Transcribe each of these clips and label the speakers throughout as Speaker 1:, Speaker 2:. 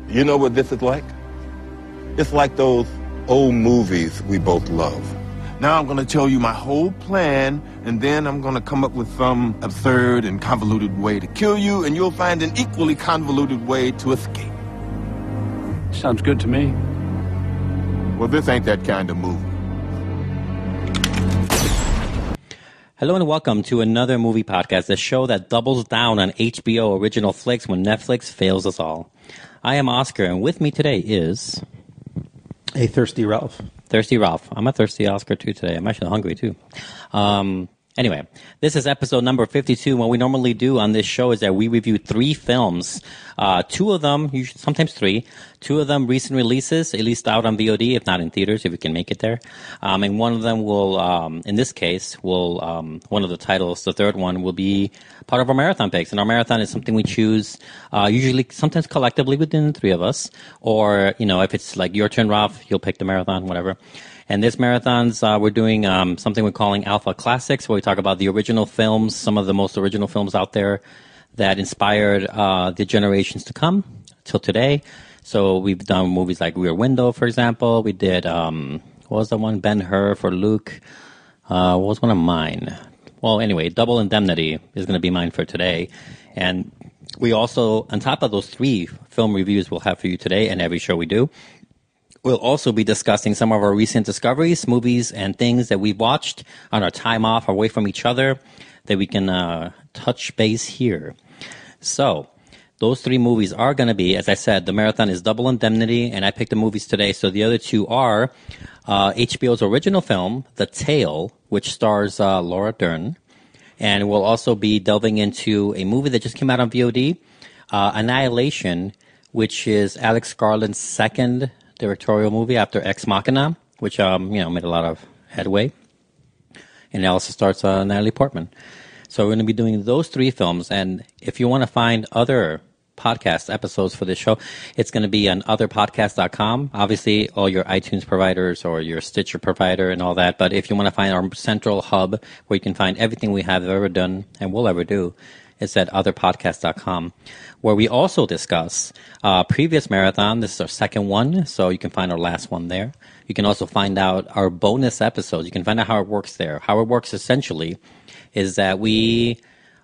Speaker 1: You know what this is like? It's like those old movies we both love. Now I'm going to tell you my whole plan, and then I'm going to come up with some absurd and convoluted way to kill you, and you'll find an equally convoluted way to escape.
Speaker 2: Sounds good to me.
Speaker 1: Well, this ain't that kind of movie.
Speaker 3: Hello and welcome to another movie podcast, the show that doubles down on HBO original flicks when Netflix fails us all. I am Oscar, and with me today is...
Speaker 4: A Thirsty Ralph.
Speaker 3: Thirsty Ralph. I'm a thirsty Oscar too today. I'm actually hungry too. Anyway, this is episode number 52. What we normally do on this show is that we review 3 films. 2 of them, usually, sometimes 3. 2 of them recent releases, at least out on VOD, if not in theaters, if we can make it there. And one of them will, in this case, one of the titles, the third one, will be part of our marathon picks. And our marathon is something we choose, usually, sometimes collectively within the 3 of us. Or, if it's like your turn, Ralph, you'll pick the marathon, whatever. And this marathon's, we're doing something we're calling Alpha Classics, where we talk about the original films, some of the most original films out there that inspired the generations to come till today. So we've done movies like Rear Window, for example. We did, what was the one? Ben-Hur for Luke. What was one of mine? Well, anyway, Double Indemnity is going to be mine for today. And we also, on top of those 3 film reviews we'll have for you today and every show we do, we'll also be discussing some of our recent discoveries, movies, and things that we've watched on our time off, away from each other, that we can touch base here. So, those 3 movies are going to be, as I said, the marathon is Double Indemnity, and I picked the movies today. So the other 2 are HBO's original film, The Tale, which stars Laura Dern. And we'll also be delving into a movie that just came out on VOD, Annihilation, which is Alex Garland's second directorial movie after Ex Machina, which made a lot of headway, and it also stars Natalie Portman. So we're going to be doing those 3 films, and if you want to find other podcast episodes for this show, it's going to be on otherpodcast.com. Obviously, all your iTunes providers or your Stitcher provider and all that. But if you want to find our central hub where you can find everything we have ever done and will ever do, it's at otherpodcast.com, where we also discuss previous marathon. This is our second one, so you can find our last one there. You can also find out our bonus episodes. You can find out how it works there. How it works essentially is that we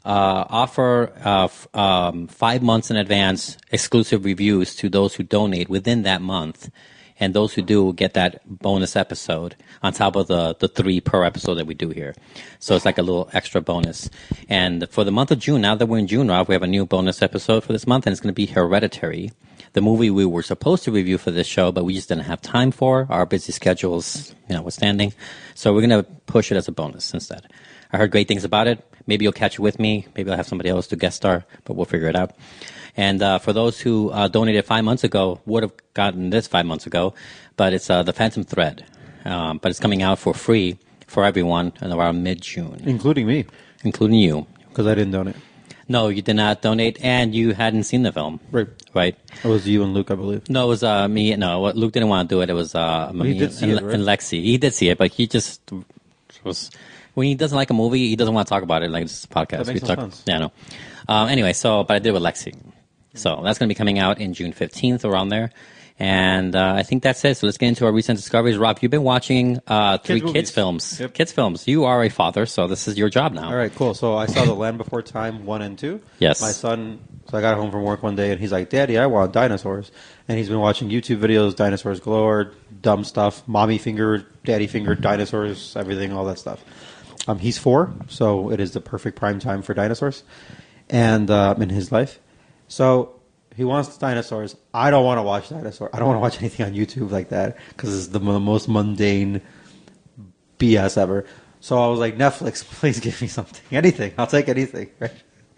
Speaker 3: offer 5 months in advance exclusive reviews to those who donate within that month. And those who do get that bonus episode on top of the 3 per episode that we do here. So it's like a little extra bonus. And for the month of June, now that we're in June, Rob, we have a new bonus episode for this month, and it's going to be Hereditary, the movie we were supposed to review for this show, but we just didn't have time for. Our busy schedules, withstanding. So we're going to push it as a bonus instead. I heard great things about it. Maybe you'll catch it with me. Maybe I'll have somebody else to guest star, but we'll figure it out. And for those who donated 5 months ago, would have gotten this 5 months ago, but it's The Phantom Thread. But it's coming out for free for everyone in around mid-June.
Speaker 4: Including me.
Speaker 3: Including you.
Speaker 4: Because I didn't donate.
Speaker 3: No, you did not donate, and you hadn't seen the film. Right.
Speaker 4: It was you and Luke, I believe.
Speaker 3: No, it was me. No, Luke didn't want to do it. It was me
Speaker 4: he did see it, right?
Speaker 3: And Lexi. He did see it, but he just was... When he doesn't like a movie, he doesn't want to talk about it. Like, this is a podcast.
Speaker 4: That makes no sense.
Speaker 3: Yeah, I know. Anyway, but I did it with Lexi. So that's going to be coming out in June 15th, around there. And I think that's it. So let's get into our recent discoveries. Rob, you've been watching 3 kids films.
Speaker 4: Yep.
Speaker 3: Kids films. You are a father, so this is your job now.
Speaker 4: All right, cool. So I saw The Land Before Time 1 and 2.
Speaker 3: Yes.
Speaker 4: My son, so I got home from work one day, and he's like, Daddy, I want dinosaurs. And he's been watching YouTube videos, dinosaurs galore, dumb stuff, mommy finger, daddy finger, dinosaurs, everything, all that stuff. He's 4, so it is the perfect prime time for dinosaurs and in his life. So he wants dinosaurs. I don't want to watch dinosaurs. I don't want to watch anything on YouTube like that because it's the most mundane BS ever. So I was like, Netflix, please give me something. Anything. I'll take anything. Right?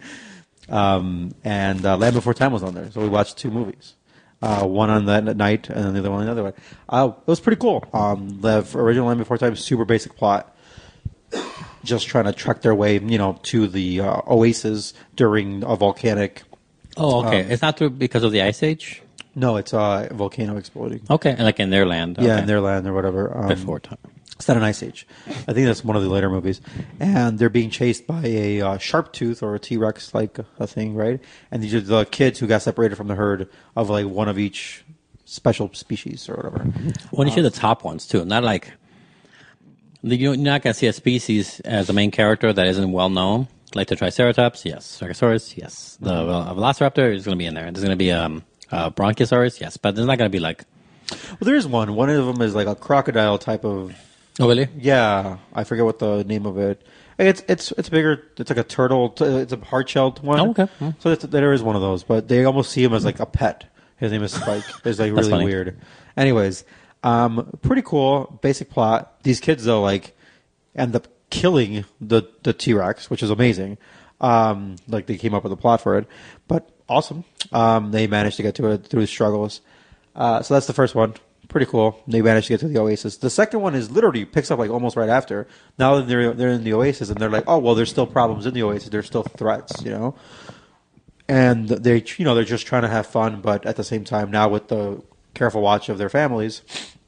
Speaker 4: And Land Before Time was on there. So we watched 2 movies. One on that night and then the other one on the other one. It was pretty cool. The original Land Before Time, super basic plot. Just trying to trek their way, to the oasis during a volcanic.
Speaker 3: Oh, okay. It's not because of the Ice Age?
Speaker 4: No, it's a volcano exploding.
Speaker 3: Okay, like in their land.
Speaker 4: Yeah,
Speaker 3: okay.
Speaker 4: in their land or whatever.
Speaker 3: Before time.
Speaker 4: Set in Ice Age. I think that's one of the later movies. And they're being chased by a sharp tooth or a T-Rex like a thing, right? And these are the kids who got separated from the herd of like one of each special species or whatever.
Speaker 3: When you see the top ones too, not like you're not going to see a species as the main character that isn't well known, like the Triceratops, yes. Stegosaurus, yes. The Velociraptor is going to be in there. There's going to be a Bronchosaurus, yes. But there's not going to be like.
Speaker 4: Well, there is one. One of them is like a crocodile type of.
Speaker 3: Oh really?
Speaker 4: Yeah, I forget what the name of it. It's bigger. It's like a turtle. It's a hard-shelled one.
Speaker 3: Oh, okay.
Speaker 4: So there is one of those, but they almost see him as like a pet. His name is Spike. It's like really
Speaker 3: funny.
Speaker 4: weird. Anyways, pretty cool. Basic plot. These kids though like end up killing the T-Rex, which is amazing. Like they came up with a plot for it, but awesome. They managed to get to it through struggles. So that's the first one. Pretty cool. They managed to get to the Oasis. The second one is literally picks up like almost right after. Now that they're in the Oasis and they're like, oh well, there's still problems in the Oasis. There's still threats, you know. And they're just trying to have fun, but at the same time now with the careful watch of their families,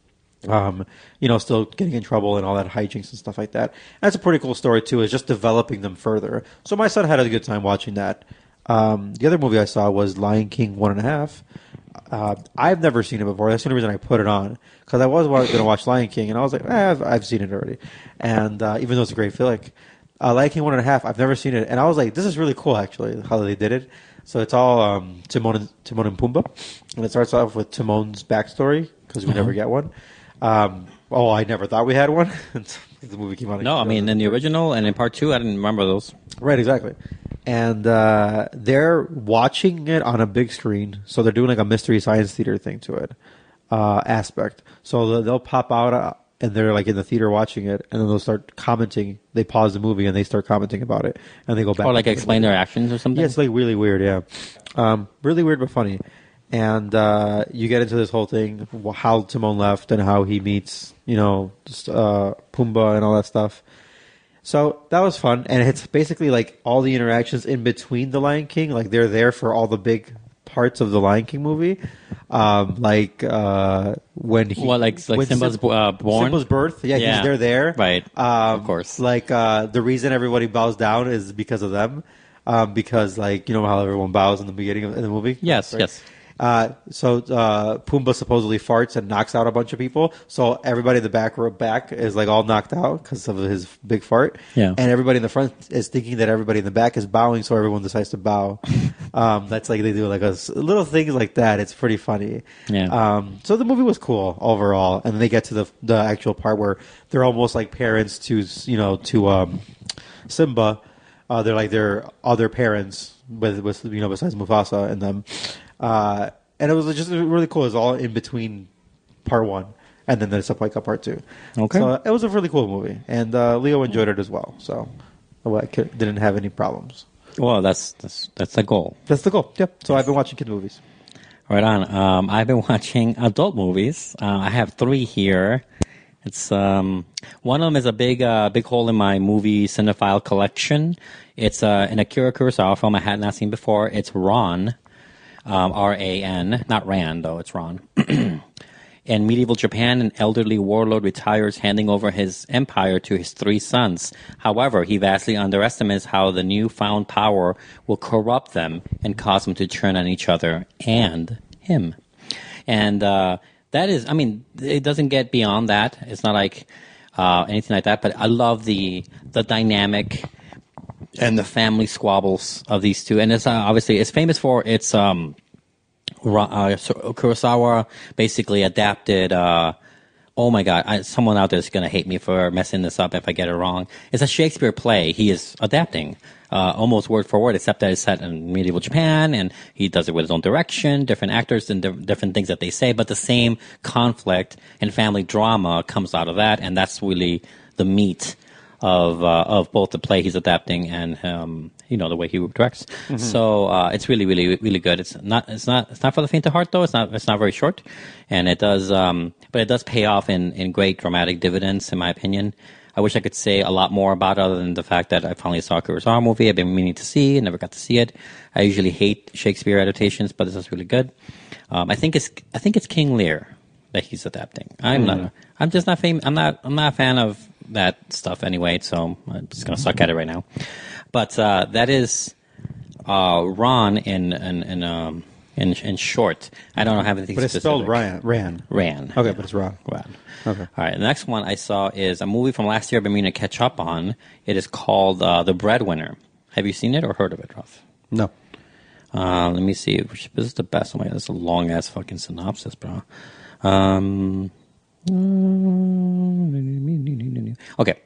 Speaker 4: still getting in trouble and all that hijinks and stuff like that. And that's a pretty cool story too. Is just developing them further. So my son had a good time watching that. The other movie I saw was Lion King 1.5. I've never seen it before. That's the only reason I put it on, because I was going to watch Lion King, and I was like, I've seen it already. And even though it's a great flick, Lion King 1.5, I've never seen it, and I was like, this is really cool actually how they did it. So it's all Timon and Pumbaa, and it starts off with Timon's backstory because we never get one. I never thought we had one until the movie came out.
Speaker 3: No, I mean in the original and in part 2, I didn't remember those.
Speaker 4: Right, exactly. And they're watching it on a big screen, so they're doing like a mystery science theater thing to it aspect. So they'll pop out and they're like in the theater watching it, and then they'll start commenting. They pause the movie and they start commenting about it, and they go back.
Speaker 3: Or like explain their actions or something.
Speaker 4: Yeah, it's like really weird. Yeah, really weird but funny. And you get into this whole thing, how Timon left and how he meets, Pumbaa and all that stuff. So that was fun, and it's basically like all the interactions in between the Lion King, like they're there for all the big parts of the Lion King movie, when he,
Speaker 3: like Simba's born,
Speaker 4: Simba's birth, yeah, he's there,
Speaker 3: right? Of course,
Speaker 4: like the reason everybody bows down is because of them, because like how everyone bows in the beginning of the movie,
Speaker 3: yes,
Speaker 4: right?
Speaker 3: yes.
Speaker 4: So Pumbaa supposedly farts and knocks out a bunch of people. So everybody in the back is like all knocked out because of his big fart.
Speaker 3: Yeah.
Speaker 4: And everybody in the front is thinking that everybody in the back is bowing, so everyone decides to bow. That's like they do like little things like that. It's pretty funny.
Speaker 3: Yeah.
Speaker 4: So the movie was cool overall, and then they get to the actual part where they're almost like parents to Simba. They're like their other parents with besides Mufasa and them. And it was just really cool. It was all in between part 1, and then there's a part 2.
Speaker 3: Okay.
Speaker 4: So it was a really cool movie, and Leo enjoyed it as well. So I didn't have any problems.
Speaker 3: Well, that's the goal.
Speaker 4: That's the goal. Yep. So I've been watching kid movies.
Speaker 3: Right on. I've been watching adult movies. I have 3 here. It's one of them is a big hole in my movie cinephile collection. It's an Akira Kurosawa film I had not seen before. It's Ran. R-A-N, not Rand, though, it's Ron. In medieval Japan, an elderly warlord retires, handing over his empire to his 3 sons. However, he vastly underestimates how the newfound power will corrupt them and cause them to turn on each other and him. And that is, it doesn't get beyond that. It's not like anything like that, but I love the dynamic and the family squabbles of these two. And it's obviously it's famous for its Kurosawa basically adapted oh my god, someone out there is going to hate me for messing this up if I get it wrong. It's a Shakespeare play he is adapting almost word for word, except that it's set in medieval Japan and he does it with his own direction, different actors and different things that they say, but the same conflict and family drama comes out of that, and that's really the meat of both the play he's adapting and the way he directs. Mm-hmm. So it's really, really, really good. It's not for the faint of heart though. It's not very short, and it does but it does pay off in great dramatic dividends in my opinion. I wish I could say a lot more about it other than the fact that I finally saw a Kurosawa movie I've been meaning to see and never got to see it. I usually hate Shakespeare adaptations, but this is really good. I think it's King Lear that he's adapting. I'm not. I'm just not I'm not a fan of that stuff anyway. So I'm just gonna suck at it right now. But that is Ron in short. I don't have anything.
Speaker 4: But it's
Speaker 3: specific.
Speaker 4: spelled Ran.
Speaker 3: Ran.
Speaker 4: Okay, but it's Ron.
Speaker 3: Ran.
Speaker 4: Okay.
Speaker 3: All right. The next one I saw is a movie from last year I've been meaning to catch up on. It is called The Breadwinner. Have you seen it or heard of it, Ralph?
Speaker 4: No.
Speaker 3: Let me see. This is the best one. That's a long ass fucking synopsis, bro. Okay.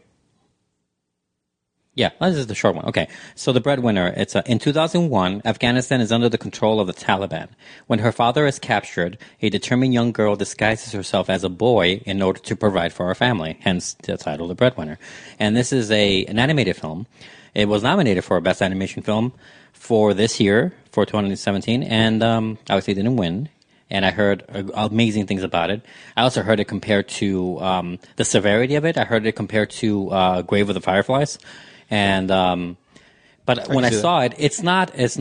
Speaker 3: Yeah, this is the short one. Okay. So The Breadwinner, it's in 2001, Afghanistan is under the control of the Taliban. When her father is captured, a determined young girl disguises herself as a boy in order to provide for her family, hence the title The Breadwinner. And this is an animated film. It was nominated for Best Animation Film for this year, for 2017, and obviously didn't win. And I heard amazing things about it. I also heard it compared to the severity of it. I heard it compared to Grave of the Fireflies. And but when I saw it, it's not Grave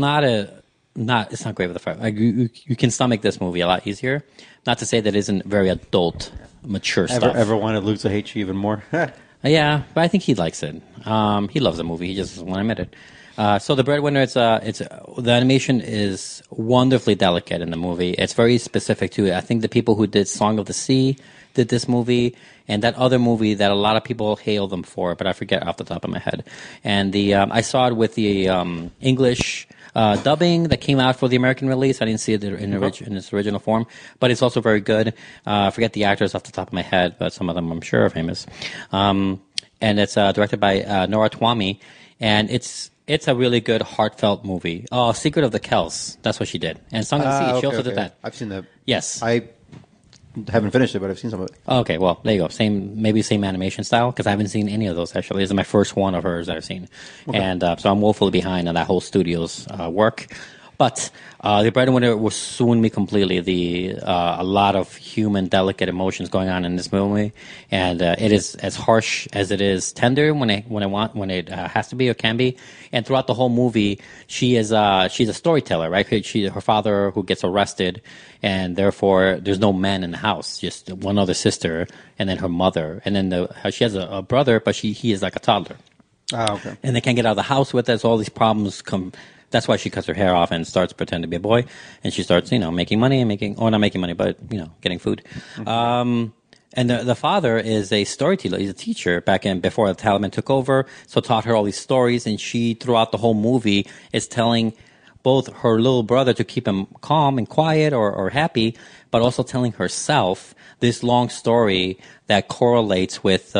Speaker 3: of the Fireflies. You can stomach this movie a lot easier. Not to say that it isn't very adult, mature stuff.
Speaker 4: Ever wanted Luke to hate you even more?
Speaker 3: Yeah, but I think he likes it. He loves the movie. He just doesn't want to admit it. So The Breadwinner, the animation is wonderfully delicate in the movie. It's very specific to it. I think the people who did Song of the Sea did this movie, and that other movie that a lot of people hail them for, but I forget off the top of my head. And I saw it with the English dubbing that came out for the American release. I didn't see it in its original form, but it's also very good. I forget the actors off the top of my head, but some of them I'm sure are famous. And it's directed by Nora Twomey, and it's a really good, heartfelt movie. Oh, Secret of the Kells. That's what she did. And Song of the Sea, she also did that.
Speaker 4: I've seen that.
Speaker 3: Yes.
Speaker 4: I haven't finished it, but I've seen some of it.
Speaker 3: Okay, well, there you go. Maybe same animation style, because I haven't seen any of those, actually. This is my first one of hers that I've seen. Okay. And so I'm woefully behind on that whole studio's work. But The Breadwinner will swoon me completely. A lot of human, delicate emotions going on in this movie, and it is as harsh as it is tender when it has to be or can be. And throughout the whole movie, she's a storyteller, right? Her father who gets arrested, and therefore there's no man in the house, just one other sister, and then her mother, and then she has a brother, but he is like a toddler.
Speaker 4: Ah, okay.
Speaker 3: And they can't get out of the house with it. So all these problems come. That's why she cuts her hair off and starts pretending to be a boy, and she starts, making money and not making money, but getting food. Mm-hmm. And the father is a storyteller. He's a teacher before the Taliban took over, so taught her all these stories, and she, throughout the whole movie, is telling both her little brother to keep him calm and quiet or happy, but also telling herself this long story that correlates with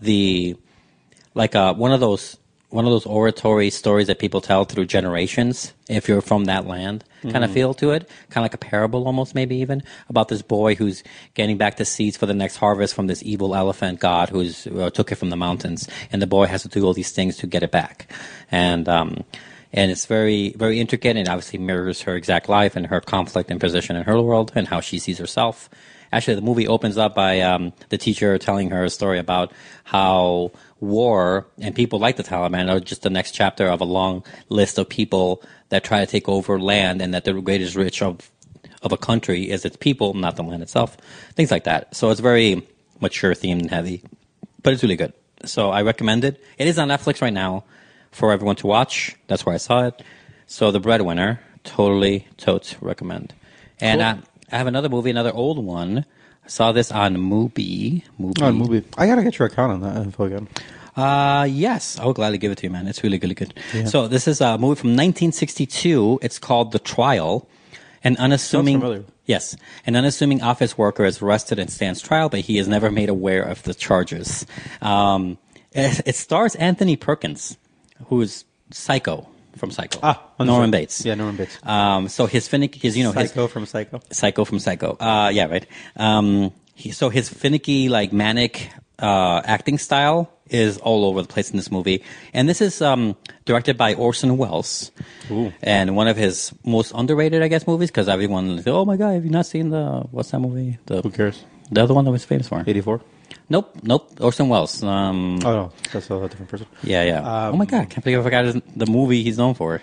Speaker 3: one of those oratory stories that people tell through generations, if you're from that land, kind of feel to it. Kind of like a parable almost, maybe even, about this boy who's getting back the seeds for the next harvest from this evil elephant god who's took it from the mountains. And the boy has to do all these things to get it back. And it's very, very intricate, and obviously mirrors her exact life and her conflict and position in her world and how she sees herself. Actually, the movie opens up by the teacher telling her a story about how war and people like the Taliban are just the next chapter of a long list of people that try to take over land, and that the greatest rich of a country is its people, not the land itself. Things like that. So it's very mature themed and heavy, but it's really good. So I recommend it. It is on Netflix right now for everyone to watch. That's where I saw it. So The Breadwinner, totes recommend. And
Speaker 4: Cool.
Speaker 3: I have another movie, another old one. I saw this on Mubi.
Speaker 4: On Mubi. I gotta get your account on that info again.
Speaker 3: Yes, I would gladly give it to you, man. It's really, really good. Yeah. So this is a movie from 1962. It's called The Trial. An unassuming,
Speaker 4: Sounds familiar.
Speaker 3: Yes, an unassuming office worker is arrested and stands trial, but he is never made aware of the charges. It stars Anthony Perkins, who is Psycho from Psycho. Norman Bates.
Speaker 4: Yeah, Norman Bates.
Speaker 3: So his finicky,
Speaker 4: Psycho from Psycho.
Speaker 3: Psycho from Psycho. Yeah, right. So his finicky, manic acting style is all over the place in this movie. And this is directed by Orson Welles.
Speaker 4: Ooh.
Speaker 3: And one of his most underrated, I guess, movies, because everyone is, oh my God, have you not seen what's that movie?
Speaker 4: Who cares?
Speaker 3: The other one that was famous for.
Speaker 4: 84?
Speaker 3: Nope. Orson Welles.
Speaker 4: Oh, no. That's a different person.
Speaker 3: Yeah. Oh my God, I can't believe I forgot the movie he's known for.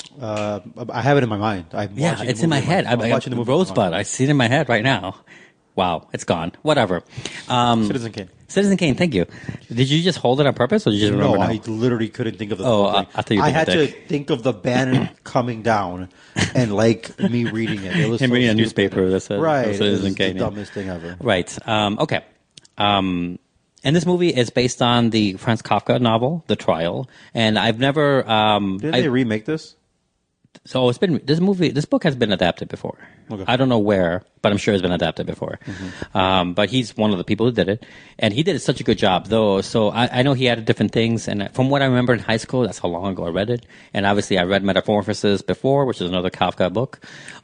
Speaker 4: I have it in my mind.
Speaker 3: It's in my head. I'm watching the movie Rosebud. I see it in my head right now. Wow, it's gone. Whatever.
Speaker 4: Citizen Kane.
Speaker 3: Citizen Kane, thank you. Did you just hold it on purpose, or did you just remember
Speaker 4: No,
Speaker 3: now?
Speaker 4: I literally couldn't think of the
Speaker 3: Oh,
Speaker 4: whole thing.
Speaker 3: I thought you were
Speaker 4: I
Speaker 3: being
Speaker 4: had
Speaker 3: a
Speaker 4: to
Speaker 3: dick.
Speaker 4: think of the banner coming down and like me reading it. It was
Speaker 3: Him
Speaker 4: so
Speaker 3: reading a
Speaker 4: stupid.
Speaker 3: newspaper that said
Speaker 4: right.
Speaker 3: Citizen
Speaker 4: It was
Speaker 3: Kane,
Speaker 4: the
Speaker 3: yeah.
Speaker 4: dumbest thing ever.
Speaker 3: Right. Okay. And this movie is based on the Franz Kafka novel, The Trial. And I've never.
Speaker 4: Didn't they remake this?
Speaker 3: So it's been this book has been adapted before.
Speaker 4: Okay.
Speaker 3: I don't know where, but I'm sure it's been adapted before. But he's one of the people who did it, and he did such a good job, though. So I know he added different things, and from what I remember in high school, that's how long ago I read it. And obviously, I read Metamorphosis before, which is another Kafka book.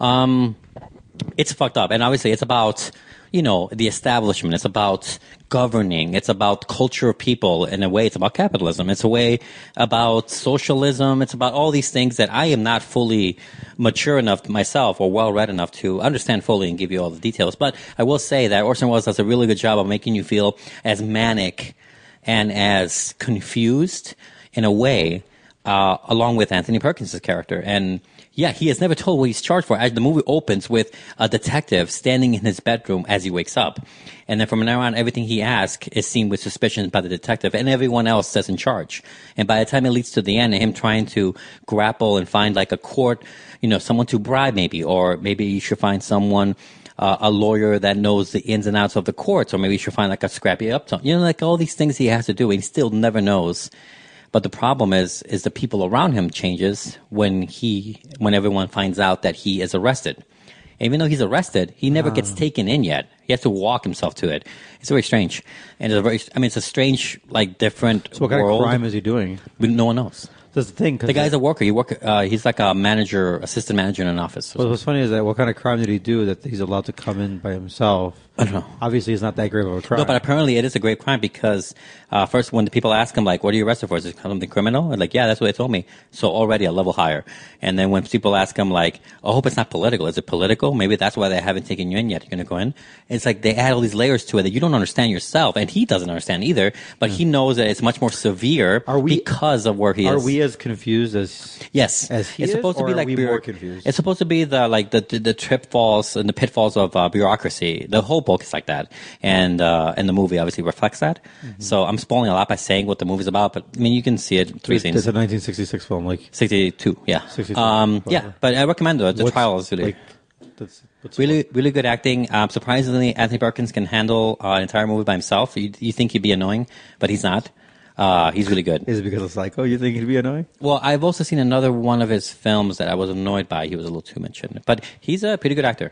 Speaker 3: It's fucked up, and obviously, it's about the establishment. It's about governing. It's about culture of people. In a way, it's about capitalism. It's a way about socialism. It's about all these things that I am not fully mature enough myself or well-read enough to understand fully and give you all the details. But I will say that Orson Welles does a really good job of making you feel as manic and as confused in a way, along with Anthony Perkins' character. And yeah, he has never told what he's charged for. As the movie opens with a detective standing in his bedroom as he wakes up. And then from now on, everything he asks is seen with suspicion by the detective and everyone else that's in charge. And by the time it leads to the end, him trying to grapple and find like a court, someone to bribe maybe, or maybe you should find someone, a lawyer that knows the ins and outs of the courts, or maybe you should find like a scrappy uptown. Like all these things he has to do, and he still never knows. But the problem is the people around him changes when everyone finds out that he is arrested. Even though he's arrested, he never gets taken in yet. He has to walk himself to it. It's very strange, and it's a strange, like, different.
Speaker 4: So what kind
Speaker 3: world.
Speaker 4: of crime is he doing?
Speaker 3: No one knows.
Speaker 4: That's the thing. 'Cause
Speaker 3: The guy's a worker. He's like a manager, assistant manager in an office.
Speaker 4: Well, what's funny is that what kind of crime did he do that he's allowed to come in by himself?
Speaker 3: I don't know.
Speaker 4: Obviously, it's not that grave of a crime.
Speaker 3: No, but apparently it is a great crime because first when the people ask him, like, what are you arrested for? Is it something criminal? And like, yeah, that's what they told me. So already a level higher. And then when people ask him, like, I hope it's not political. Is it political? Maybe that's why they haven't taken you in yet. You're going to go in. It's like they add all these layers to it that you don't understand yourself. And he doesn't understand either. But he knows that it's much more severe because of where he is.
Speaker 4: Are we as confused as
Speaker 3: Yes,
Speaker 4: as he
Speaker 3: it's
Speaker 4: is,
Speaker 3: supposed to
Speaker 4: or
Speaker 3: be
Speaker 4: are
Speaker 3: like
Speaker 4: we more confused?
Speaker 3: It's supposed to be the pitfalls and the pitfalls of bureaucracy. The whole book is like that, and the movie obviously reflects that. So I'm spoiling a lot by saying what the movie's about, but I mean you can see it in 3 scenes.
Speaker 4: It's a 1966 film, like
Speaker 3: 62, yeah,
Speaker 4: 62,
Speaker 3: yeah.
Speaker 4: whatever.
Speaker 3: But I recommend it. The Trial is really.
Speaker 4: What's
Speaker 3: Really good acting. Surprisingly, Anthony Perkins can handle an entire movie by himself. You think he'd be annoying, but he's not. He's really good.
Speaker 4: Is it because of Psycho? You think he'd be annoying?
Speaker 3: Well, I've also seen another one of his films that I was annoyed by. He was a little too much in it. But he's a pretty good actor.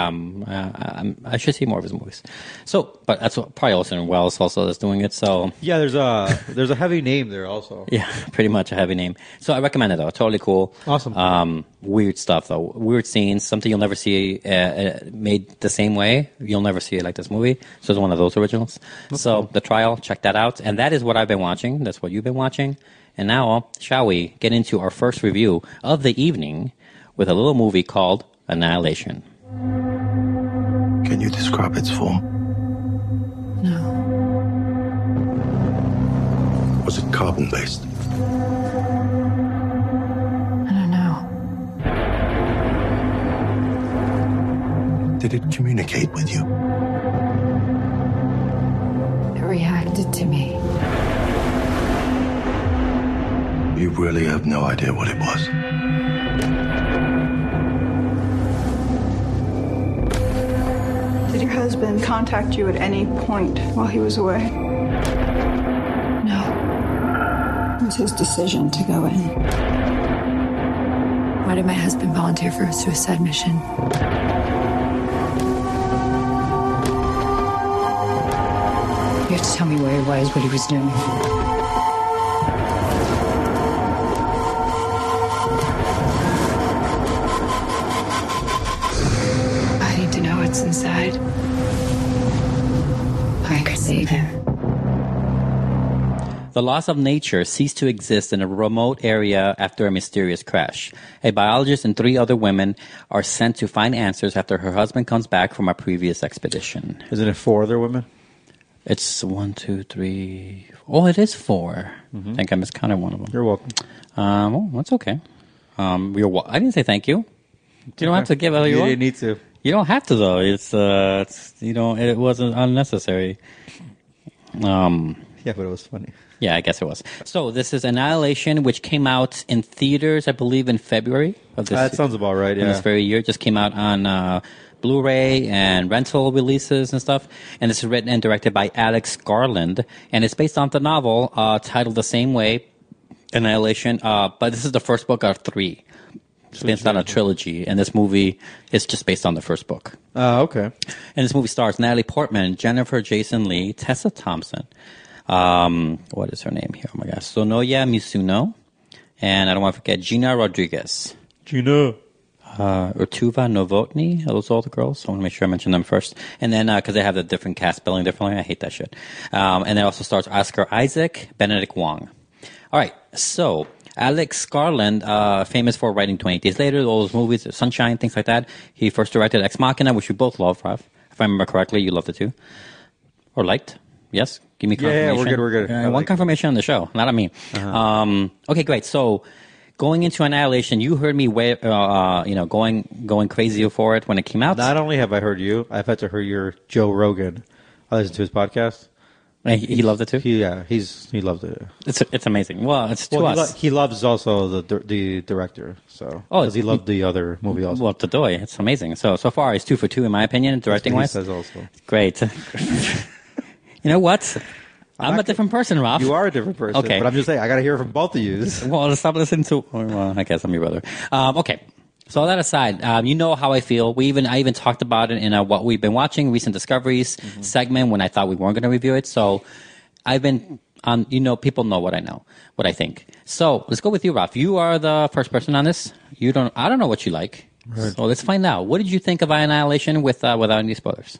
Speaker 3: I should see more of his movies. So, but that's what, probably Orson Welles also is doing it. So,
Speaker 4: Yeah, there's a heavy name there also.
Speaker 3: yeah, pretty much a heavy name. So I recommend it though. Totally cool.
Speaker 4: Awesome.
Speaker 3: Weird stuff though. Weird scenes. Something you'll never see made the same way. You'll never see it like this movie. So it's one of those originals. So The Trial, check that out. And that is what I've been watching. That's what you've been watching. And now, shall we get into our first review of the evening with a little movie called Annihilation.
Speaker 5: Can you describe its form?
Speaker 6: No.
Speaker 5: Was it carbon-based?
Speaker 6: I don't know.
Speaker 5: Did it communicate with you?
Speaker 6: It reacted to me.
Speaker 5: You really have no idea what it was.
Speaker 7: Did your husband contact you at any point while he was away?
Speaker 6: No.
Speaker 7: It was his decision to go in.
Speaker 6: Why did my husband volunteer for a suicide mission? You have to tell me where he was, what he was doing. I need to know what's inside. I could save him.
Speaker 3: The loss of nature ceased to exist in a remote area after a mysterious crash. A biologist and 3 other women are sent to find answers after her husband comes back from a previous expedition.
Speaker 4: Isn't it 4 other women?
Speaker 3: It's 1, 2, 3. Oh, it is 4. I think I miscounted one of them.
Speaker 4: You're welcome.
Speaker 3: Well, that's okay. I didn't say thank you. You don't have to give out your
Speaker 4: You
Speaker 3: own.
Speaker 4: didn't need to.
Speaker 3: You don't have to though. It's you know, it wasn't unnecessary.
Speaker 4: Yeah, but it was funny.
Speaker 3: Yeah, I guess it was. So this is Annihilation, which came out in theaters, I believe, in February of this.
Speaker 4: That sounds about right.
Speaker 3: In
Speaker 4: Yeah.
Speaker 3: this very year, it just came out on Blu-ray and rental releases and stuff. And this is written and directed by Alex Garland, and it's based on the novel titled the same way, Annihilation. But this is the first book of 3. It's based on a trilogy, and this movie is just based on the first book.
Speaker 4: Okay.
Speaker 3: And this movie stars Natalie Portman, Jennifer Jason Leigh, Tessa Thompson. What is her name here? Oh my gosh. Sonoya Mizuno. And I don't want to forget Gina Rodriguez.
Speaker 4: Gina.
Speaker 3: Urtuva Novotny. Are those all the girls? I want to make sure I mention them first. And then, because they have the different cast spelling differently, I hate that shit. And it also stars Oscar Isaac, Benedict Wong. All right. So, Alex Garland, famous for writing 28 Days Later, all those movies, Sunshine, things like that. He first directed Ex Machina, which we both love, Rav. If I remember correctly, you loved it too. Or liked. Yes? Give me confirmation.
Speaker 4: Yeah, we're good.
Speaker 3: One confirmation on the show, not on me. Okay, great. So, going into Annihilation, you heard me going crazy for it when it came out.
Speaker 4: Not only have I heard you, I've had to hear your Joe Rogan. I listened to his podcast.
Speaker 3: And he loved it too?
Speaker 4: He loved it.
Speaker 3: It's amazing. Well, it's to us.
Speaker 4: He loves also the director. So because he loved the other movie also.
Speaker 3: Well, Tadoy, it's amazing. So far, he's 2 for 2 in my opinion, directing wise.
Speaker 4: He says also.
Speaker 3: Great. You know what? I'm a different person, Ralph.
Speaker 4: You are a different person.
Speaker 3: Okay.
Speaker 4: But I'm just saying, I got to hear from both of you.
Speaker 3: Well, stop listening to... Well, I guess I'm your brother. Okay. So all that aside, you know how I feel. I even talked about it in What We've Been Watching, Recent Discoveries segment when I thought we weren't going to review it. So I've been on... people know what I think. So let's go with you, Ralph. You are the first person on this. I don't know what you like. Right. So let's find out. What did you think of Annihilation without any spoilers?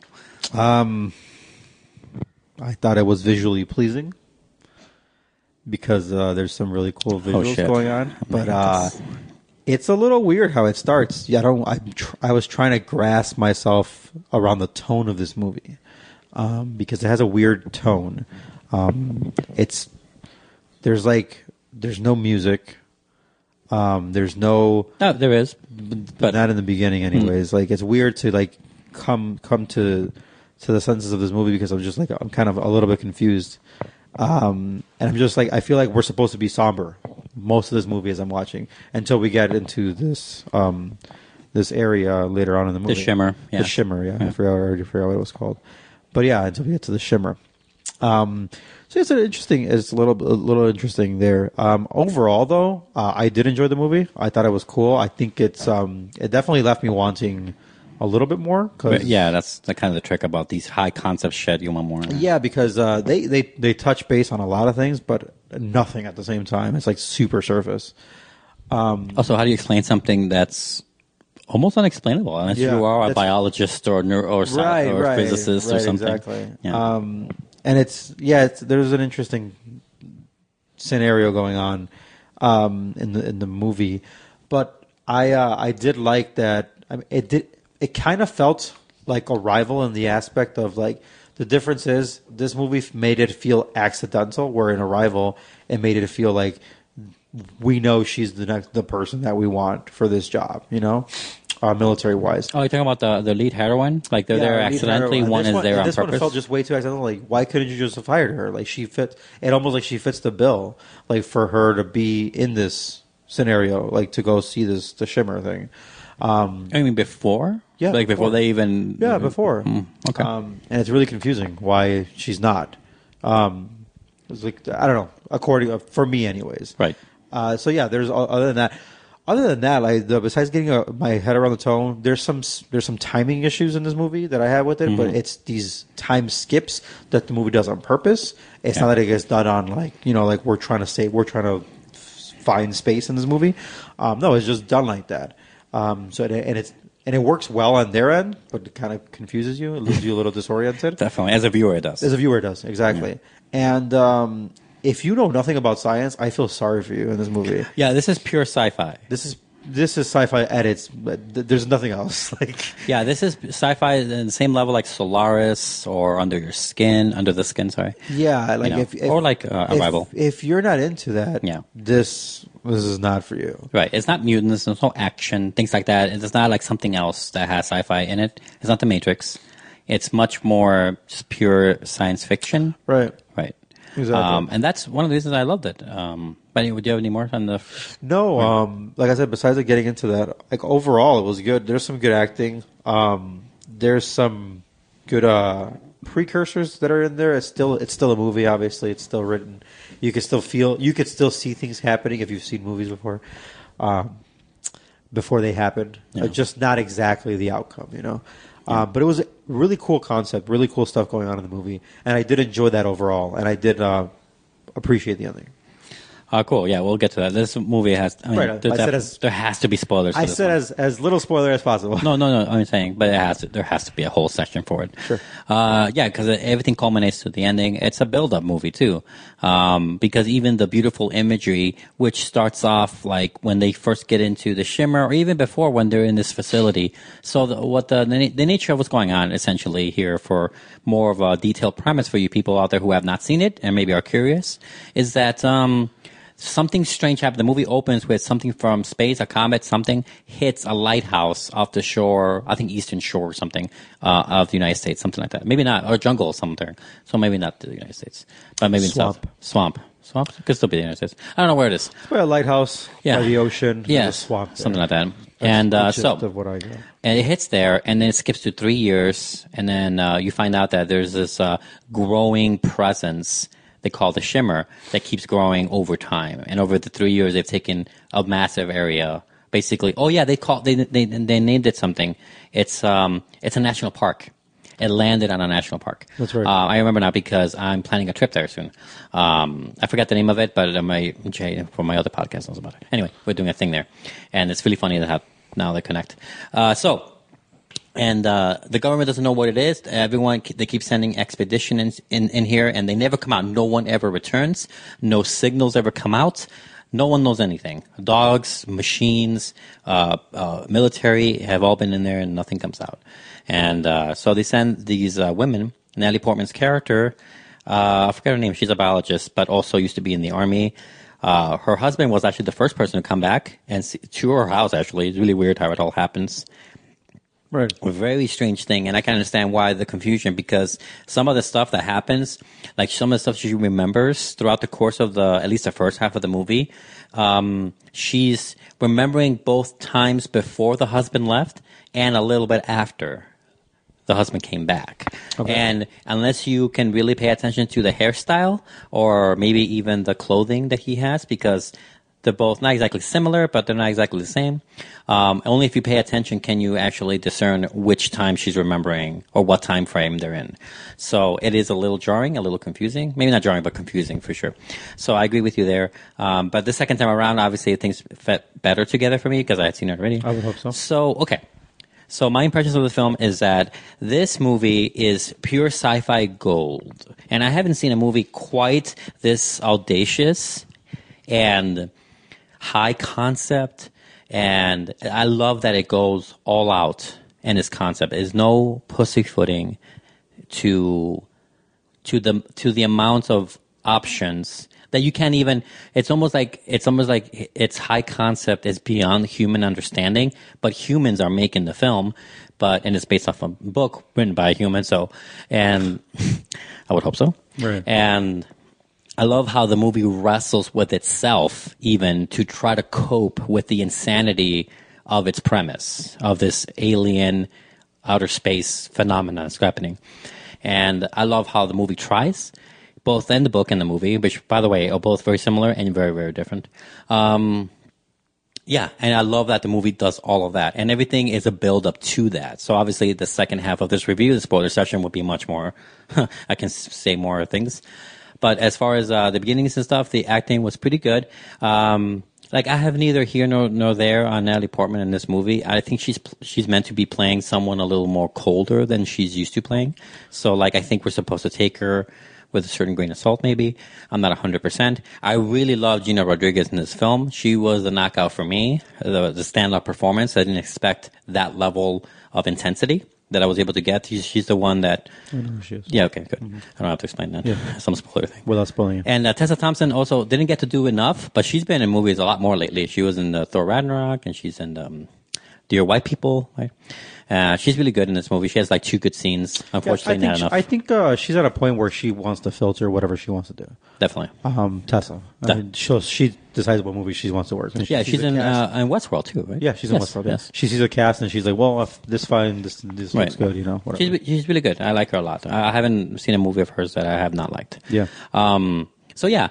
Speaker 4: I thought it was visually pleasing because there's some really cool visuals going on. But it's a little weird how it starts. I was trying to grasp myself around the tone of this movie because it has a weird tone. There's no music. There's no.
Speaker 3: No, there is, but
Speaker 4: not in the beginning, anyways. Like it's weird to come to the senses of this movie because I'm kind of a little bit confused. And I'm just I feel like we're supposed to be somber most of this movie as I'm watching until we get into this this area later on in the movie.
Speaker 3: The Shimmer. Yeah.
Speaker 4: The Shimmer, yeah. I already forgot what it was called. But yeah, until we get to the Shimmer. So it's a little interesting there. Overall though, I did enjoy the movie. I thought it was cool. I think it definitely left me wanting a little bit more.
Speaker 3: Yeah, that's the kind of the trick about these high concept shit. You want more.
Speaker 4: Yeah, because they touch base on a lot of things, but nothing at the same time. It's like super surface.
Speaker 3: Also, how do you explain something that's almost unexplainable unless you are a biologist or physicist or something?
Speaker 4: Exactly.
Speaker 3: Yeah.
Speaker 4: And there's an interesting scenario going on in the movie, but I did like that. I mean, it kind of felt like Arrival in the aspect of the difference is this movie made it feel accidental, where in Arrival it made it feel like we know she's the person that we want for this job, military wise.
Speaker 3: Oh, you're talking about the lead heroine? Like they're there accidentally, one is there on purpose?
Speaker 4: This one felt just way too accidental. Like, why couldn't you just have hired her? Like she almost like she fits the bill, like for her to be in this scenario, like to go see the Shimmer thing.
Speaker 3: I mean, before?
Speaker 4: Yeah.
Speaker 3: Like before they even...
Speaker 4: Yeah, before.
Speaker 3: Okay.
Speaker 4: And it's really confusing why she's not. It's like, I don't know, for me anyways.
Speaker 3: Right.
Speaker 4: So yeah, there's other than that, besides getting my head around the tone, there's some timing issues in this movie that I have with it, but it's these time skips that the movie does on purpose. It's not that it gets done on like we're trying to find space in this movie. No, it's just done like that. It works well on their end, but it kind of confuses you. It leaves you a little disoriented.
Speaker 3: Definitely, as a viewer, it does.
Speaker 4: Exactly. Yeah. And if you know nothing about science, I feel sorry for you in this movie.
Speaker 3: Yeah, this is pure sci-fi.
Speaker 4: This is sci-fi at its. There's nothing else.
Speaker 3: Yeah, this is sci-fi at the same level like Solaris or Under the Skin. Sorry.
Speaker 4: Yeah,
Speaker 3: Arrival.
Speaker 4: If you're not into that, this this is not for you.
Speaker 3: Right. It's not mutants. There's no action, things like that. It's not like something else that has sci-fi in it. It's not The Matrix. It's much more just pure science fiction.
Speaker 4: Right.
Speaker 3: Right.
Speaker 4: Exactly.
Speaker 3: And that's one of the reasons I loved it. But anyway, do you have any more on the...
Speaker 4: No, like I said, besides like getting into that, like overall, it was good. There's some good acting. There's some good precursors that are in there. It's still a movie. Obviously, it's still written. You could still see things happening if you've seen movies before they happened.
Speaker 3: Yeah.
Speaker 4: Just not exactly the outcome, you know. But it was a really cool concept, really cool stuff going on in the movie, and I did enjoy that overall, and I did appreciate the ending.
Speaker 3: Cool. Yeah, we'll get to that. This movie has... I mean,
Speaker 4: Right,
Speaker 3: there has to be spoilers.
Speaker 4: I said as little spoiler as possible.
Speaker 3: No. I'm saying, but there has to be a whole section for it.
Speaker 4: Sure.
Speaker 3: Yeah, because everything culminates to the ending. It's a build-up movie too, because even the beautiful imagery, which starts off like when they first get into the Shimmer, or even before when they're in this facility. So the nature of what's going on essentially here, for more of a detailed premise for you people out there who have not seen it and maybe are curious, is that something strange happened. The movie opens with something from space, a comet, something hits a lighthouse off the shore, I think Eastern Shore or something, of the United States, something like that. Maybe not, or jungle somewhere. So maybe not the United States, but maybe
Speaker 4: Swamp.
Speaker 3: in Swamp. Could still be the United States. I don't know where it is.
Speaker 4: It's by a lighthouse,
Speaker 3: Yeah.
Speaker 4: by the ocean,
Speaker 3: Yeah,
Speaker 4: there's a swamp there.
Speaker 3: something like that.
Speaker 4: That's
Speaker 3: And
Speaker 4: the gist
Speaker 3: so,
Speaker 4: of what I got.
Speaker 3: and it hits there, and then it skips to 3 years, and then you find out that there's this growing presence they call the Shimmer that keeps growing over time. And over the 3 years, they've taken a massive area. Basically, they named it something. It's a national park. It landed on a national park.
Speaker 4: That's right.
Speaker 3: I remember now because I'm planning a trip there soon. I forgot the name of it, but Jay from my other podcast knows about it. Anyway, we're doing a thing there, and it's really funny to have now they connect. And the government doesn't know what it is. They keep sending expeditions in here, and they never come out. No one ever returns. No signals ever come out. No one knows anything. Dogs, machines, military have all been in there, and nothing comes out. And so they send these women. Natalie Portman's character, I forget her name. She's a biologist, but also used to be in the army. Her husband was actually the first person to come back and to her house. Actually, it's really weird how it all happens.
Speaker 4: Right.
Speaker 3: A very strange thing, and I can understand why the confusion, because some of the stuff that happens, like some of the stuff she remembers throughout the course of at least the first half of the movie, she's remembering both times before the husband left and a little bit after the husband came back. Okay. And unless you can really pay attention to the hairstyle or maybe even the clothing that he has, because they're both not exactly similar, but they're not exactly the same. Only if you pay attention can you actually discern which time she's remembering or what time frame they're in. So it is a little jarring, a little confusing. Maybe not jarring, but confusing for sure. So I agree with you there. But the second time around, obviously things fit better together for me because I had seen it already.
Speaker 4: I would hope so.
Speaker 3: So, okay. So my impressions of the film is that this movie is pure sci-fi gold. And I haven't seen a movie quite this audacious and high concept, and I love that it goes all out in its concept. There's no pussyfooting to the amount of options that you can't even. It's almost like its high concept is beyond human understanding, but humans are making the film. And it's based off a book written by a human. And I would hope so.
Speaker 4: Right.
Speaker 3: And I love how the movie wrestles with itself even to try to cope with the insanity of its premise, of this alien outer space phenomenon that's happening. And I love how the movie tries, both in the book and the movie, which, by the way, are both very similar and very, very different. Yeah, and I love that the movie does all of that. And everything is a build-up to that. So obviously the second half of this review, the spoiler session, would be much more, I can say more things. But as far as the beginnings and stuff, the acting was pretty good. Like I have neither here nor there on Natalie Portman in this movie. I think she's meant to be playing someone a little more colder than she's used to playing. So like I think we're supposed to take her with a certain grain of salt maybe. I'm not 100%. I really love Gina Rodriguez in this film. She was the knockout for me, the stand-up performance. I didn't expect that level of intensity. that I was able to get. She's the one that.
Speaker 4: I know who she is.
Speaker 3: Yeah. Okay. Good. I don't have to explain that.
Speaker 4: Yeah.
Speaker 3: Some spoiler thing.
Speaker 4: Without spoiling it.
Speaker 3: And Tessa Thompson also didn't get to do enough, but she's been in movies a lot more lately. She was in Thor Ragnarok, and she's in Dear White People. Right? She's really good in this movie. She has like 2 good scenes. Unfortunately, not enough.
Speaker 4: I think she's at a point where she wants to filter whatever she wants to do.
Speaker 3: Definitely.
Speaker 4: Tessa. I mean, she decides what movie she wants to work. And
Speaker 3: Yeah, she's in Westworld too, right?
Speaker 4: Yeah, she's in Westworld. Yeah.
Speaker 3: Yes.
Speaker 4: She sees a cast and she's like, "Well, if this fine, this
Speaker 3: Right.
Speaker 4: looks good, whatever."
Speaker 3: She's really good. I like her a lot. I haven't seen a movie of hers that I have not liked.
Speaker 4: Yeah.
Speaker 3: So yeah,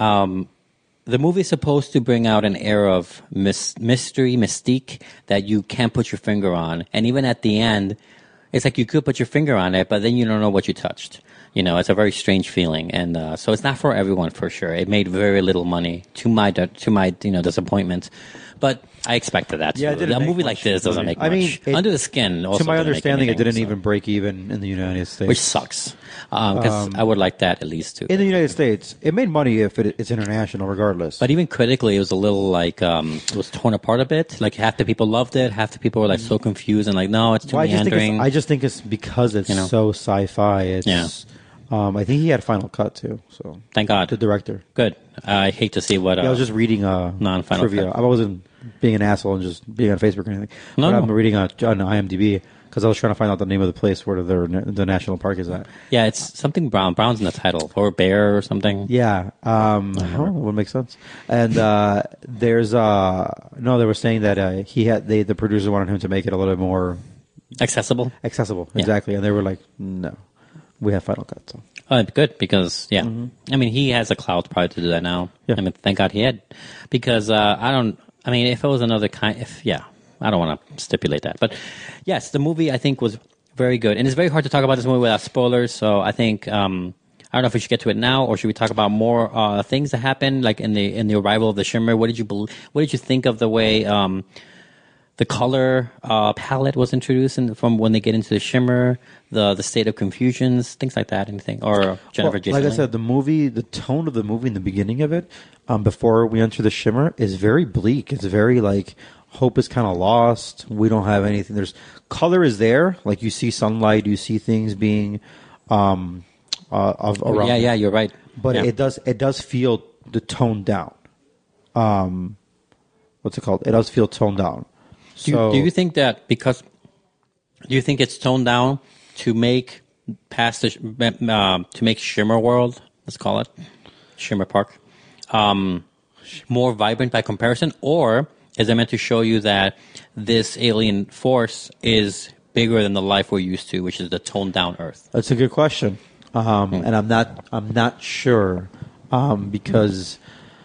Speaker 3: the movie is supposed to bring out an air of mystery, mystique that you can't put your finger on. And even at the end, it's like you could put your finger on it, but then you don't know what you touched. It's a very strange feeling. And so it's not for everyone, for sure. It made very little money, to my disappointment. But I expected that.
Speaker 4: Yeah,
Speaker 3: a movie like this doesn't make much.
Speaker 4: I mean,
Speaker 3: Under the Skin also
Speaker 4: to my
Speaker 3: didn't make
Speaker 4: understanding, it
Speaker 3: anything,
Speaker 4: didn't
Speaker 3: so-
Speaker 4: even break even in the United States.
Speaker 3: Which sucks. Because I would like that at least too.
Speaker 4: In the United States, it made money if it's international, regardless.
Speaker 3: But even critically, it was a little like it was torn apart a bit. Like half the people loved it, half the people were like so confused and like, no, it's too meandering.
Speaker 4: I just think it's because it's so sci-fi. It's,
Speaker 3: Yeah.
Speaker 4: I think he had Final Cut too. So
Speaker 3: Thank God.
Speaker 4: the director.
Speaker 3: Good. I hate to see what.
Speaker 4: I was just reading
Speaker 3: non-Final
Speaker 4: trivia.
Speaker 3: Cut.
Speaker 4: I wasn't being an asshole and just being on Facebook or anything.
Speaker 3: No,
Speaker 4: but
Speaker 3: no.
Speaker 4: I'm reading on IMDb because I was trying to find out the name of the place where the national park is at.
Speaker 3: Yeah, it's something brown. Brown's in the title, or bear or something.
Speaker 4: Yeah, I don't know what makes sense. And there's they were saying that the producer wanted him to make it a little bit more
Speaker 3: Accessible.
Speaker 4: accessible.
Speaker 3: Yeah.
Speaker 4: Exactly, and they were like, no, we have Final Cut. So.
Speaker 3: Good because I mean he has a clout probably to do that now.
Speaker 4: Yeah.
Speaker 3: I mean thank God he had because I mean if it was another kind I don't want to stipulate that, but yes, the movie I think was very good, and it's very hard to talk about this movie without spoilers. So I think I don't know if we should get to it now or should we talk about more things that happened like in the arrival of the Shimmer. What did you think of the way the color palette was introduced from when they get into the Shimmer, the state of confusions, things like that, anything? Or Jennifer Jason
Speaker 4: like I
Speaker 3: Leigh?
Speaker 4: said, the tone of the movie in the beginning of it, before we enter the Shimmer, is very bleak. It's very like hope is kind of lost. We don't have anything. There's color is there. Like you see sunlight, you see things being around.
Speaker 3: Yeah, you're right.
Speaker 4: But
Speaker 3: Yeah.
Speaker 4: it does feel the tone down. What's it called? It does feel toned down. So
Speaker 3: Do you think that do you think it's toned down to make to make Shimmer World, let's call it Shimmer Park, more vibrant by comparison, or is it meant to show you that this alien force is bigger than the life we're used to, which is the toned down Earth?
Speaker 4: That's a good question, and I'm not sure because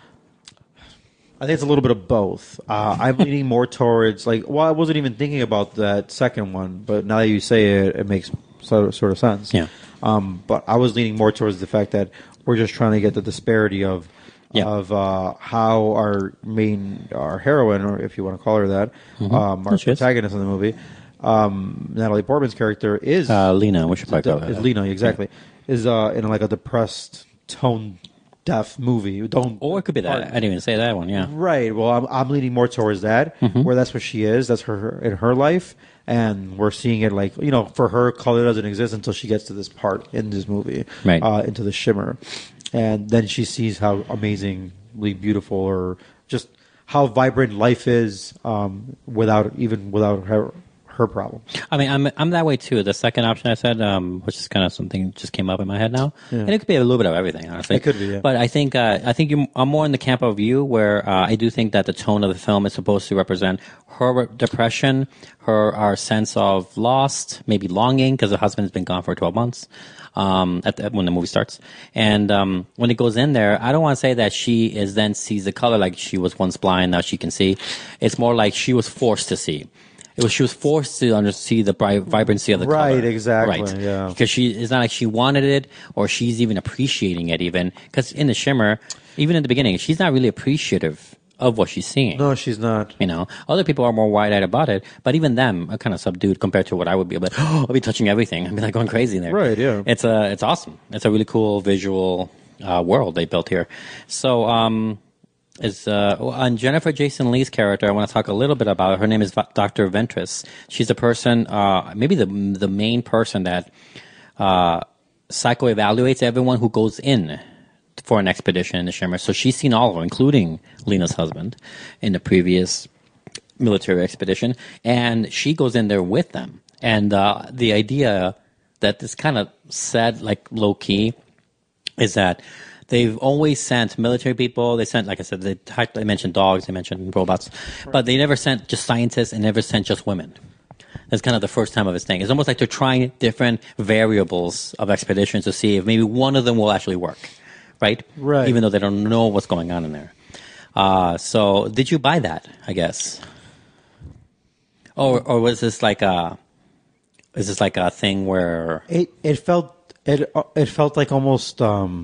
Speaker 4: I think it's a little bit of both. I'm leaning more towards I wasn't even thinking about that second one, but now that you say it, it makes sort of sense.
Speaker 3: Yeah.
Speaker 4: But I was leaning more towards the fact that we're just trying to get the disparity of how our heroine, or if you want to call her that, our protagonist in the movie, Natalie Portman's character is
Speaker 3: Lena. We should probably call her
Speaker 4: is
Speaker 3: that.
Speaker 4: Lena, exactly. Is in like a depressed, tone deaf movie.
Speaker 3: Or it could be that. I didn't even say that one. Yeah.
Speaker 4: Right. Well, I'm leaning more towards that, where that's what she is. That's her in her life, and we're seeing it like for her, color doesn't exist until she gets to this part in this movie,
Speaker 3: Right.
Speaker 4: Into the Shimmer, and then she sees how amazingly beautiful, or just how vibrant life is, without her problems.
Speaker 3: I mean, I'm that way too. The second option I said, which is kind of something just came up in my head now, and it could be a little bit of everything, honestly.
Speaker 4: It could be, yeah.
Speaker 3: But I think I'm more in the camp of you, where I do think that the tone of the film is supposed to represent her depression, our sense of lost, maybe longing, because her husband's been gone for 12 months. When the movie starts, and when it goes in there, I don't want to say that she then sees the color like she was once blind, now she can see. It's more like she was forced to see. She was forced to see the vibrancy of the color.
Speaker 4: Right, exactly,
Speaker 3: Right,
Speaker 4: yeah.
Speaker 3: Because it's not like she wanted it, or she's even appreciating it. Even because in the Shimmer, even in the beginning, she's not really appreciative of what she's seeing.
Speaker 4: No, she's not.
Speaker 3: Other people are more wide-eyed about it, but even them are kind of subdued compared to what I would be. But I'll be touching everything. I'll be like going crazy in there.
Speaker 4: Right, yeah.
Speaker 3: It's awesome. It's a really cool visual world they built here. So on Jennifer Jason Leigh's character. I want to talk a little bit about her. Her name is Dr. Ventress. She's a person, maybe the main person that psychoevaluates everyone who goes in for an expedition in the Shimmer. So she's seen all of them, including Lena's husband in the previous military expedition, and she goes in there with them. And the idea that is kind of said, like low key, is that they've always sent military people. They sent, like I said, they mentioned dogs, they mentioned robots, but they never sent just scientists and never sent just women. That's kind of the first time of its thing. It's almost like they're trying different variables of expeditions to see if maybe one of them will actually work, right?
Speaker 4: Right.
Speaker 3: Even though they don't know what's going on in there. So did you buy that, I guess? Or was this like a thing where
Speaker 4: it felt like almost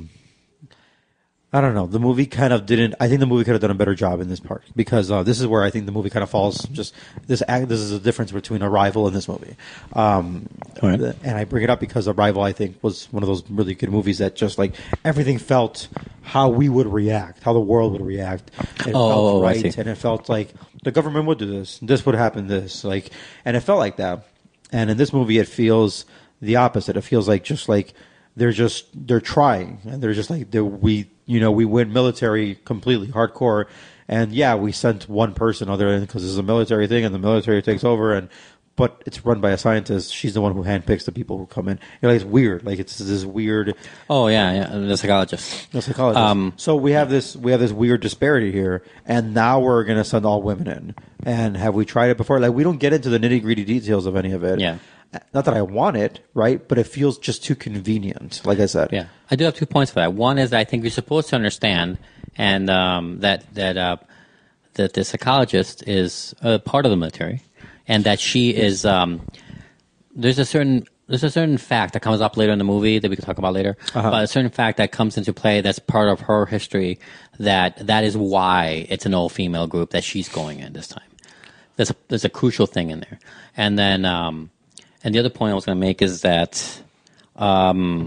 Speaker 4: I don't know. The movie kind of didn't. I think the movie could have done a better job in this part because this is where I think the movie kind of falls. Just this is the difference between Arrival and this movie.
Speaker 3: Right.
Speaker 4: And I bring it up because Arrival, I think, was one of those really good movies that just like everything felt how we would react, how the world would react. And it felt right, and it felt like the government would do this, this would happen, this like, and it felt like that. And in this movie, it feels the opposite. It feels like just like they're trying, and they're just like we went military completely hardcore, and yeah, we sent one person other than because this is a military thing, and the military takes over, but it's run by a scientist. She's the one who handpicks the people who come in. It's weird, like it's this weird.
Speaker 3: Oh yeah, the psychologist.
Speaker 4: The psychologist. So we have this weird disparity here, and now we're going to send all women in. And have we tried it before? Like we don't get into the nitty gritty details of any of it.
Speaker 3: Yeah.
Speaker 4: Not that I want it, right? But it feels just too convenient, like I said.
Speaker 3: Yeah. I do have 2 points for that. One is I think you're supposed to understand and that the psychologist is a part of the military and that she is there's a certain fact that comes up later in the movie that we can talk about later, but a certain fact that comes into play that's part of her history that is why it's an all-female group that she's going in this time. There's a crucial thing in there. And then and the other point I was going to make is that I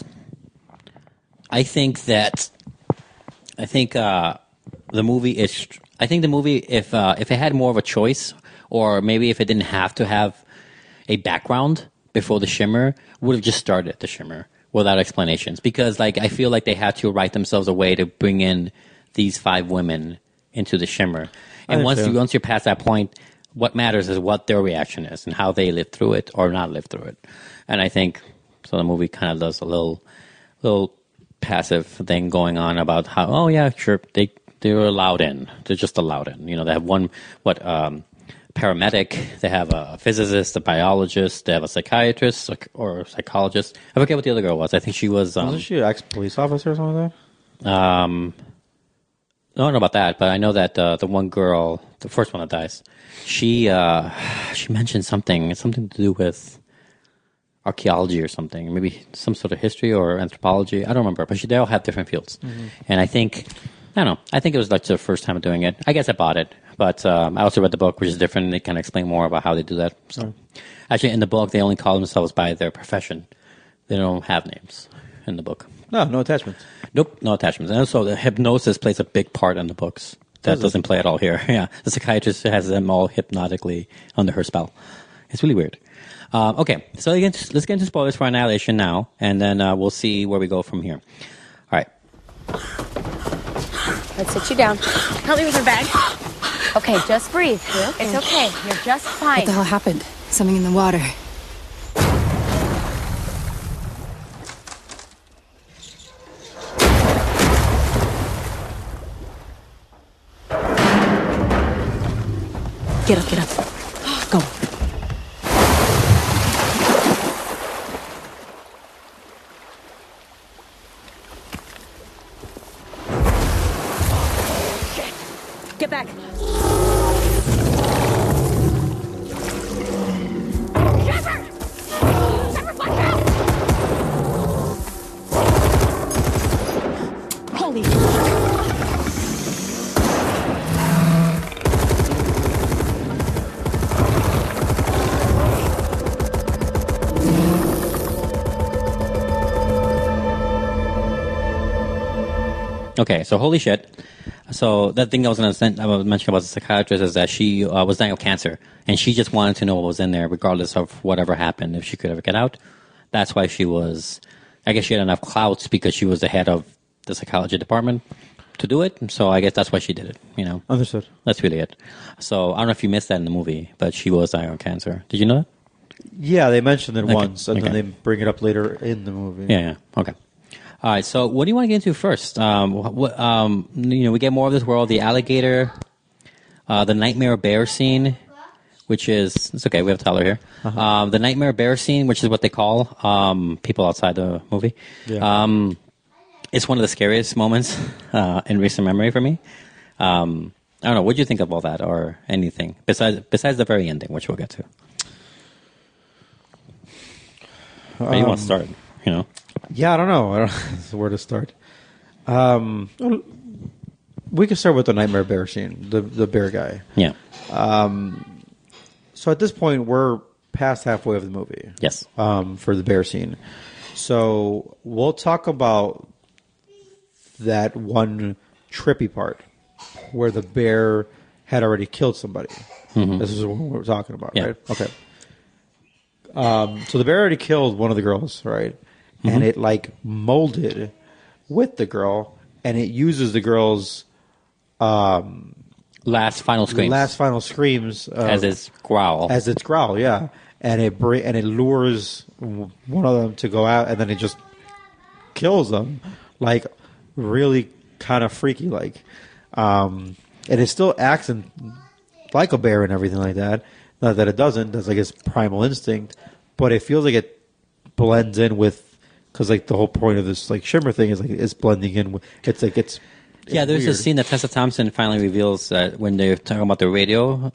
Speaker 3: think the movie if it had more of a choice, or maybe if it didn't have to have a background before the Shimmer, would have just started at the Shimmer without explanations, because like I feel like they had to write themselves a way to bring in these 5 women into the Shimmer, and once you're past that point, what matters is what their reaction is and how they live through it or not live through it. And I think so the movie kind of does a little passive thing going on about how, oh yeah, sure, they're allowed in. They're just allowed in. They have one paramedic, they have a physicist, a biologist, they have a psychiatrist or psychologist. I forget what the other girl was. I think she was
Speaker 4: wasn't she an ex-police officer or something like that?
Speaker 3: I don't know about that, but I know that the one girl, the first one that dies, she mentioned something to do with archaeology or something, maybe some sort of history or anthropology. I don't remember, but they all have different fields. Mm-hmm. And I think it was like the first time of doing it. I guess I bought it, but I also read the book, which is different, and they kind of explain more about how they do that. So, actually, in the book, they only call themselves by their profession. They don't have names in the book.
Speaker 4: No attachments.
Speaker 3: Nope, no attachments. And also, the hypnosis plays a big part in the books. That doesn't play at all here. Yeah, the psychiatrist has them all hypnotically under her spell. It's really weird. Okay, so let's get into spoilers for Annihilation now, and then we'll see where we go from here. All right.
Speaker 8: Let's sit you down. Help me with your bag. Okay, just breathe. It's okay. You're just fine.
Speaker 6: What the hell happened? Something in the water. Get up. Go.
Speaker 8: Get back. Shepard, watch out! Holy
Speaker 3: Okay, so holy shit. So the thing I was mention about the psychiatrist is that she was dying of cancer, and she just wanted to know what was in there, regardless of whatever happened, if she could ever get out. That's why she was. I guess she had enough clout because she was the head of the psychology department to do it. So I guess that's why she did it.
Speaker 4: Understood.
Speaker 3: That's really it. So I don't know if you missed that in the movie, but she was dying of cancer. Did you know that?
Speaker 4: Yeah, they mentioned it once, and
Speaker 3: okay.
Speaker 4: then they bring it up later in the movie.
Speaker 3: Yeah. Okay. All right. So what do you want to get into first? We get more of this world. The alligator, the nightmare bear scene, which is it's okay. We have Tyler here. Uh-huh. The nightmare bear scene, which is what they call people outside the movie. Yeah. It's one of the scariest moments in recent memory for me. I don't know. What do you think of all that, or anything besides the very ending, which we'll get to? Where do you want to start?
Speaker 4: Yeah, I don't know. I don't know where to start. We can start with the nightmare bear scene, the bear guy.
Speaker 3: Yeah.
Speaker 4: So at this point, we're past halfway of the movie.
Speaker 3: Yes.
Speaker 4: For the bear scene. So we'll talk about that one trippy part where the bear had already killed somebody. Mm-hmm. This is what we're talking about, right? Okay. So the bear already killed one of the girls, right? Mm-hmm. And it molded with the girl, and it uses the girl's
Speaker 3: last final screams
Speaker 4: as
Speaker 3: its growl.
Speaker 4: Yeah. And it lures one of them to go out, and then it just kills them, really kind of freaky, and it still acts like a bear and everything like that. Not that it doesn't. That's its primal instinct, but it feels like it blends in with, because the whole point of this shimmer thing is it's blending in with. It's there's
Speaker 3: weird. A scene that Tessa Thompson finally reveals that when they're talking about the radio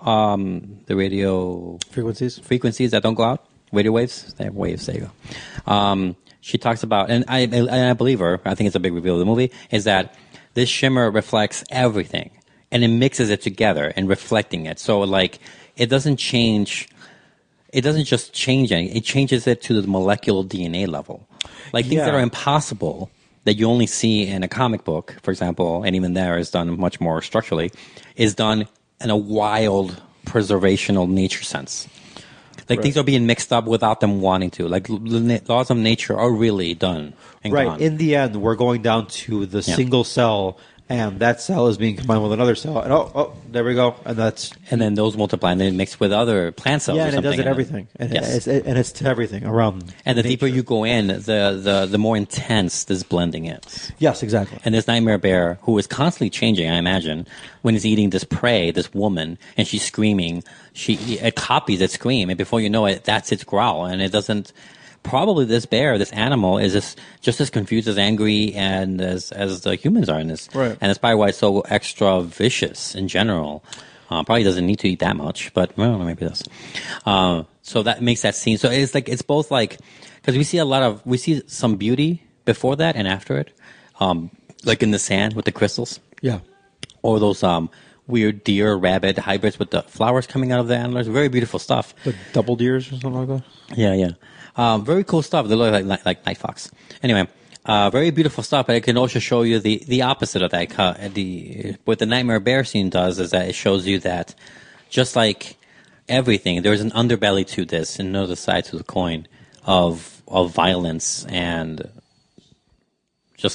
Speaker 3: frequencies that don't go out, radio waves. They have waves. There you go. She talks about, and I believe her. I think it's a big reveal of the movie is that this shimmer reflects everything, and it mixes it together and reflecting it. So it doesn't change. It doesn't just change anything. It changes it to the molecular DNA level. Things that are impossible that you only see in a comic book, for example, and even there is done much more structurally, is done in a wild preservational nature sense. Things are being mixed up without them wanting to. Laws of nature are really done and gone.
Speaker 4: In the end, we're going down to the single cell, and that cell is being combined with another cell. And there we go. And
Speaker 3: then those multiply, and then mix with other plant cells.
Speaker 4: Yeah,
Speaker 3: and
Speaker 4: it does everything. It's to everything around.
Speaker 3: And the deeper you go in, the more intense this blending is.
Speaker 4: Yes, exactly.
Speaker 3: And this nightmare bear, who is constantly changing, I imagine, when he's eating this prey, this woman, and she's screaming, it copies its scream, and before you know it, that's its growl, and it doesn't. Probably this bear, this animal, is just as confused, as angry, and as the humans are in this.
Speaker 4: Right.
Speaker 3: And that's probably why it's so extra vicious in general. Probably doesn't need to eat that much, but well, maybe it does. So that makes that scene. So it's both because we see some beauty before that and after it, in the sand with the crystals.
Speaker 4: Yeah.
Speaker 3: Or those weird deer rabbit hybrids with the flowers coming out of the antlers. Very beautiful stuff.
Speaker 4: The double deers or something like that.
Speaker 3: Yeah. Very cool stuff. They look like night fox. Anyway, very beautiful stuff. But it can also show you the opposite of that. What the nightmare bear scene does is that it shows you that just like everything, there's an underbelly to this, and another side to the coin of violence and just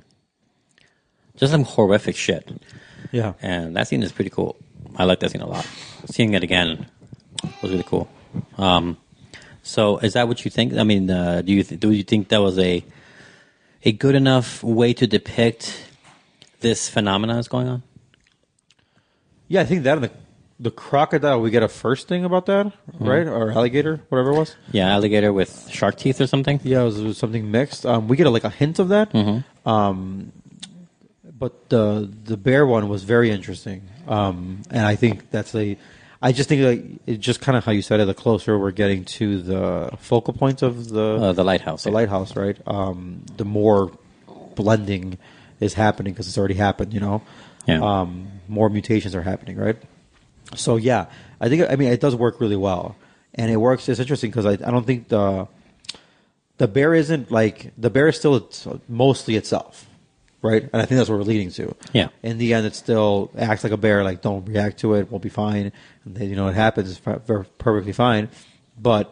Speaker 3: some horrific shit.
Speaker 4: Yeah.
Speaker 3: And that scene is pretty cool. I like that scene a lot. Seeing it again was really cool. So is that what you think? I mean, do you think that was a good enough way to depict this phenomenon that's going on?
Speaker 4: Yeah, I think that and the crocodile, we get a first thing about that, right? Or alligator, whatever it was.
Speaker 3: Yeah, alligator with shark teeth or something.
Speaker 4: Yeah, it was something mixed. We get a hint of that. Mm-hmm. But the bear one was very interesting. And I think I just think it's just kind of how you said it. The closer we're getting to the focal point of the
Speaker 3: lighthouse,
Speaker 4: lighthouse, right? The more blending is happening because it's already happened.
Speaker 3: Yeah.
Speaker 4: More mutations are happening, right? So yeah, I think it does work really well, and it works. It's interesting because I don't think the bear isn't the bear is still mostly itself. right? And I think that's what we're leading to.
Speaker 3: Yeah.
Speaker 4: In the end, it still acts like a bear. Like, don't react to it. We'll be fine. And then, it happens. It's perfectly fine. But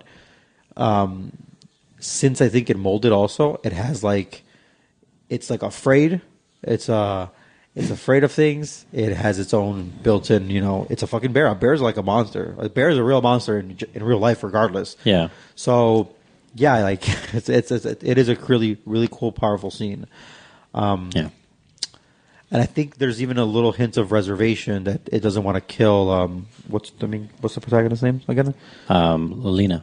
Speaker 4: since I think it molded also, it has it's afraid. It's afraid of things. It has its own built-in, it's a fucking bear. A bear is like a monster. A bear is a real monster in real life, regardless.
Speaker 3: Yeah.
Speaker 4: So, yeah, it is a really, really cool, powerful scene.
Speaker 3: Yeah.
Speaker 4: And I think there's even a little hint of reservation that it doesn't want to kill. What's the protagonist's name again?
Speaker 3: Lena.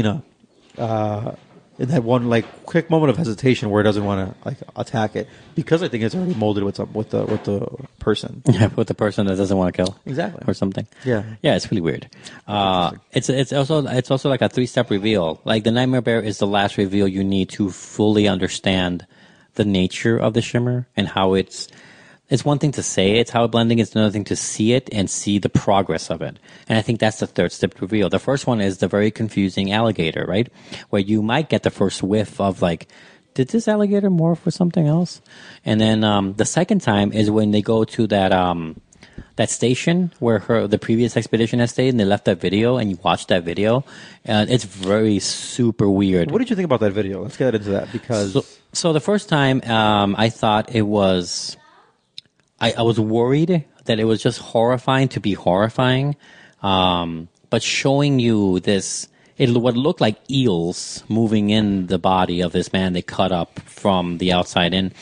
Speaker 4: In that one quick moment of hesitation where it doesn't want to attack it, because I think it's already molded with the person.
Speaker 3: Yeah, with the person that doesn't want to kill.
Speaker 4: Exactly.
Speaker 3: Or something.
Speaker 4: Yeah.
Speaker 3: Yeah, it's really weird. It's also like a 3-step reveal. Like the Nightmare Bear is the last reveal you need to fully understand the nature of the shimmer and how it's one thing to say it's how it blending, it's another thing to see it and see the progress of it. And I think that's the 3rd step reveal. The first one is the very confusing alligator, right? Where you might get the first whiff of did this alligator morph for something else? And then the second time is when they go to that station where the previous expedition has stayed, and they left that video, and you watch that video, and it's very super weird.
Speaker 4: What did you think about that video? Let's get into that, because
Speaker 3: so the first time I thought it was. I was worried that it was just horrifying to be horrifying, but showing you this, what looked like eels moving in the body of this man they cut up from the outside in.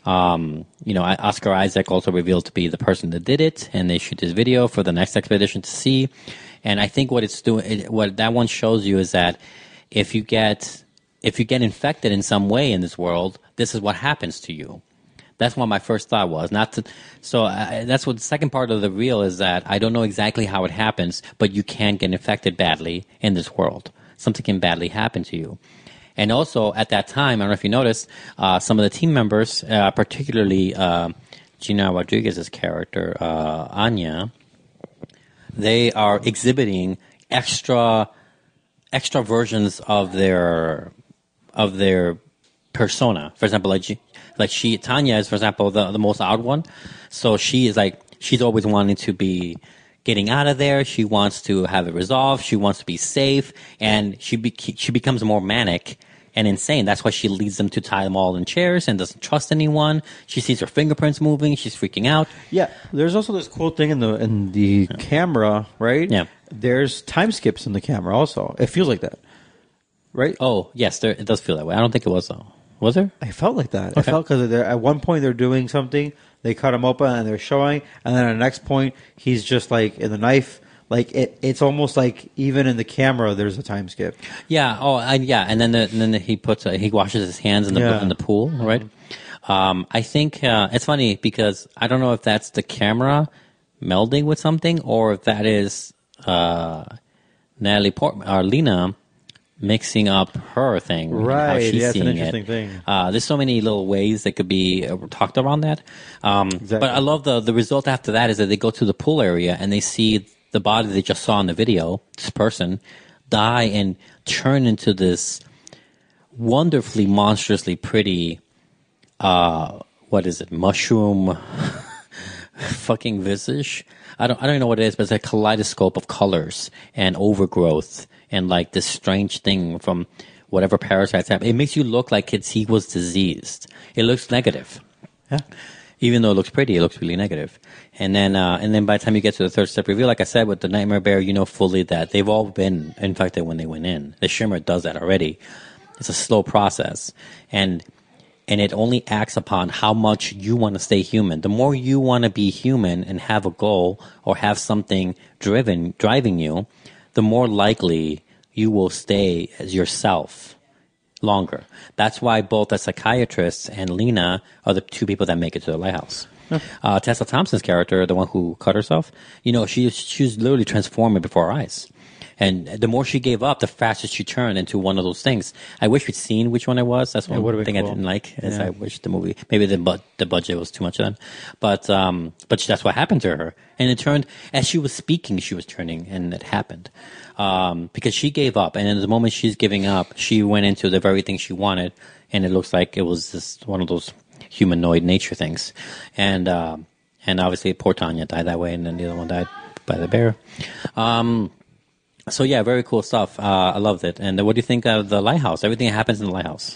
Speaker 3: Oscar Isaac also revealed to be the person that did it, and they shoot this video for the next expedition to see. And I think what it's doing, what that one shows you is that if you get infected in some way in this world, this is what happens to you. That's what my first thought was. That's what the second part of the reel is, that I don't know exactly how it happens, but you can get infected badly in this world. Something can badly happen to you. And also at that time, I don't know if you noticed, some of the team members, particularly Gina Rodriguez's character, Anya, they are exhibiting extra versions of their persona. For example, Tanya is, for example, the most odd one. So she is she's always wanting to be getting out of there. She wants to have it resolved. She wants to be safe, and she becomes more manic and insane. That's why she leads them to tie them all in chairs and doesn't trust anyone. She sees her fingerprints moving. She's freaking out. Yeah,
Speaker 4: there's also this cool thing in the camera, right?
Speaker 3: Yeah,
Speaker 4: there's time skips in the camera. Also, it feels like that, right?
Speaker 3: Oh yes, it does feel that way. I don't think it was though. Was there?
Speaker 4: I felt like that.
Speaker 3: Okay.
Speaker 4: I felt because at one point they're doing something, they cut him open and they're showing, and then at the next point he's just in the knife. It's almost like even in the camera there's a time skip.
Speaker 3: Yeah. Oh, yeah. And then he washes his hands in the pool, right? I think it's funny because I don't know if that's the camera melding with something or if that is Natalie Portman or Lena mixing up her thing,
Speaker 4: right?
Speaker 3: How she's
Speaker 4: it's
Speaker 3: seeing
Speaker 4: an interesting
Speaker 3: it.
Speaker 4: Thing.
Speaker 3: There's so many little ways that could be talked around that.
Speaker 4: Exactly.
Speaker 3: But I love the result after that is that they go to the pool area and they see the body they just saw in the video, this person, die and turn into this wonderfully, monstrously pretty, what is it, mushroom fucking visage? I don't know what it is, but it's a kaleidoscope of colors and overgrowth and this strange thing from whatever parasites have. It makes you look like he was diseased. It looks negative.
Speaker 4: Yeah.
Speaker 3: Even though it looks pretty, it looks really negative. And then by the time you get to the 3rd step reveal, like I said, with the Nightmare Bear, you know fully that they've all been infected when they went in. The shimmer does that already. It's a slow process. And it only acts upon how much you want to stay human. The more you want to be human and have a goal or have something driving you, the more likely you will stay as yourself longer. That's why both the psychiatrist and Lena are the two people that make it to the lighthouse. Tessa Thompson's character, the one who cut herself, she was literally transforming before our eyes. And the more she gave up, the faster she turned into one of those things. I wish we'd seen which one it was. That's one thing cool. I didn't like. Is I wish the movie, maybe the budget was too much then. But that's what happened to her. And it turned, as she was speaking, she was turning, and it happened. Because she gave up. And in the moment she's giving up, she went into the very thing she wanted. And it looks like it was just one of those humanoid nature things. And obviously poor Tanya died that way, and then the other one died by the bear. So yeah, very cool stuff. I loved it. And what do you think of the lighthouse? Everything that happens in the lighthouse.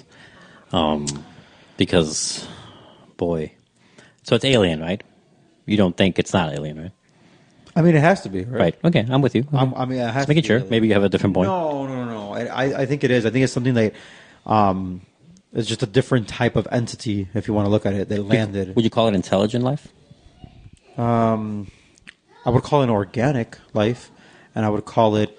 Speaker 3: Because, boy. So it's Alien, right? You don't think it's not Alien, right?
Speaker 4: I mean, it has to be, right?
Speaker 3: Right. Okay, I'm with you.
Speaker 4: I mean, it has
Speaker 3: Just making
Speaker 4: to be
Speaker 3: sure.
Speaker 4: Alien.
Speaker 3: Maybe you have a different point.
Speaker 4: No. I think it is. I think it's something that it's just a different type of entity, if you want to look at it, that landed.
Speaker 3: Would you call it intelligent life?
Speaker 4: I would call it an organic life, and I would call it,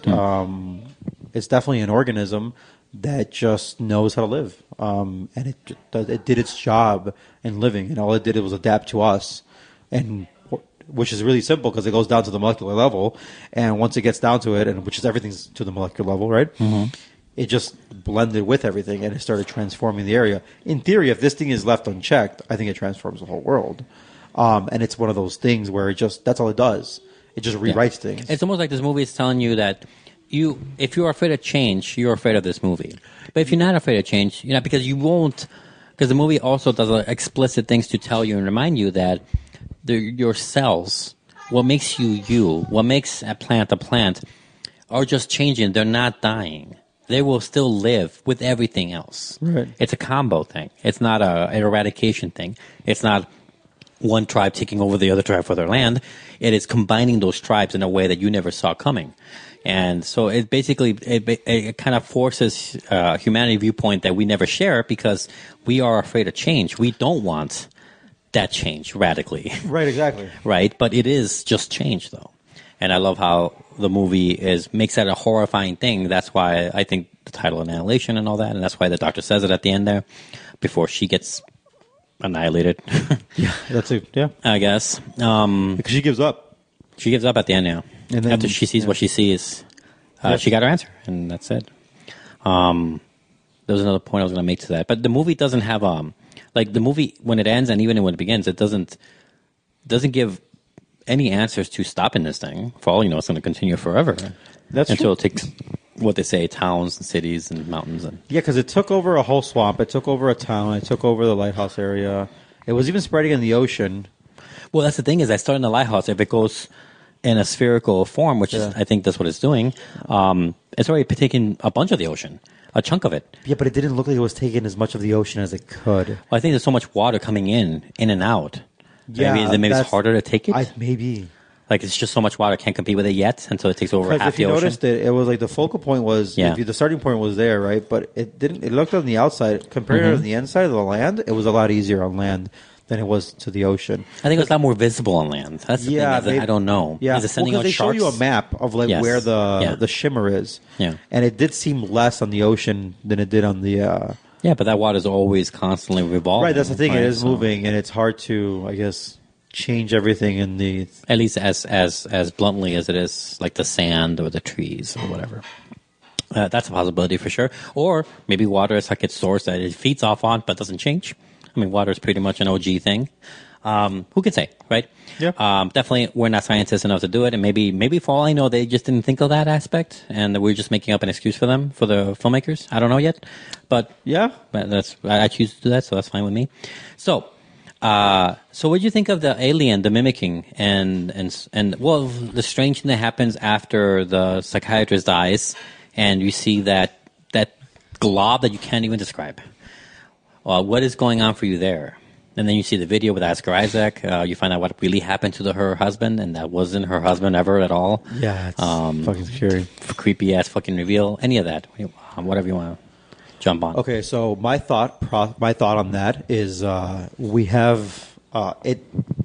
Speaker 4: it's definitely an organism that just knows how to live. And it did its job in living, and all it did was adapt to us, and which is really simple because it goes down to the molecular level, and once it gets down to it, and which is everything's to the molecular level, right? Mm-hmm. It just blended with everything, and it started transforming the area. In theory, if this thing is left unchecked, I think it transforms the whole world. And it's one of those things where that's all it does. It just rewrites things.
Speaker 3: It's almost like this movie is telling you that if you're afraid of change, you're afraid of this movie. But if you're not afraid of change, because you won't, because the movie also does explicit things to tell you and remind you that your cells, what makes you, what makes a plant, are just changing. They're not dying. They will still live with everything else.
Speaker 4: Right.
Speaker 3: It's a combo thing. It's not an eradication thing. It's not one tribe taking over the other tribe for their land. It is combining those tribes in a way that you never saw coming. And so it basically, it kind of forces a humanity viewpoint that we never share because we are afraid of change. We don't want that change radically.
Speaker 4: Right, exactly.
Speaker 3: Right? But it is just change, though. And I love how the movie makes that a horrifying thing. That's why I think the title Annihilation and all that, and that's why the doctor says it at the end there, before she gets annihilated.
Speaker 4: Yeah, that's it. Yeah,
Speaker 3: I guess.
Speaker 4: Because she gives up.
Speaker 3: She gives up at the end now. And then, after she sees what she sees, she got her answer, and that's it. There was another point I was going to make to that. But the movie doesn't have, like the movie, when it ends and even when it begins, it doesn't give any answers to stopping this thing. For all you know, it's going to continue forever.
Speaker 4: That's
Speaker 3: until
Speaker 4: true.
Speaker 3: It takes, what they say, towns and cities and mountains.
Speaker 4: Yeah, because it took over a whole swamp. It took over a town. It took over the lighthouse area. It was even spreading in the ocean.
Speaker 3: Well, that's the thing is, I start in the lighthouse. If it goes in a spherical form, which is, I think that's what it's doing, it's already taking a bunch of the ocean, a chunk of it.
Speaker 4: Yeah, but it didn't look like it was taking as much of the ocean as it could.
Speaker 3: Well, I think there's so much water coming in and out.
Speaker 4: Yeah,
Speaker 3: maybe it's harder to take it.
Speaker 4: Maybe.
Speaker 3: Like it's just so much water, can't compete with it yet until it takes over half the ocean.
Speaker 4: If you noticed it was like the focal point was, the starting point was there, right? But it didn't. It looked on the outside compared to the inside of the land. It was a lot easier on land than it was to the ocean.
Speaker 3: I think it was a lot more visible on land. That's the thing. Maybe, I don't know.
Speaker 4: Yeah,
Speaker 3: is it sending out
Speaker 4: they
Speaker 3: sharks?
Speaker 4: show you a map of like where the shimmer is.
Speaker 3: Yeah,
Speaker 4: and it did seem less on the ocean than it did on the.
Speaker 3: Yeah, but that water is always constantly revolving.
Speaker 4: Right, that's the thing. Right? It is moving, and it's hard to, I guess, change everything in the.
Speaker 3: At least as bluntly as it is, like the sand or the trees or whatever. That's a possibility for sure. Or maybe water is like its source that it feeds off on, but doesn't change. I mean, water is pretty much an OG thing. Who can say, right?
Speaker 4: Yeah.
Speaker 3: Definitely, we're not scientists enough to do it, and maybe for all I know, they just didn't think of that aspect, and we're just making up an excuse for them, for the filmmakers. I don't know yet, but
Speaker 4: yeah,
Speaker 3: I choose to do that, so that's fine with me. So what do you think of the alien, the mimicking, and well, the strange thing that happens after the psychiatrist dies, and you see that glob that you can't even describe? What is going on for you there? And then you see the video with Oscar Isaac. You find out what really happened to her husband, and that wasn't her husband ever at all.
Speaker 4: Yeah, it's fucking scary.
Speaker 3: Creepy ass fucking reveal. Any of that, whatever you want to jump on.
Speaker 4: Okay, so my thought on that is we have it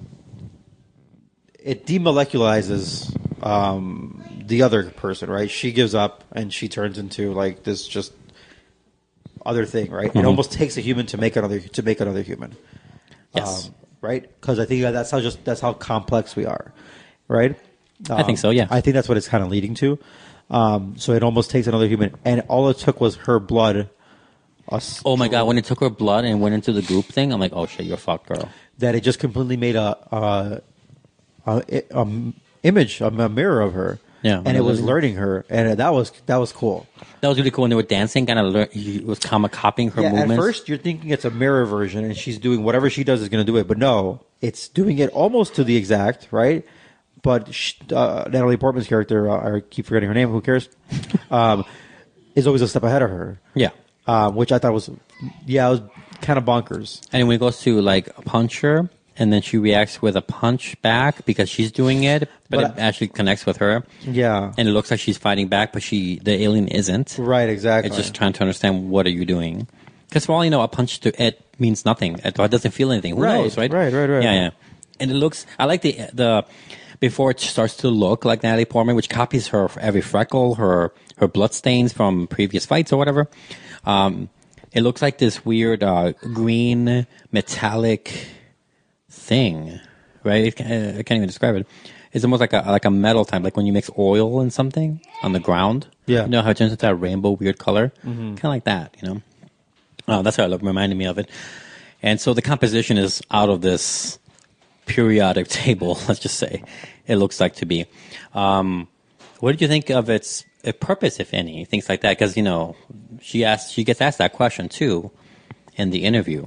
Speaker 4: demolecularizes the other person, right? She gives up and she turns into like this just other thing, right? It almost takes a human to make another human.
Speaker 3: Yes.
Speaker 4: Right? Because I think that's how complex we are, right?
Speaker 3: I think so. Yeah.
Speaker 4: I think that's what it's kind of leading to. So it almost takes another human, and all it took was her blood.
Speaker 3: Oh my god! When it took her blood and went into the group thing, I'm like, oh shit, you're fucked, girl.
Speaker 4: That it just completely made a image, a mirror of her.
Speaker 3: Yeah,
Speaker 4: and it was learning her, and that was cool.
Speaker 3: That was really cool when they were dancing. Kind of, he was kind of copying her movements.
Speaker 4: At first, you're thinking it's a mirror version, and she's doing whatever she does is going to do it. But no, it's doing it almost to the exact right. But Natalie Portman's character, I keep forgetting her name. Who cares? Is always a step ahead of her.
Speaker 3: Yeah,
Speaker 4: which I thought was, it was kind of bonkers.
Speaker 3: And when it goes to like punch her, and then she reacts with a punch back because she's doing it, but it actually connects with her.
Speaker 4: Yeah,
Speaker 3: and it looks like she's fighting back, but the alien isn't.
Speaker 4: Right, exactly.
Speaker 3: It's just trying to understand what are you doing. Because for all you know, a punch to it means nothing. It doesn't feel anything. Who knows, right?
Speaker 4: Right.
Speaker 3: Yeah. And it looks. I like the before it starts to look like Natalie Portman, which copies her for every freckle, her blood stains from previous fights or whatever. It looks like this weird green metallic thing, right? I can't even describe it. It's almost like a metal type, like when you mix oil in something on the ground.
Speaker 4: Yeah.
Speaker 3: You know how it turns into that rainbow weird color? Mm-hmm. Kind of like that, you know? That's what it reminded me of it. And so the composition is out of this periodic table, let's just say. It looks like to be. What did you think of its purpose, if any? Things like that, because, you know, she gets asked that question, too, in the interview.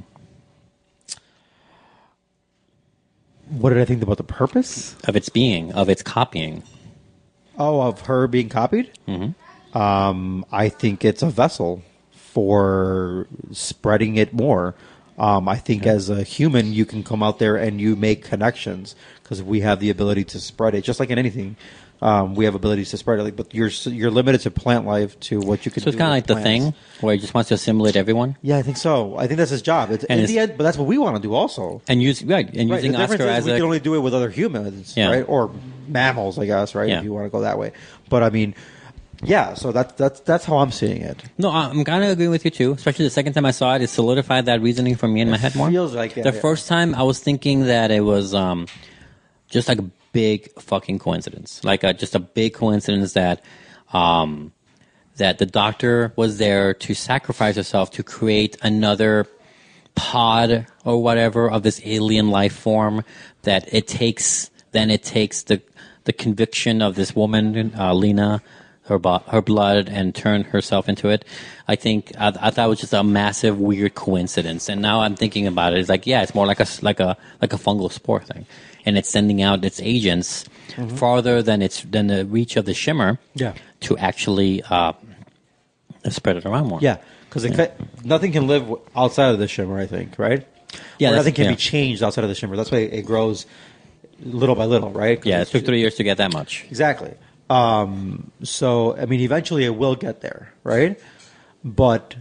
Speaker 4: What did I think about the purpose?
Speaker 3: Of its being, of its copying.
Speaker 4: Oh, of her being copied? Mm-hmm. I think it's a vessel for spreading it more. I think as a human, you can come out there and you make connections because we have the ability to spread it, just like in anything. We have abilities to spread it, but you're limited to plant life, to what you can do.
Speaker 3: So it's kind of like
Speaker 4: plants.
Speaker 3: The Thing, where he just wants to assimilate everyone?
Speaker 4: Yeah, I think so. I think that's his job. In the end, but that's what we want to do also.
Speaker 3: And using
Speaker 4: The
Speaker 3: Oscar
Speaker 4: difference is
Speaker 3: Isaac.
Speaker 4: we can only do it with other humans,
Speaker 3: Yeah.
Speaker 4: right? Or mammals, I guess, right?
Speaker 3: Yeah.
Speaker 4: If you want to go that way. But I mean, yeah, so that's how I'm seeing it.
Speaker 3: No, I'm kind of agreeing with you too. Especially the second time I saw it, it solidified that reasoning for me in my head more.
Speaker 4: Feels like it.
Speaker 3: The first time, I was thinking that it was just like a big fucking coincidence, like just a big coincidence that that the doctor was there to sacrifice herself to create another pod or whatever of this alien life form. That it takes the conviction of this woman, Lena. Her blood and turn herself into it. I think I thought it was just a massive weird coincidence. And now I'm thinking about it. It's like, yeah, it's more like a fungal spore thing, and it's sending out its agents farther than the reach of the shimmer.
Speaker 4: Yeah.
Speaker 3: To actually spread it around more.
Speaker 4: Yeah, because nothing can live outside of the shimmer. I think, right?
Speaker 3: Yeah,
Speaker 4: or nothing can be changed outside of the shimmer. That's why it grows little by little, right?
Speaker 3: Yeah, it took 3 years to get that much.
Speaker 4: Exactly. So, I mean, eventually it will get there, right? But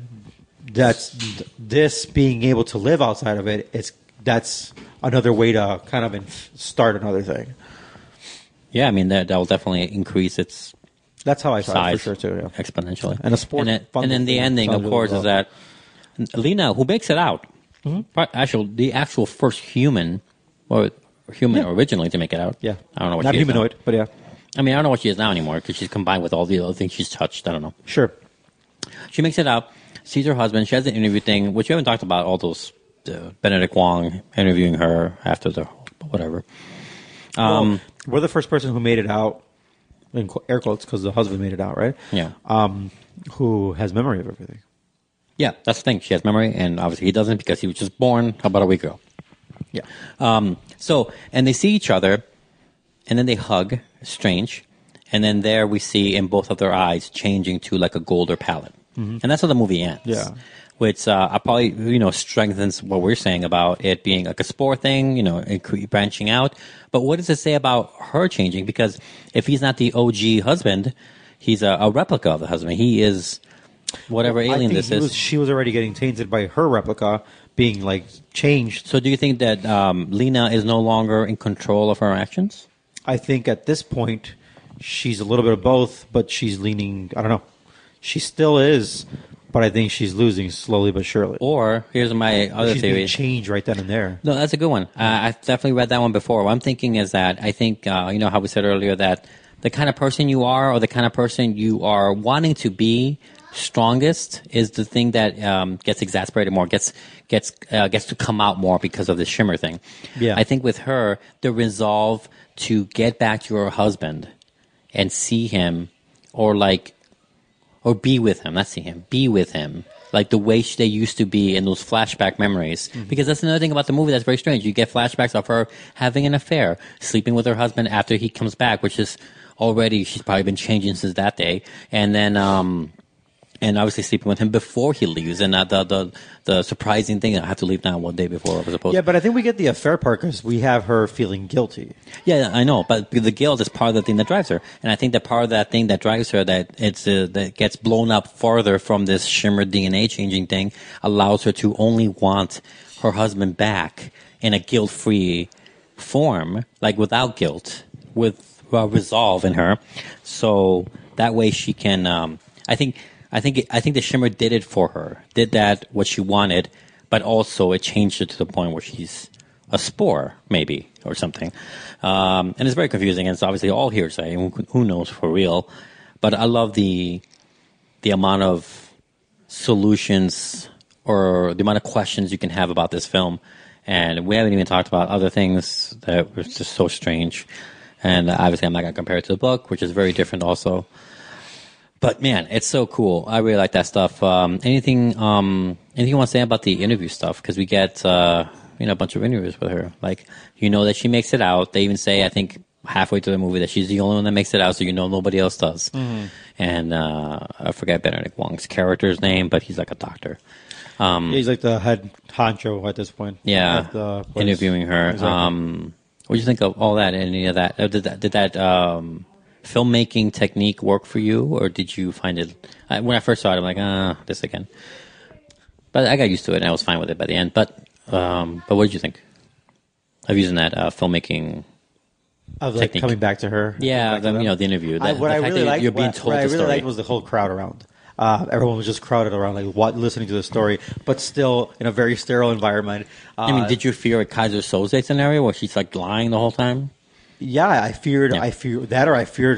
Speaker 4: this being able to live outside of it, that's another way to kind of start another thing.
Speaker 3: Yeah, I mean, that will definitely increase its
Speaker 4: That's how I saw
Speaker 3: size
Speaker 4: it for sure, too. Yeah.
Speaker 3: exponentially.
Speaker 4: And a sport
Speaker 3: and then the ending, of course, is that Lena, who makes it out, actually, the actual first human originally to make it out.
Speaker 4: Yeah.
Speaker 3: I don't know what
Speaker 4: Not
Speaker 3: she is now.
Speaker 4: humanoid, but yeah.
Speaker 3: I mean, I don't know what she is now anymore because she's combined with all the other things she's touched. I don't know.
Speaker 4: Sure.
Speaker 3: She makes it out, sees her husband. She has the interview thing, which we haven't talked about, all those Benedict Wong interviewing her after the whatever.
Speaker 4: We're the first person who made it out, in air quotes, because the husband made it out, right?
Speaker 3: Yeah.
Speaker 4: Who has memory of everything.
Speaker 3: Yeah, that's the thing. She has memory, and obviously he doesn't because he was just born about a week ago.
Speaker 4: Yeah.
Speaker 3: And they see each other, and then they hug. Strange. And then there we see in both of their eyes changing to like a golder palette. Mm-hmm. And that's how the movie ends.
Speaker 4: Yeah.
Speaker 3: Which probably, strengthens what we're saying about it being like a spore thing, branching out. But what does it say about her changing? Because if he's not the OG husband, he's a replica of the husband. He is whatever alien this is.
Speaker 4: She was already getting tainted by her replica being like changed.
Speaker 3: So do you think that Lena is no longer in control of her actions?
Speaker 4: I think at this point she's a little bit of both, but she's leaning. I don't know. She still is, but I think she's losing slowly but surely.
Speaker 3: Or here's my other
Speaker 4: she's
Speaker 3: theory:
Speaker 4: being changed right then and there.
Speaker 3: No, that's a good one. I've definitely read that one before. What I'm thinking is that I think how we said earlier that the kind of person you are, or the kind of person you are wanting to be strongest, is the thing that gets exasperated more, gets to come out more because of the shimmer thing.
Speaker 4: Yeah,
Speaker 3: I think with her, the resolve to get back to her husband and see him, or be with him. Not see him, be with him. Like the way they used to be in those flashback memories. Mm-hmm. Because that's another thing about the movie that's very strange. You get flashbacks of her having an affair, sleeping with her husband after he comes back, which is already, she's probably been changing since that day. And then, and obviously sleeping with him before he leaves. And the surprising thing, I have to leave now one day before I was supposed to.
Speaker 4: Yeah, but I think we get the affair part because we have her feeling guilty.
Speaker 3: Yeah, I know. But the guilt is part of the thing that drives her. And I think that part of that thing that drives her, that that gets blown up farther from this Shimmer DNA changing thing, allows her to only want her husband back in a guilt-free form, like without guilt, with resolve in her. So that way she can, I think the Shimmer did it for her, did that what she wanted, but also it changed her to the point where she's a spore, maybe, or something. And it's very confusing, and it's obviously all hearsay. Who knows for real? But I love the amount of solutions or the amount of questions you can have about this film. And we haven't even talked about other things that were just so strange. And obviously I'm not going to compare it to the book, which is very different also. But man, it's so cool. I really like that stuff. Anything you want to say about the interview stuff? Because we get a bunch of interviews with her. Like, that she makes it out. They even say, I think, halfway through the movie that she's the only one that makes it out, so nobody else does. Mm-hmm. And I forget Benedict Wong's character's name, but he's like a doctor.
Speaker 4: He's like the head honcho at this point.
Speaker 3: Yeah, interviewing her. Exactly. What do you think of all that? Any of that? Did that filmmaking technique work for you, or did you find it? When I first saw it, I'm like, this again. But I got used to it, and I was fine with it by the end. But what did you think of using that filmmaking
Speaker 4: of like technique? Coming back to her?
Speaker 3: Yeah, the interview.
Speaker 4: What I really liked was the whole crowd around. Everyone was just crowded around, listening to the story, but still in a very sterile environment.
Speaker 3: Did you fear a Kaiser Soze scenario where she's like lying the whole time?
Speaker 4: Yeah, I feared that, or I feared,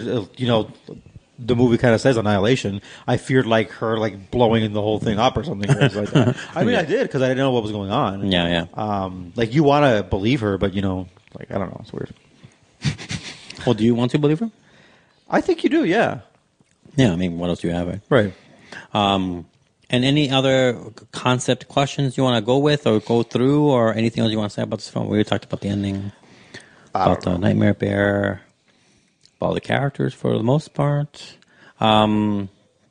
Speaker 4: the movie kind of says Annihilation. I feared her blowing the whole thing up or something like that. I mean, I did because I didn't know what was going on.
Speaker 3: Yeah.
Speaker 4: You want to believe her, but I don't know, it's weird.
Speaker 3: Well, do you want to believe her?
Speaker 4: I think you do. Yeah.
Speaker 3: Yeah. I mean, what else do you have?
Speaker 4: Right.
Speaker 3: And any other concept questions you want to go with or go through, or anything else you want to say about this film? We already talked about the ending. About the Nightmare Bear, about all the characters for the most part. Yeah,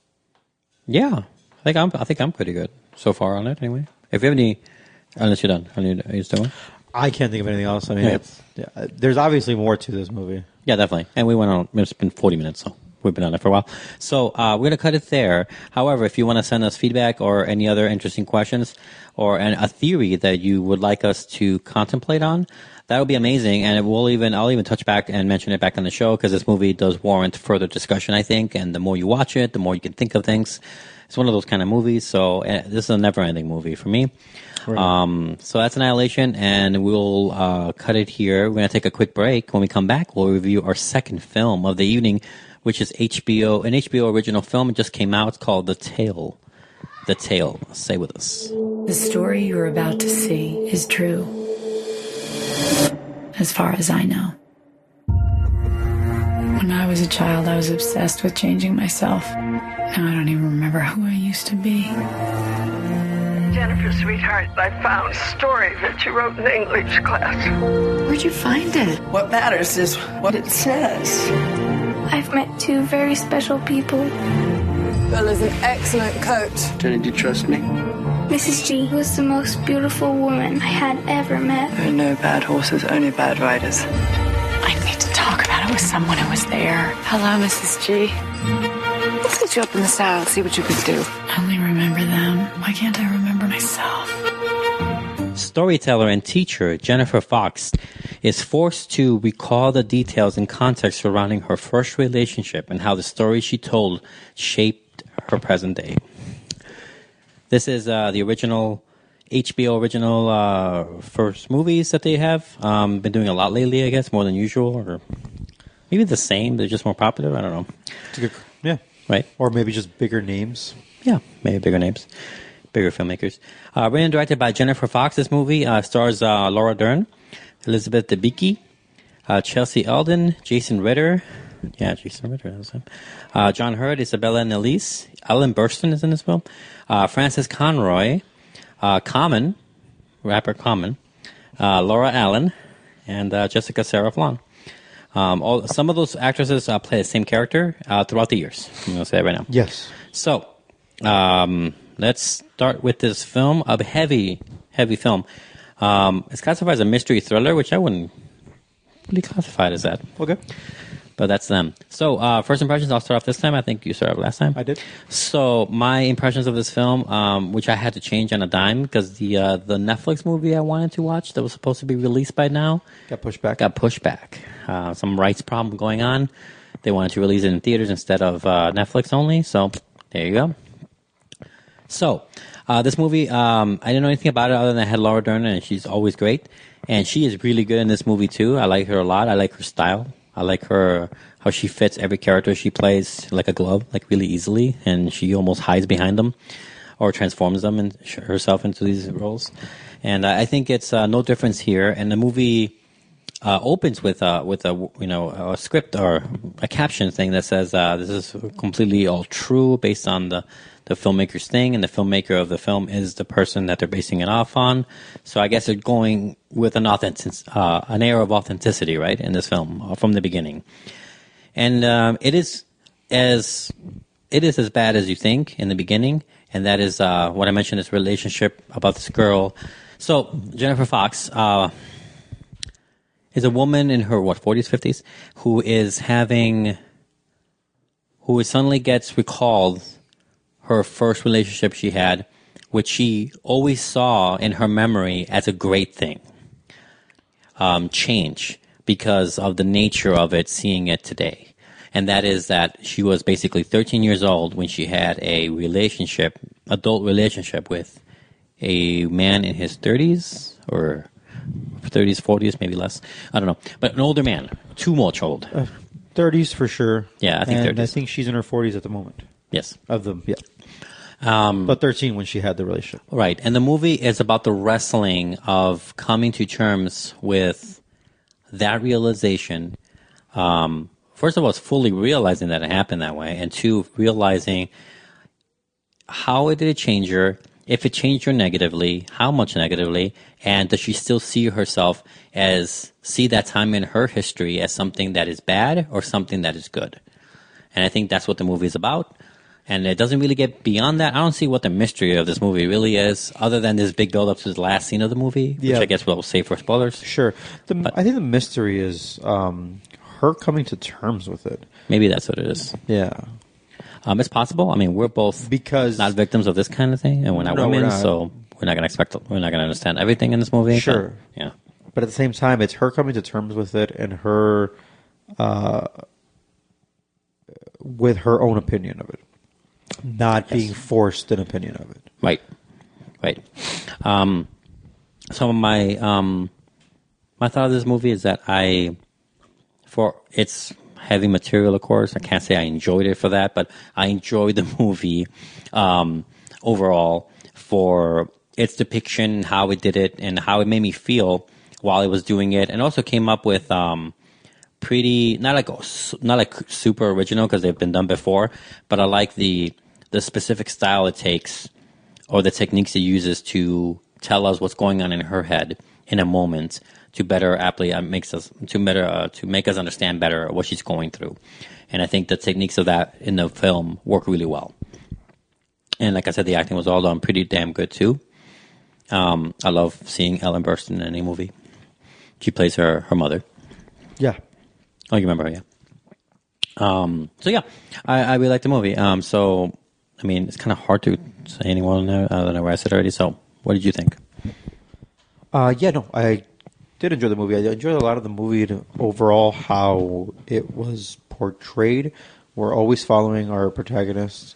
Speaker 3: I think I'm pretty good so far on it. Anyway, if you have any, unless you're done, are you still going?
Speaker 4: I can't think of anything else. I mean, there's obviously more to this movie.
Speaker 3: Yeah, definitely. And we went on. It's been 40 minutes, so we've been on it for a while. So we're going to cut it there. However, if you want to send us feedback or any other interesting questions or a theory that you would like us to contemplate on, that would be amazing, and I'll even touch back and mention it back on the show because this movie does warrant further discussion, I think, and the more you watch it, the more you can think of things. It's one of those kind of movies, so this is a never-ending movie for me. Right. So that's Annihilation, and we'll cut it here. We're going to take a quick break. When we come back, we'll review our second film of the evening, which is an HBO original film. It just came out. It's called The Tale. The Tale. Stay with us.
Speaker 6: The story you're about to see is true. As far as I know. When I was a child, I was obsessed with changing myself. Now I don't even remember who I used to be.
Speaker 9: Jennifer, sweetheart, I found a story that you wrote in English class.
Speaker 6: Where'd you find it?
Speaker 9: What matters is what it says.
Speaker 10: I've met two very special people.
Speaker 9: Bella's an excellent coach.
Speaker 2: Jenny, do you trust me?
Speaker 10: Mrs. G was the most beautiful woman I had ever met.
Speaker 9: There are no bad horses, only bad riders.
Speaker 6: I need to talk about it with someone who was there.
Speaker 9: Hello, Mrs. G. Let's get you up in the saddle and see what you can do.
Speaker 6: I only remember them. Why can't I remember myself?
Speaker 3: Storyteller and teacher Jennifer Fox is forced to recall the details and context surrounding her first relationship and how the story she told shaped her present day. This is the original HBO original first movies that they have. Been doing a lot lately, I guess, more than usual, or maybe the same. They're just more popular. I don't know.
Speaker 4: It's a good, yeah,
Speaker 3: right.
Speaker 4: Or maybe just bigger names.
Speaker 3: Yeah, maybe bigger names, bigger filmmakers. Written and directed by Jennifer Fox. This movie stars Laura Dern, Elizabeth Debicki, Chelsea Eldon, Jason Ritter, Yeah, Jason Ritter. That's him. John Hurt, Isabella Nellis. Ellen Burstyn is in this film. Francis Conroy. Common, rapper Common. Laura Allen. And Jessica Sarah Flan. Some of those actresses play the same character throughout the years. I'm going to say that right now.
Speaker 4: Yes.
Speaker 3: So, let's start with this film, a heavy film. It's classified as a mystery thriller, which I wouldn't really classify it as that.
Speaker 4: Okay.
Speaker 3: But that's them. So, first impressions, I'll start off this time. I think you started off last time.
Speaker 4: I did.
Speaker 3: So, my impressions of this film, which I had to change on a dime because the Netflix movie I wanted to watch that was supposed to be released by now
Speaker 4: got pushed back.
Speaker 3: Some rights problem going on. They wanted to release it in theaters instead of Netflix only. So, there you go. So, this movie, I didn't know anything about it other than I had Laura Dern, and she's always great. And she is really good in this movie, too. I like her a lot. I like her style. I like her, how she fits every character she plays like a glove, like really easily. And she almost hides behind them or transforms them and herself into these roles. And I think it's no difference here. And the movie opens with a script or a caption thing that says this is completely all true based on the filmmaker's thing, and the filmmaker of the film is the person that they're basing it off on. So I guess they're going with an air of authenticity, right, in this film from the beginning. And it is as bad as you think in the beginning, and that is what I mentioned, this relationship about this girl. So Jennifer Fox is a woman in her 40s, 50s, who suddenly gets recalled her first relationship she had, which she always saw in her memory as a great thing, change because of the nature of it, seeing it today. And that is that she was basically 13 years old when she had a adult relationship with a man in his 30s or 30s, 40s, maybe less. I don't know. But an older man, too much old.
Speaker 4: 30s for sure.
Speaker 3: Yeah, I think 30s.
Speaker 4: I think she's in her 40s at the moment.
Speaker 3: Yes.
Speaker 4: Of them, yeah. But 13 when she had the relationship.
Speaker 3: Right. And the movie is about the wrestling of coming to terms with that realization. First of all, it's fully realizing that it happened that way. And two, realizing how did it change her, if it changed her negatively, how much negatively, and does she still see herself see that time in her history as something that is bad or something that is good? And I think that's what the movie is about. And it doesn't really get beyond that. I don't see what the mystery of this movie really is, other than this big build-up to the last scene of the movie, which I guess we'll save for spoilers.
Speaker 4: Sure. I think the mystery is her coming to terms with it.
Speaker 3: Maybe that's what it is.
Speaker 4: Yeah.
Speaker 3: It's possible. I mean, we're both not victims of this kind of thing, and we're not women, so we're not going to understand everything in this movie.
Speaker 4: Sure.
Speaker 3: But, yeah.
Speaker 4: But at the same time, it's her coming to terms with it and her with her own opinion of it. Not being forced an opinion of it.
Speaker 3: Right. Some of my thought of this movie is that for its heavy material, of course, I can't say I enjoyed it for that, but I enjoyed the movie overall for its depiction, how it did it, and how it made me feel while it was doing it, and also came up with pretty not like super original because they've been done before, but I like the specific style it takes or the techniques it uses to tell us what's going on in her head in a moment to better make us understand better what she's going through. And I think the techniques of that in the film work really well. And like I said, the acting was all done pretty damn good too. I love seeing Ellen Burstyn in any movie. She plays her mother.
Speaker 4: Yeah.
Speaker 3: Oh, you remember her, yeah. So yeah, I really like the movie. So, I mean, it's kind of hard to say anyone other than what I said already. So, what did you think?
Speaker 4: I did enjoy the movie. I enjoyed a lot of the movie overall, how it was portrayed. We're always following our protagonist.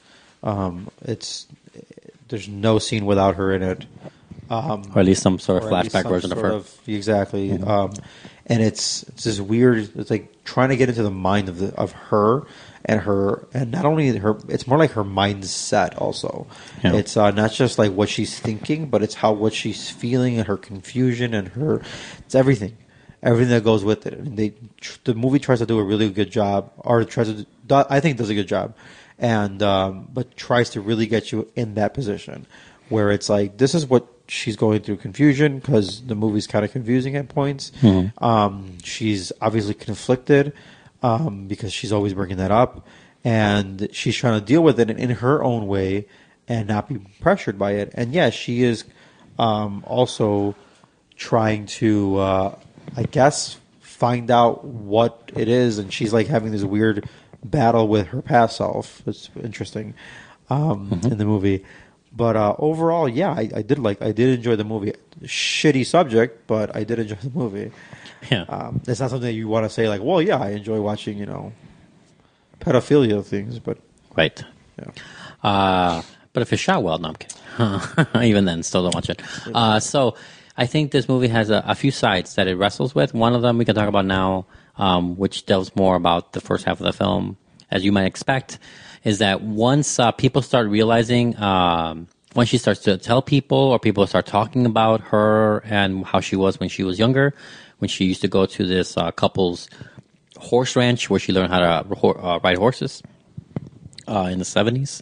Speaker 4: There's no scene without her in it.
Speaker 3: Or at least some sort of flashback version of her.
Speaker 4: Exactly.
Speaker 3: Mm-hmm.
Speaker 4: And it's this weird, it's like trying to get into the mind of her, and not only her, it's more like her mindset also. Yeah. It's not just like what she's thinking, but it's what she's feeling and her confusion and it's everything. everything that goes with it. I mean, the movie tries to do a really good job, or I think does a good job, and but tries to really get you in that position where it's like, this is what she's going through, confusion, because the movie's kind of confusing at points. She's obviously conflicted because she's always bringing that up, and she's trying to deal with it in her own way and not be pressured by it. And yes, she is also trying to, I guess, find out what it is, and she's like having this weird battle with her past self. It's interesting in the movie. But overall, yeah, I did enjoy the movie. Shitty subject, but I did enjoy the movie.
Speaker 3: Yeah,
Speaker 4: it's not something that you want to say like, well, yeah, I enjoy watching, pedophilia things, but
Speaker 3: right.
Speaker 4: Yeah.
Speaker 3: But if it's shot well, no, I'm kidding. Even then, still don't watch it. So I think this movie has a few sides that it wrestles with. One of them we can talk about now, which delves more about the first half of the film, as you might expect, is that once people start realizing, once she starts to tell people, or people start talking about her and how she was when she was younger, when she used to go to this couple's horse ranch where she learned how to ride horses in the 70s.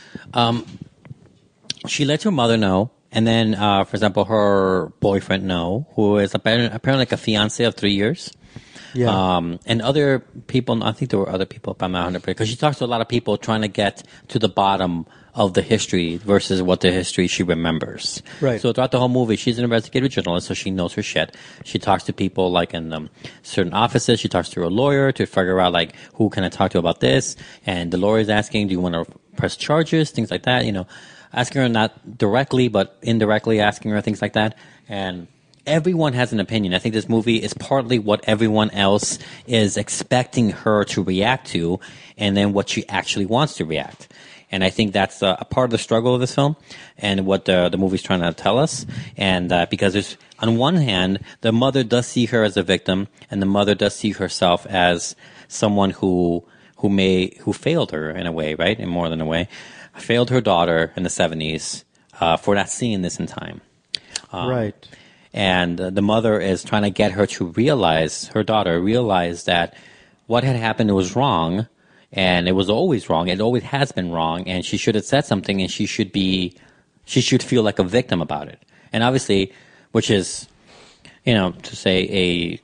Speaker 3: She lets her mother know, and then, for example, her boyfriend know, who is apparently like a fiance of 3 years.
Speaker 4: Yeah.
Speaker 3: And other people, I think there were other people, but I'm not 100%, because she talks to a lot of people trying to get to the bottom of the history versus what the history she remembers.
Speaker 4: Right.
Speaker 3: So throughout the whole movie, she's an investigative journalist, so she knows her shit. She talks to people like in certain offices. She talks to her lawyer to figure out like, who can I talk to about this? And the lawyer's asking, do you want to press charges? Things like that, asking her not directly, but indirectly asking her things like that. And everyone has an opinion. I think this movie is partly what everyone else is expecting her to react to, and then what she actually wants to react. And I think that's a part of the struggle of this film, and what the movie's trying to tell us. And because there's, on one hand, the mother does see her as a victim, and the mother does see herself as someone who failed her in a way, right? In more than a way, failed her daughter in the 70s for not seeing this in time.
Speaker 4: Right.
Speaker 3: And the mother is trying to get her to realize, her daughter realize that what had happened was wrong, and it was always wrong. It always has been wrong, and she should have said something, and she should feel like a victim about it. And obviously, which is, to say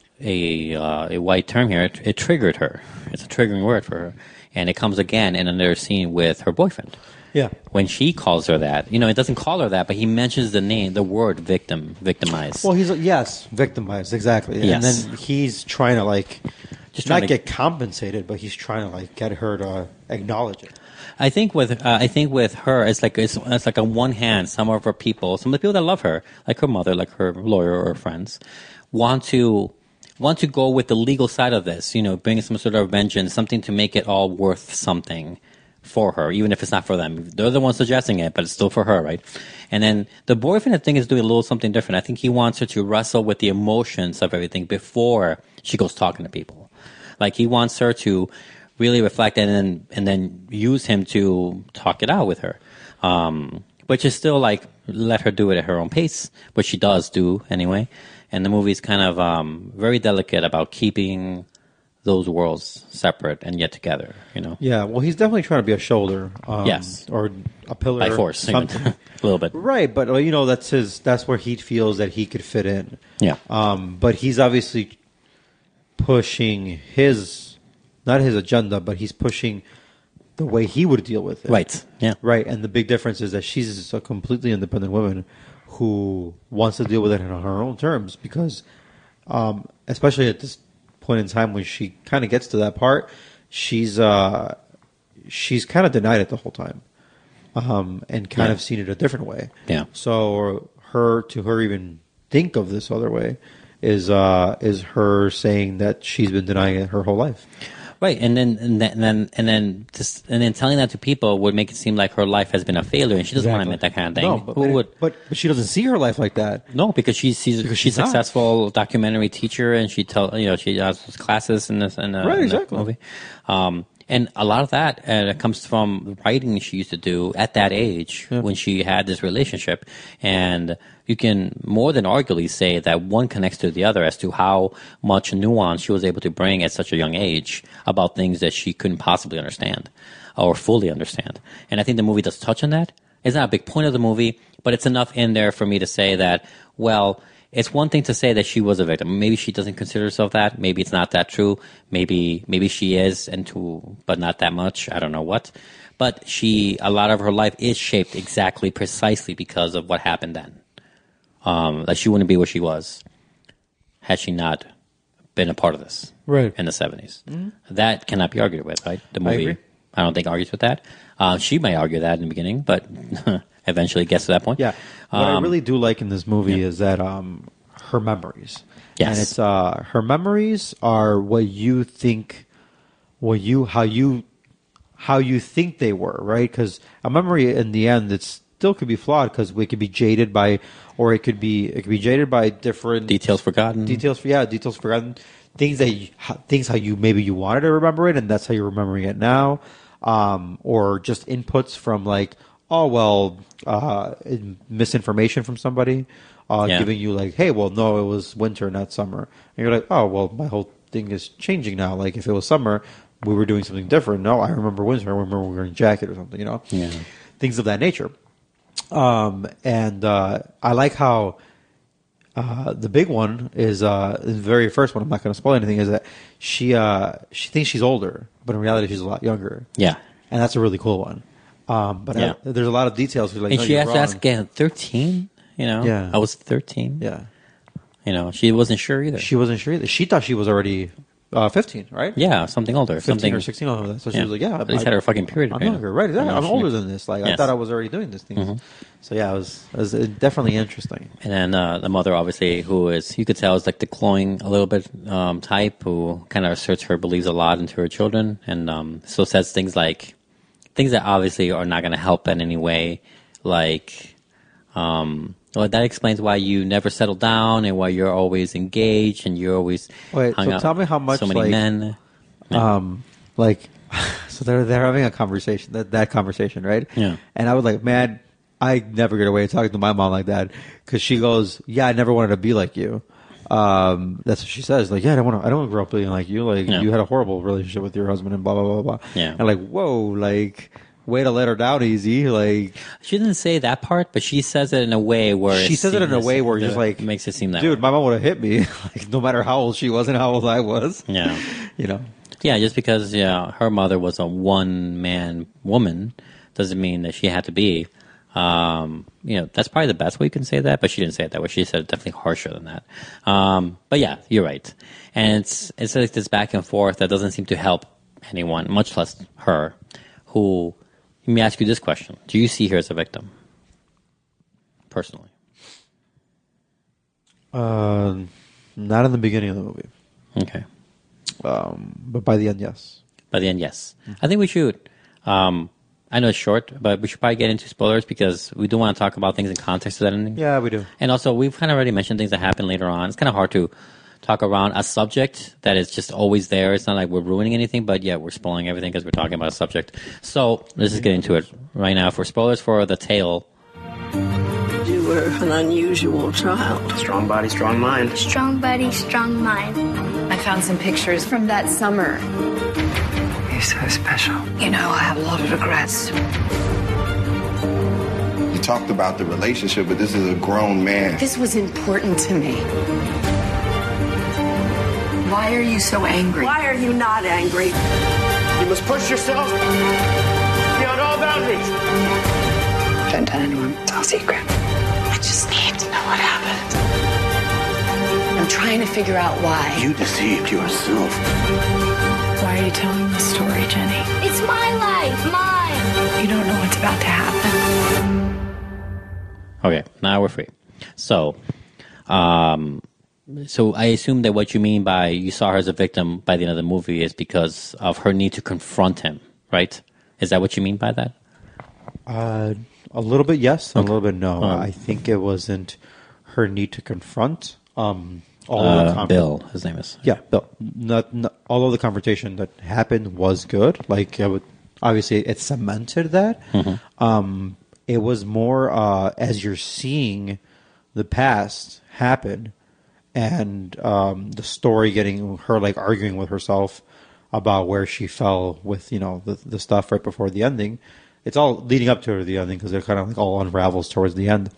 Speaker 3: a white term here, it triggered her. It's a triggering word for her, and it comes again in another scene with her boyfriend.
Speaker 4: Yeah.
Speaker 3: When she calls her that, it doesn't call her that, but he mentions the word victimized.
Speaker 4: Well, victimized, exactly.
Speaker 3: Yes.
Speaker 4: And then he's trying to not get compensated, but he's trying to get her to acknowledge it.
Speaker 3: I think with her, it's like on one hand, some of the people that love her, like her mother, like her lawyer or her friends, want to go with the legal side of this, bring some sort of vengeance, something to make it all worth something for her, even if it's not for them. They're the ones suggesting it, but it's still for her, right? And then the boyfriend, I think, is doing a little something different. I think he wants her to wrestle with the emotions of everything before she goes talking to people. Like, he wants her to really reflect and then use him to talk it out with her. Which is still like, let her do it at her own pace, which she does do anyway. And the movie's kind of very delicate about keeping those worlds separate and yet together,
Speaker 4: Yeah, well, he's definitely trying to be a shoulder.
Speaker 3: Yes.
Speaker 4: Or a pillar.
Speaker 3: By force.
Speaker 4: Something.
Speaker 3: A little bit.
Speaker 4: Right, but, that's where he feels that he could fit in.
Speaker 3: Yeah.
Speaker 4: But he's obviously pushing not his agenda, but he's pushing the way he would deal with it.
Speaker 3: Right, yeah.
Speaker 4: Right, and the big difference is that she's a completely independent woman who wants to deal with it on her own terms, because especially at this point in time when she kind of gets to that part, she's kind of denied it the whole time, and kind of seen it a different way.
Speaker 3: Yeah.
Speaker 4: So to her even think of this other way is her saying that she's been denying it her whole life.
Speaker 3: Right, and then telling that to people would make it seem like her life has been a failure, and she doesn't want to admit that kind of thing.
Speaker 4: No, but she doesn't see her life like that.
Speaker 3: No, because she's a successful documentary teacher, and she has classes in the movie. And a lot of that comes from the writing she used to do at that age when she had this relationship. And you can more than arguably say that one connects to the other as to how much nuance she was able to bring at such a young age about things that she couldn't possibly understand or fully understand. And I think the movie does touch on that. It's not a big point of the movie, but it's enough in there for me to say that, well, it's one thing to say that she was a victim. Maybe she doesn't consider herself that. Maybe it's not that true. Maybe she is, but not that much. I don't know what. But a lot of her life is shaped precisely because of what happened then. Like she wouldn't be where she was had she not been a part of this in the 70s. Mm-hmm. That cannot be argued with, right? The movie, I don't think argues with that. She may argue that in the beginning, but eventually gets to that point.
Speaker 4: Yeah. What I really do like in this movie is that her memories. Yes. And it's her memories are what you think, how you think they were, right? Because a memory in the end, it still could be flawed because we could be jaded by, or it could be jaded by different
Speaker 3: details forgotten.
Speaker 4: Details forgotten. Things how you maybe you wanted to remember it, and that's how you're remembering it now. Or just inputs from like, misinformation from somebody, giving you like, hey, well, no, it was winter, not summer. And you're like, oh, well, my whole thing is changing now. Like if it was summer, we were doing something different. No, I remember winter. I remember wearing a jacket or something, things of that nature. And I like how the big one is the very first one. I'm not going to spoil anything. Is that she thinks she's older, but in reality she's a lot younger.
Speaker 3: Yeah,
Speaker 4: and that's a really cool one. There's a lot of details. Like,
Speaker 3: and she has to ask again, 13. I was 13.
Speaker 4: Yeah,
Speaker 3: she wasn't sure either.
Speaker 4: She thought she was already 15, right?
Speaker 3: Yeah, something older,
Speaker 4: 15
Speaker 3: something
Speaker 4: or 16 older. So she was like, "Yeah,
Speaker 3: at least had her fucking period.
Speaker 4: I'm younger, right? I'm older than this. Like I thought I was already doing this thing." Mm-hmm. So yeah, it was definitely interesting.
Speaker 3: And then the mother, obviously, who is, you could tell, is like the cloying a little bit type, who kind of asserts her beliefs a lot into her children, and so says things that obviously are not going to help in any way, like. Well, that explains why you never settle down and why you're always engaged and you're always hung out.
Speaker 4: Tell me how much
Speaker 3: so many men.
Speaker 4: So they're having a conversation, that conversation, right?
Speaker 3: Yeah.
Speaker 4: And I was like, man, I never get away talking to my mom like that because she goes, yeah, I never wanted to be like you. That's what she says. Like, yeah, I don't want to grow up being like you. Like, you had a horrible relationship with your husband and blah blah blah blah.
Speaker 3: Yeah.
Speaker 4: And like, whoa, like. Way to let her down easy. Like
Speaker 3: she didn't say that part, but she says it in a way where
Speaker 4: just like
Speaker 3: makes it seem that
Speaker 4: dude,
Speaker 3: way.
Speaker 4: My mom would have hit me, like no matter how old she was and how old I was.
Speaker 3: Yeah,
Speaker 4: Yeah,
Speaker 3: just because her mother was a one-man woman doesn't mean that she had to be. That's probably the best way you can say that, but she didn't say it that way. She said it definitely harsher than that. But yeah, you're right, and it's like this back and forth that doesn't seem to help anyone, much less her, who. Let me ask you this question. Do you see her as a victim? Personally.
Speaker 4: Not in the beginning of the movie.
Speaker 3: Okay.
Speaker 4: But by the end, yes.
Speaker 3: By the end, yes. I think we should. I know it's short, but we should probably get into spoilers because we do want to talk about things in context of that ending.
Speaker 4: Yeah, we do.
Speaker 3: And also, we've kind of already mentioned things that happen later on. It's kind of hard to talk around a subject that is just always there. It's not like we're ruining anything, but yeah, we're spoiling everything because we're talking about a subject. So let's just get into it right now. For spoilers for The Tale.
Speaker 9: You were an unusual child.
Speaker 11: Strong body, strong mind.
Speaker 10: Strong body, strong mind.
Speaker 6: I found some pictures from that summer.
Speaker 11: You're so special.
Speaker 6: I have a lot of regrets.
Speaker 12: You talked about the relationship, but this is a grown man.
Speaker 6: This was important to me. Why are you so angry?
Speaker 9: Why are you not angry?
Speaker 11: You must push yourself beyond all boundaries.
Speaker 6: Don't tell anyone. It's all secret. I just need to know what happened. I'm trying to figure out why.
Speaker 11: You deceived yourself.
Speaker 6: Why are you telling this story, Jenny?
Speaker 10: It's my life, mine.
Speaker 6: You don't know what's about to happen.
Speaker 3: Okay, now we're free. So I assume that what you mean by you saw her as a victim by the end of the movie is because of her need to confront him, right? Is that what you mean by that?
Speaker 4: A little bit yes, a little bit no. I think it wasn't her need to confront.
Speaker 3: Bill, his name is.
Speaker 4: Yeah, Bill. Not, although the confrontation that happened was good, like obviously it cemented that.
Speaker 3: Mm-hmm.
Speaker 4: It was more as you're seeing the past happen, and the story getting her like arguing with herself about where she fell with the stuff right before the ending. It's all leading up to the ending because it kind of like all unravels towards the end.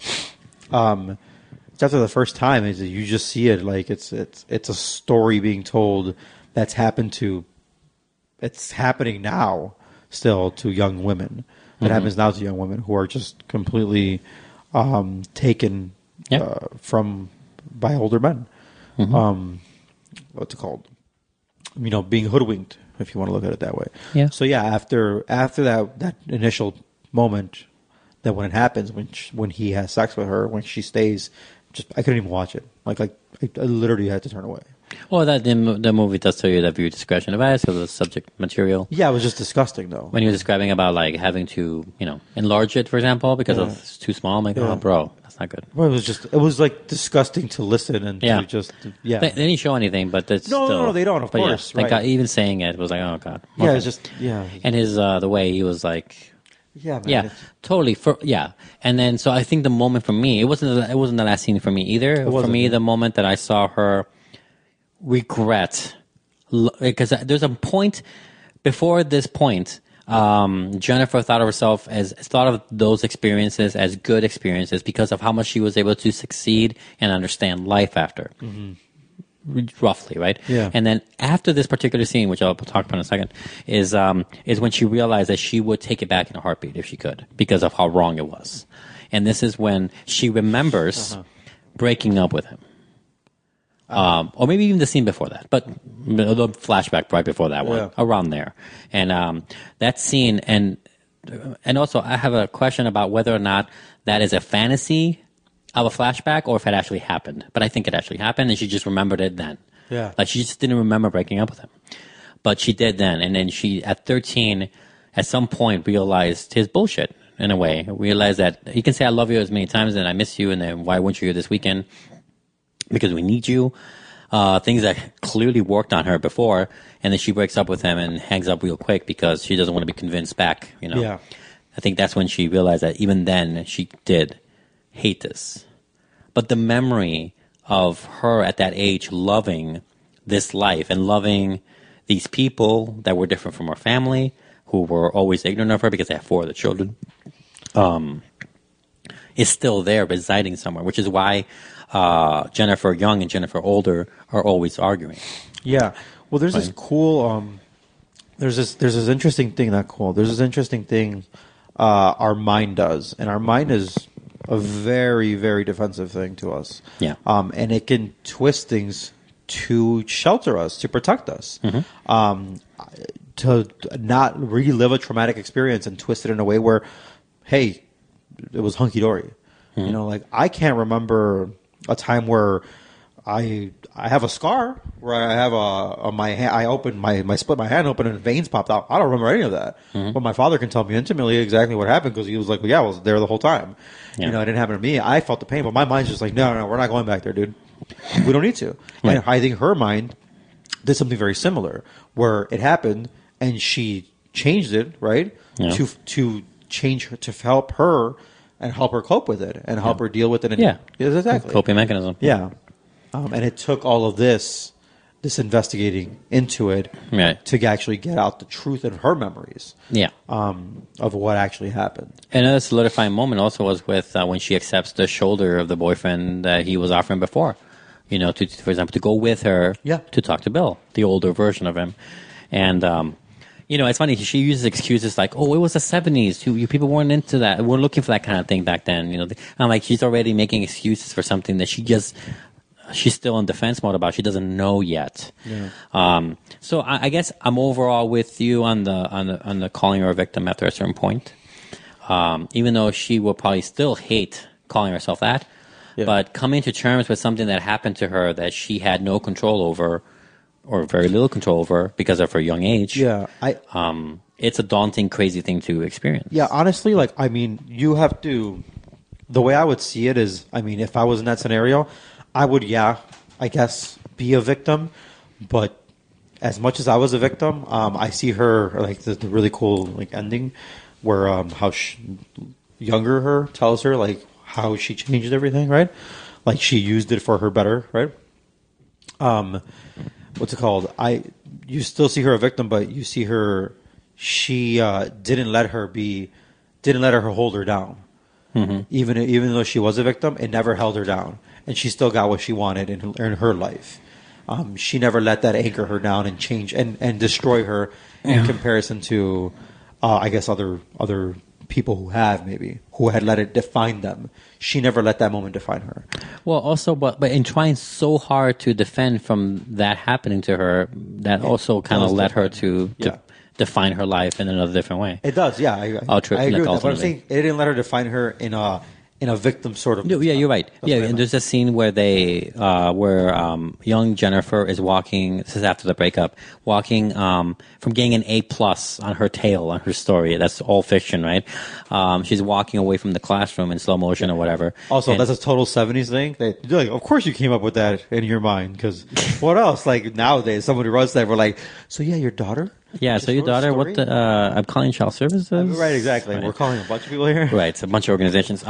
Speaker 4: It's after the first time is you just see it like it's a story being told that's it's happening now still to young women. That happens now to young women who are just completely taken from by older men.
Speaker 3: Mm-hmm.
Speaker 4: What's it called? Being hoodwinked, if you want to look at it that way.
Speaker 3: Yeah.
Speaker 4: So yeah, after that initial moment, that when it happens, when he has sex with her, when she stays, I couldn't even watch it. Like I literally had to turn away.
Speaker 3: Well, the movie does tell you that viewer discretion advised because of the subject material.
Speaker 4: Yeah, it was just disgusting though.
Speaker 3: When he was describing about like having to enlarge it, for example, because it's too small. I'm like, oh, bro, that's not good.
Speaker 4: Well, it was like disgusting to listen and to just
Speaker 3: They didn't show anything, but it's
Speaker 4: no, they don't. Of course,
Speaker 3: thank God, even saying it was like, oh god.
Speaker 4: Okay. Yeah, it's just
Speaker 3: And his the way he was like.
Speaker 4: Yeah, man,
Speaker 3: yeah, totally. And then so I think the moment for me, it wasn't the last scene for me either. For me, the moment that I saw her regret, because there's a point before this point. Jennifer thought of those experiences as good experiences because of how much she was able to succeed and understand life after. Mm-hmm. Roughly, right?
Speaker 4: Yeah.
Speaker 3: And then after this particular scene, which I'll talk about in a second, is when she realized that she would take it back in a heartbeat if she could because of how wrong it was. And this is when she remembers breaking up with him. Or maybe even the scene before that, but the flashback right before that one, around there. And that scene, and also I have a question about whether or not that is a fantasy of a flashback or if it actually happened. But I think it actually happened and she just remembered it then.
Speaker 4: Yeah.
Speaker 3: Like she just didn't remember breaking up with him. But she did then. And then she, at 13, at some point realized his bullshit in a way. Realized that he can say I love you as many times and I miss you and then why weren't you here this weekend? Because we need you. Things that clearly worked on her before. And then she breaks up with him and hangs up real quick because she doesn't want to be convinced back,
Speaker 4: Yeah.
Speaker 3: I think that's when she realized that even then she did hate this. But the memory of her at that age loving this life and loving these people that were different from her family, who were always ignorant of her because they had 4 other children, is still there residing somewhere, which is why Jennifer Young and Jennifer Older are always arguing.
Speaker 4: Yeah. Well, there's this cool, there's this interesting thing, not cool, there's this interesting thing our mind does. And our mind is a very, very defensive thing to us.
Speaker 3: Yeah.
Speaker 4: And it can twist things to shelter us, to protect us, to not relive a traumatic experience and twist it in a way where, hey, it was hunky-dory. Mm-hmm. Like I can't remember a time where I have a scar where I have on my hand, I opened my split my hand open and veins popped out. I don't remember any of that. Mm-hmm. But my father can tell me intimately exactly what happened because he was like, well, yeah, I was there the whole time. Yeah. It didn't happen to me. I felt the pain, but my mind's just like, no, we're not going back there, dude. We don't need to. Right. And I think her mind did something very similar where it happened and she changed it, right? Yeah. To change her, to help her and help her cope with it and help her deal with it. And, exactly.
Speaker 3: Coping mechanism.
Speaker 4: Yeah. And it took all of this investigating into it to actually get out the truth in her memories of what actually happened.
Speaker 3: Another solidifying moment also was with when she accepts the shoulder of the boyfriend that he was offering before. For example, to go with her to talk to Bill, the older version of him. And, it's funny. She uses excuses like, oh, it was the 70s. You people weren't into that. We're looking for that kind of thing back then. I'm like, she's already making excuses for something that she's still in defense mode about. She doesn't know yet. Yeah. So I guess I'm overall with you on the calling her a victim after a certain point. Even though she will probably still hate calling herself that, but coming to terms with something that happened to her that she had no control over, or very little control over because of her young age.
Speaker 4: Yeah,
Speaker 3: it's a daunting, crazy thing to experience.
Speaker 4: Yeah, honestly, you have to. The way I would see it is, if I was in that scenario, I would, I guess, be a victim. But as much as I was a victim, I see her like the really cool like ending where younger her tells her like how she changed everything, right? Like she used it for her better, right? What's it called? You still see her a victim, but you see her. She didn't let her hold her down. Mm-hmm. Even though she was a victim, it never held her down, and she still got what she wanted in her life. She never let that anchor her down and change and destroy her in comparison to, I guess, other people who had let it define them. She never let that moment define her.
Speaker 3: Well, also, but in trying so hard to defend from that happening to her, that also kind of led her to define her life in another different way.
Speaker 4: It does, yeah. I agree with that. But I'm saying it didn't let her define her in a victim sort of.
Speaker 3: No, yeah, you're right. And there's a scene where young Jennifer is walking. This is after the breakup, walking from getting an A+ on her tale on her story. That's all fiction, right? She's walking away from the classroom in slow motion or whatever.
Speaker 4: Also, that's a total 70s thing. Like, of course, you came up with that in your mind because what else? Like nowadays, somebody runs that. We're like, so yeah, your daughter.
Speaker 3: Yeah, so your daughter, what the, I'm calling child services?
Speaker 4: Right, exactly. Right. We're calling a bunch of people here.
Speaker 3: Right, it's a bunch of organizations.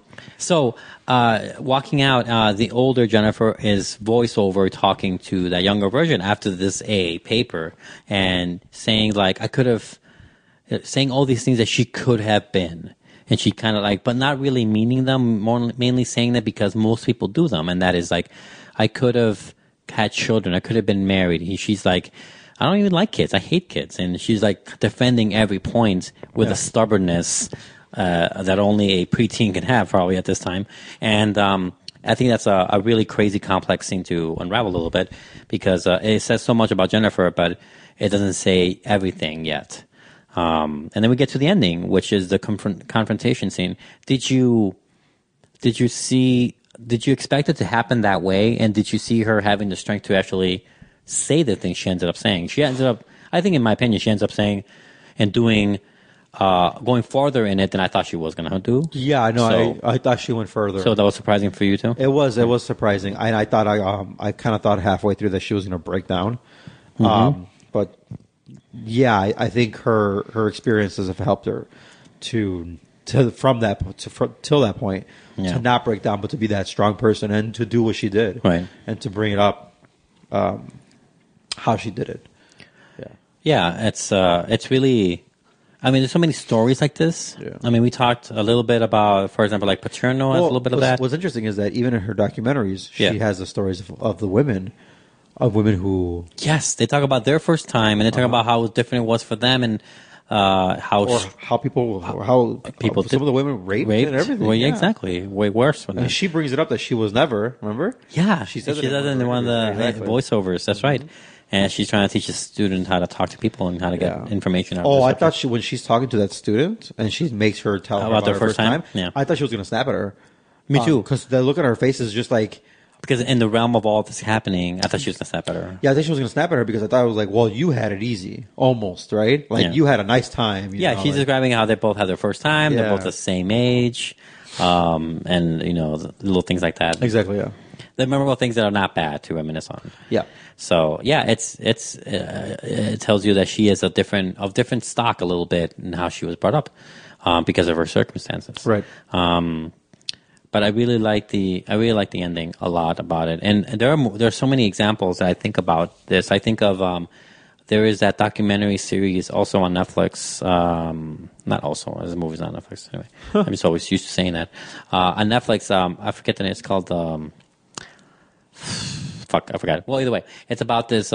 Speaker 3: Walking out, the older Jennifer is voiceover talking to that younger version after this A paper and saying like, saying all these things that she could have been. And she kind of like, but not really meaning them, mainly saying that because most people do them. And that is like, I could have had children. I could have been married. She's like, I don't even like kids. I hate kids. And she's like defending every point with a stubbornness that only a preteen can have probably at this time. And I think that's a really crazy complex thing to unravel a little bit because it says so much about Jennifer, but it doesn't say everything yet. And then we get to the ending, which is the confrontation scene. Did you expect it to happen that way? And did you see her having the strength to actually say the things she ended up saying? I think in my opinion, she ends up saying and doing, going farther in it than I thought she was going to do.
Speaker 4: Yeah, I know. So, I thought she went further.
Speaker 3: So that was surprising for you too?
Speaker 4: It was surprising. I thought I kind of thought halfway through that she was going to break down. Mm-hmm. But yeah, I think her experiences have helped her till that point to not break down, but to be that strong person and to do what she did,
Speaker 3: right?
Speaker 4: And to bring it up. How she did it.
Speaker 3: Yeah, it's really, I mean, there's so many stories like this. Yeah. I mean, we talked a little bit about, for example, like Paterno has a little bit of that.
Speaker 4: What's interesting is that even in her documentaries, she has the stories of the women, who...
Speaker 3: Yes, they talk about their first time, and they talk about how different it was for them, and how
Speaker 4: people some of the women raped and everything.
Speaker 3: Well, yeah, exactly. Way worse.
Speaker 4: And she brings it up that she was never, remember?
Speaker 3: Yeah. She does it in one of the voiceovers. That's right. And she's trying to teach a student how to talk to people and how to get information out of
Speaker 4: I thought when she's talking to that student and she makes her tell her about their first time, I thought she was going to snap at her.
Speaker 3: Me too.
Speaker 4: Because the look on her face is just like...
Speaker 3: Because in the realm of all this happening, I thought she was going to snap at her.
Speaker 4: Yeah, I think she was going to snap at her because I thought it was like, well, you had it easy. Almost, right? Like, you had a nice time.
Speaker 3: She's describing how they both had their first time. They're both the same age. And, little things like that.
Speaker 4: Exactly, yeah.
Speaker 3: The memorable things that are not bad to reminisce on.
Speaker 4: Yeah.
Speaker 3: So, yeah, it tells you that she is of different stock a little bit in how she was brought up because of her circumstances.
Speaker 4: Right.
Speaker 3: But I really like the ending a lot about it, and there are so many examples that I think about this. I think of there is that documentary series also on Netflix. Not also, as the movie's not Netflix anyway. I'm just always used to saying that on Netflix. I forget the name. It's called I forgot. Well, either way, it's about this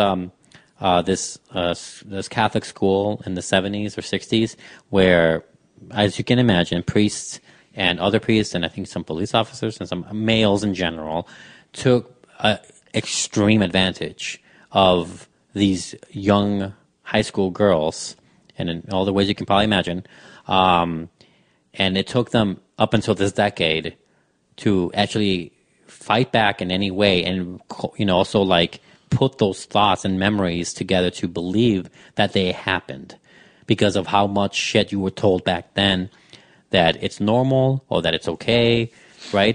Speaker 3: this Catholic school in the 70s or 60s where, as you can imagine, priests and other priests, and I think some police officers and some males in general, took extreme advantage of these young high school girls, and in all the ways you can probably imagine. And it took them up until this decade to actually fight back in any way, and also like put those thoughts and memories together to believe that they happened because of how much shit you were told back then. That it's normal or that it's okay, right?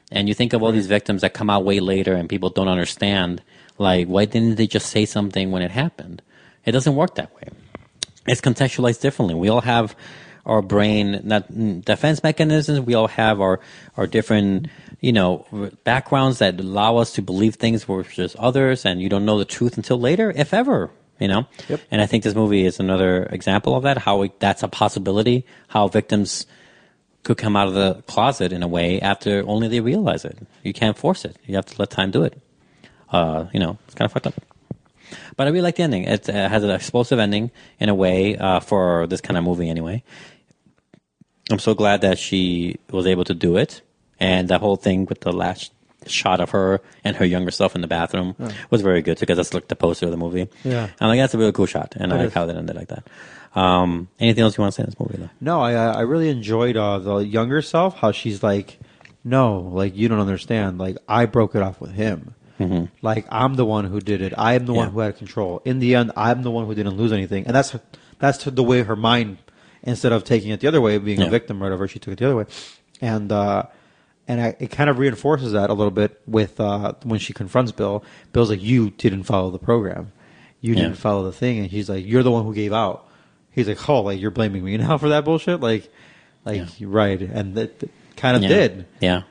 Speaker 3: And you think of all these victims that come out way later and people don't understand, like, why didn't they just say something when it happened? It doesn't work that way. It's contextualized differently. We all have our brain, not defense mechanisms. We all have our different, backgrounds that allow us to believe things versus others, and you don't know the truth until later, if ever, Yep. And I think this movie is another example of that, how that's a possibility, how victims could come out of the closet in a way after only they realize it. You can't force it. You have to let time do it. It's kind of fucked up. But I really like the ending. It has an explosive ending in a way for this kind of movie anyway. I'm so glad that she was able to do it. And that whole thing with the last shot of her and her younger self in the bathroom was very good because that's like the poster of the movie.
Speaker 4: Yeah.
Speaker 3: I'm like, that's a really cool shot. And I like how that ended like that. Anything else you want to say in this movie, though?
Speaker 4: No, I really enjoyed the younger self, how she's like, no, like, you don't understand. Like, I broke it off with him. Mm-hmm. Like, I'm the one who did it. I am the one who had control. In the end, I'm the one who didn't lose anything. And that's the way her mind, instead of taking it the other way, being a victim or whatever, she took it the other way. And it kind of reinforces that a little bit with when she confronts Bill. Bill's like, you didn't follow the program. You didn't follow the thing. And he's like, you're the one who gave out. He's like, oh, like, you're blaming me now for that bullshit? You're right. And that kind of did.
Speaker 3: Yeah.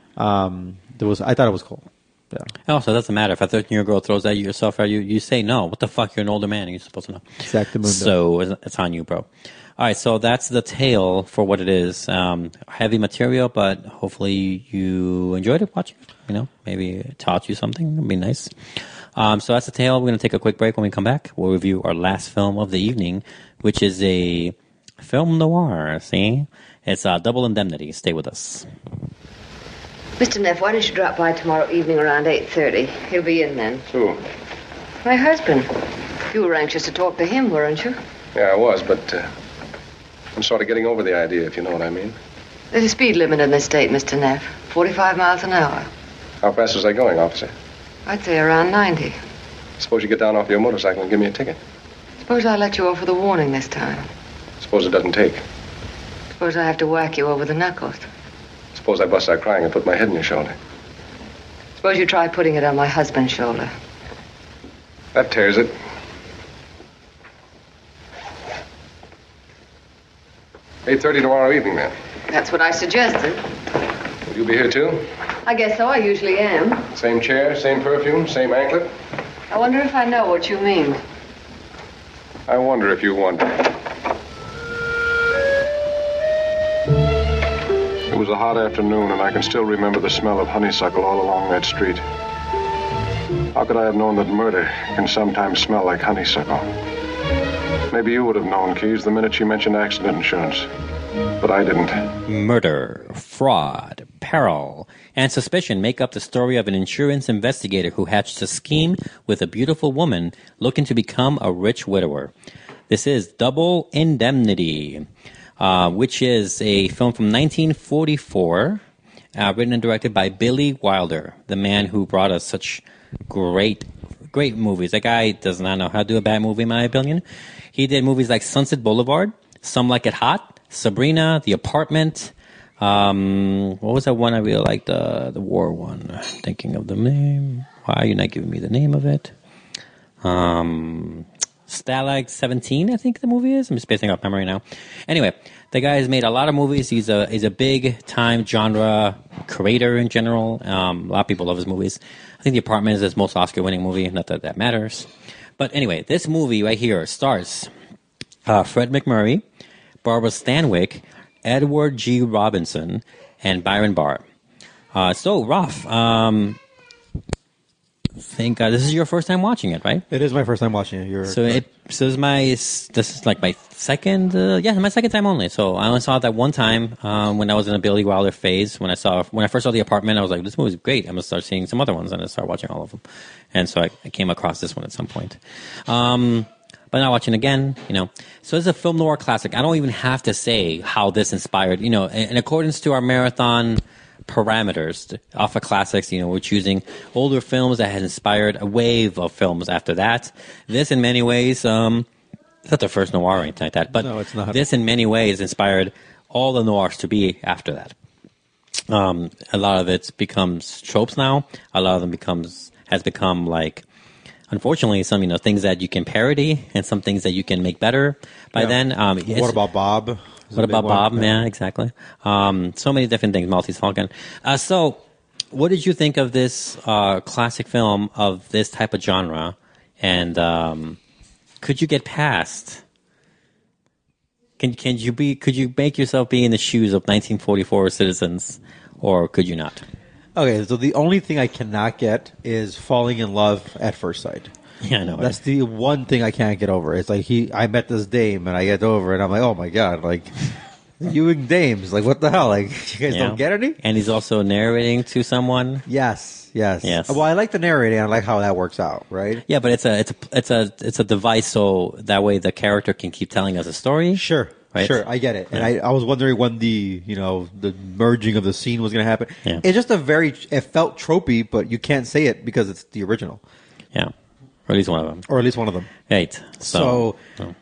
Speaker 4: I thought it was cool. Yeah.
Speaker 3: Also, it doesn't matter. If a 13-year-old girl throws at you yourself, you say no. What the fuck? You're an older man and you're supposed to know.
Speaker 4: Exactly.
Speaker 3: So it's on you, bro. All right, so that's the tale for what it is. Heavy material, but hopefully you enjoyed it watching it. Maybe it taught you something. It'd be nice. So that's the tale. We're going to take a quick break. When we come back, we'll review our last film of the evening, which is a film noir. See? It's Double Indemnity. Stay with us.
Speaker 13: Mr. Neff, why don't you drop by tomorrow evening around 8:30? He'll be in then.
Speaker 14: Who?
Speaker 13: My husband. You were anxious to talk to him, weren't you?
Speaker 14: Yeah, I was, but I'm sort of getting over the idea, if you know what I mean.
Speaker 13: There's a speed limit in this state, Mr. Neff. 45 miles an hour.
Speaker 14: How fast was I going, officer?
Speaker 13: I'd say around 90.
Speaker 14: Suppose you get down off your motorcycle and give me a ticket.
Speaker 13: Suppose I let you off with a warning this time.
Speaker 14: Suppose it doesn't take.
Speaker 13: Suppose I have to whack you over the knuckles.
Speaker 14: Suppose I bust out crying and put my head in your shoulder.
Speaker 13: Suppose you try putting it on my husband's shoulder.
Speaker 14: That tears it. $8:30 tomorrow evening, then.
Speaker 13: That's what I suggested.
Speaker 14: Will you be here, too?
Speaker 13: I guess so. I usually am.
Speaker 14: Same chair, same perfume, same anklet?
Speaker 13: I wonder if I know what you mean.
Speaker 14: I wonder if you wonder. It was a hot afternoon, and I can still remember the smell of honeysuckle all along that street. How could I have known that murder can sometimes smell like honeysuckle? Maybe you would have known, Keys, the minute she mentioned accident insurance. But I didn't.
Speaker 3: Murder, fraud, peril, and suspicion make up the story of an insurance investigator who hatched a scheme with a beautiful woman looking to become a rich widower. This is Double Indemnity, which is a film from 1944, written and directed by Billy Wilder, the man who brought us such great movies. That guy does not know how to do a bad movie, in my opinion. He did movies like Sunset Boulevard, Some Like It Hot, Sabrina, The Apartment. What was that one I really liked? The war one. Thinking of the name. Why are you not giving me the name of it? Stalag 17, I think the movie is. I'm just spacing off memory now. Anyway, the guy has made a lot of movies. He's a big time genre creator in general. A lot of people love his movies. I think The Apartment is his most Oscar-winning movie. Not that that matters. But anyway, this movie right here stars Fred McMurray, Barbara Stanwyck, Edward G. Robinson, and Byron Barr. So, Ralph, I think this is your first time watching it, right?
Speaker 4: It is my first time watching it.
Speaker 3: This is my second, my second time only. So I only saw it that one time when I was in a Billy Wilder phase. When I first saw The Apartment, I was like, this movie's great. I'm gonna start seeing some other ones, and I started watching all of them. And so I came across this one at some point. But now watching again, So it's a film noir classic. I don't even have to say how this inspired, in accordance to our marathon parameters off of classics, we're choosing older films that had inspired a wave of films after that. This in many ways, it's not the first noir or anything like that, but
Speaker 4: no, it's not.
Speaker 3: This in many ways inspired all the noirs to be after that. A lot of it becomes tropes now. A lot of them has become like, unfortunately, some things that you can parody and some things that you can make better by then.
Speaker 4: What about Bob?
Speaker 3: What about Bob? Yeah, exactly. So many different things. Maltese Falcon. So, what did you think of this classic film of this type of genre? And could you get past? Could you make yourself be in the shoes of 1944 citizens, or could you not?
Speaker 4: Okay, so the only thing I cannot get is falling in love at first sight.
Speaker 3: Yeah, I know.
Speaker 4: That's the one thing I can't get over. It's like I met this dame and I get over it and I'm like, oh my god, like you and dames, like what the hell? Like you guys don't get any?
Speaker 3: And he's also narrating to someone.
Speaker 4: Yes. Well, I like the narrating. I like how that works out, right?
Speaker 3: Yeah, but it's a device so that way the character can keep telling us a story.
Speaker 4: Sure. Right? Sure, I get it. And I was wondering when the merging of the scene was going to happen.
Speaker 3: Yeah.
Speaker 4: It's just it felt tropey, but you can't say it because it's the original.
Speaker 3: Yeah. Or at least one of them. Right.
Speaker 4: So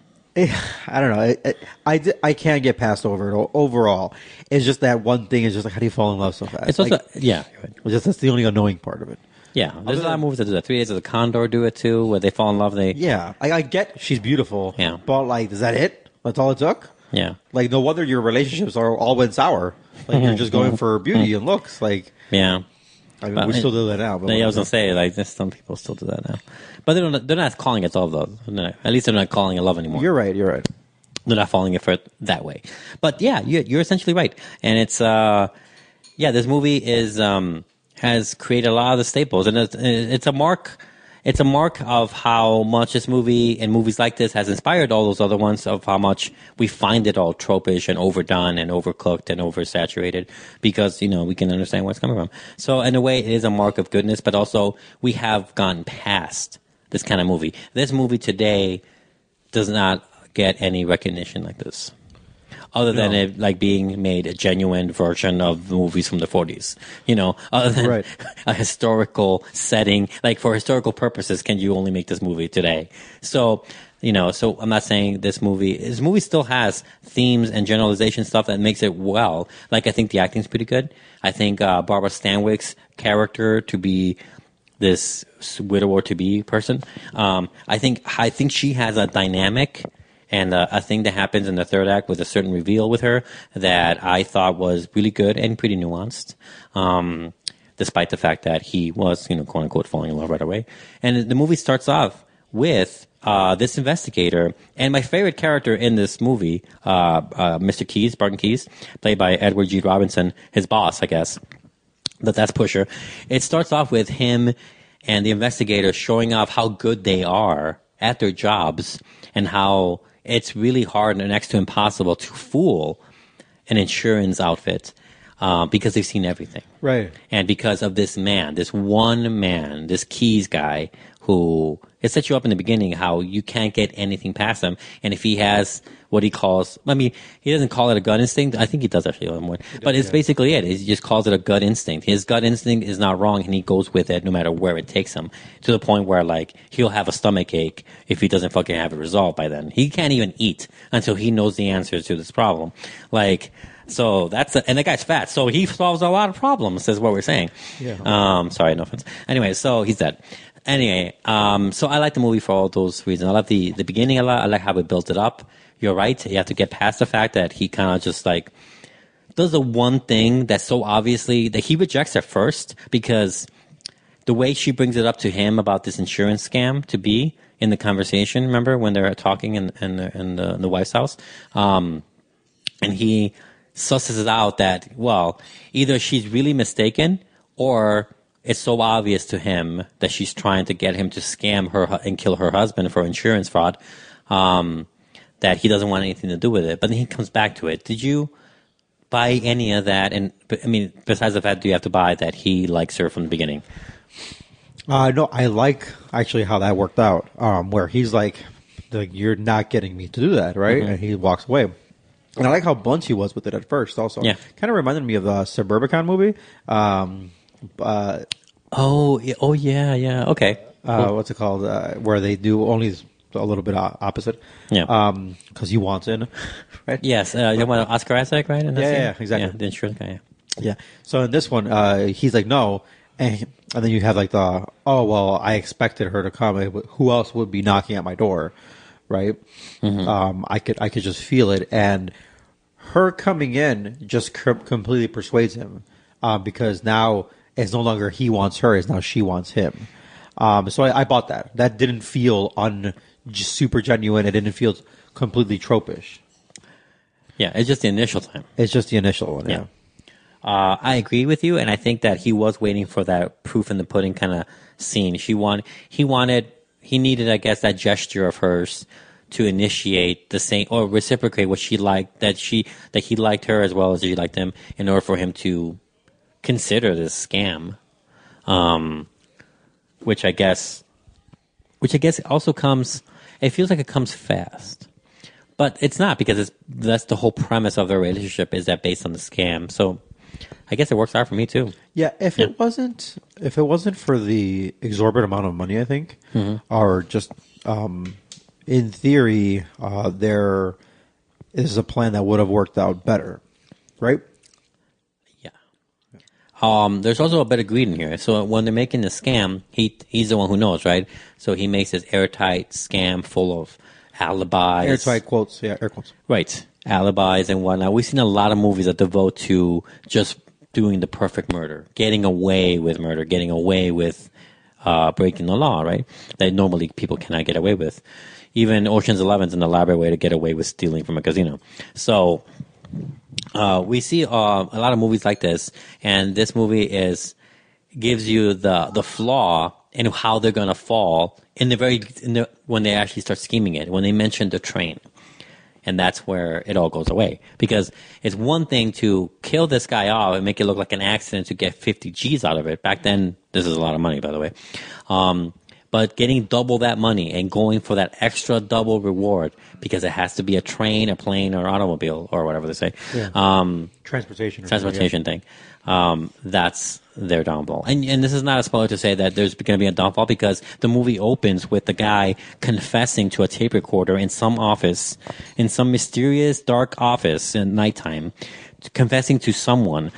Speaker 4: I don't know. I can't get past over it overall. It's just that one thing is just like, how do you fall in love so fast?
Speaker 3: It's also,
Speaker 4: that's the only annoying part of it.
Speaker 3: Yeah, there's a lot of movies that do that. 3 Days of the Condor do it too, where they fall in love.
Speaker 4: I get she's beautiful.
Speaker 3: Yeah.
Speaker 4: But like, is that it? That's all it took?
Speaker 3: Yeah.
Speaker 4: Like, no wonder your relationships all went sour. Like, you're just going for beauty and looks. Like,
Speaker 3: yeah.
Speaker 4: I mean, we still do that now. But
Speaker 3: I was going to say, like, some people still do that now. But they're not calling it love, though. No, at least they're not calling it love anymore.
Speaker 4: You're right.
Speaker 3: They're not falling it for it that way. But yeah, you're essentially right. And it's, this movie has created a lot of the staples. And it's a mark of how much this movie and movies like this has inspired all those other ones, of how much we find it all tropish and overdone and overcooked and oversaturated, because, we can understand where it's coming from. So in a way, it is a mark of goodness, but also we have gone past this kind of movie. This movie today does not get any recognition like this. Other than it like being made a genuine version of movies from the 40s, other than a historical setting, like for historical purposes, can you only make this movie today? So, so I'm not saying this movie still has themes and generalization stuff that makes it well. Like, I think the acting's pretty good. I think Barbara Stanwyck's character to be this widower-to-be person, I think she has a dynamic and a thing that happens in the third act with a certain reveal with her that I thought was really good and pretty nuanced, despite the fact that he was, quote unquote, falling in love right away. And the movie starts off with this investigator, and my favorite character in this movie, Mr. Keyes, Barton Keyes, played by Edward G. Robinson, his boss, I guess. That's Pusher. It starts off with him and the investigator showing off how good they are at their jobs and how it's really hard and next to impossible to fool an insurance outfit because they've seen everything.
Speaker 4: Right.
Speaker 3: And because of this one man, this Keyes guy, who it sets you up in the beginning how you can't get anything past him. And if he has what he calls, he doesn't call it a gut instinct. I think he does actually. But it's basically it. He just calls it a gut instinct. His gut instinct is not wrong, and he goes with it no matter where it takes him, to the point where, like, he'll have a stomach ache if he doesn't fucking have it resolved by then. He can't even eat until he knows the answers to this problem. Like, so and the guy's fat, so he solves a lot of problems, is what we're saying.
Speaker 4: Yeah.
Speaker 3: Sorry, no offense. Anyway, so he's dead. Anyway, so I like the movie for all those reasons. I love the beginning a lot. I like how it built it up. You're right. You have to get past the fact that he kind of just like does the one thing that's so obviously that he rejects her first, because the way she brings it up to him about this insurance scam to be in the conversation. Remember when they're talking in the wife's house, and he susses it out that, well, either she's really mistaken or it's so obvious to him that she's trying to get him to scam her and kill her husband for insurance fraud, that he doesn't want anything to do with it. But then he comes back to it. Did you buy any of that? And besides the fact, do you have to buy that he likes her from the beginning?
Speaker 4: No, I like actually how that worked out, where he's like, you're not getting me to do that, right? Mm-hmm. And he walks away. And I like how blunt he was with it at first also.
Speaker 3: Yeah.
Speaker 4: Kind of reminded me of the Suburbicon movie.
Speaker 3: Oh yeah. Okay.
Speaker 4: Cool. What's it called? Where they do only a little bit opposite.
Speaker 3: Yeah.
Speaker 4: Because he wants in, right?
Speaker 3: Yes. You want Oscar Isaac, right?
Speaker 4: Yeah, exactly.
Speaker 3: Yeah, the insurance guy.
Speaker 4: Yeah. So in this one, he's like, no. And then you have like the, oh, well, I expected her to come. Who else would be knocking at my door? Right.
Speaker 3: Mm-hmm.
Speaker 4: I could just feel it. And her coming in just completely persuades him, because now it's no longer he wants her, it's now she wants him. So I bought that. That didn't feel super genuine. It didn't feel completely tropish.
Speaker 3: Yeah, it's just the initial time.
Speaker 4: It's just the initial one, yeah.
Speaker 3: I agree with you, and I think that he was waiting for that proof in the pudding kind of scene. He needed, I guess, that gesture of hers to initiate the same or reciprocate what she liked, that he liked her as well as she liked him, in order for him to consider this scam. Which I guess also comes. It feels like it comes fast, but it's not, because that's the whole premise of their relationship, is that based on the scam. So I guess it works out for me too.
Speaker 4: Yeah, if it wasn't for the exorbitant amount of money, I think, or just in theory, there is a plan that would have worked out better, right?
Speaker 3: There's also a bit of greed in here. So when they're making the scam, he's the one who knows, right? So he makes this airtight scam full of alibis.
Speaker 4: Airtight quotes, yeah, air quotes.
Speaker 3: Right. Alibis and whatnot. We've seen a lot of movies that devote to just doing the perfect murder, getting away with murder, getting away with breaking the law, right? That normally people cannot get away with. Even Ocean's 11 is an elaborate way to get away with stealing from a casino. So we see a lot of movies like this, and this movie gives you the flaw in how they're going to fall when they actually start scheming it, when they mention the train. And that's where it all goes away. Because it's one thing to kill this guy off and make it look like an accident to get 50 G's out of it. Back then, this is a lot of money, by the way. But getting double that money and going for that extra double reward, because it has to be a train, a plane, or automobile, or whatever they say.
Speaker 4: Yeah. Transportation
Speaker 3: thing. That's their downfall. And this is not a spoiler to say that there's going to be a downfall, because the movie opens with the guy confessing to a tape recorder in some office, in some mysterious dark office at nighttime, confessing to someone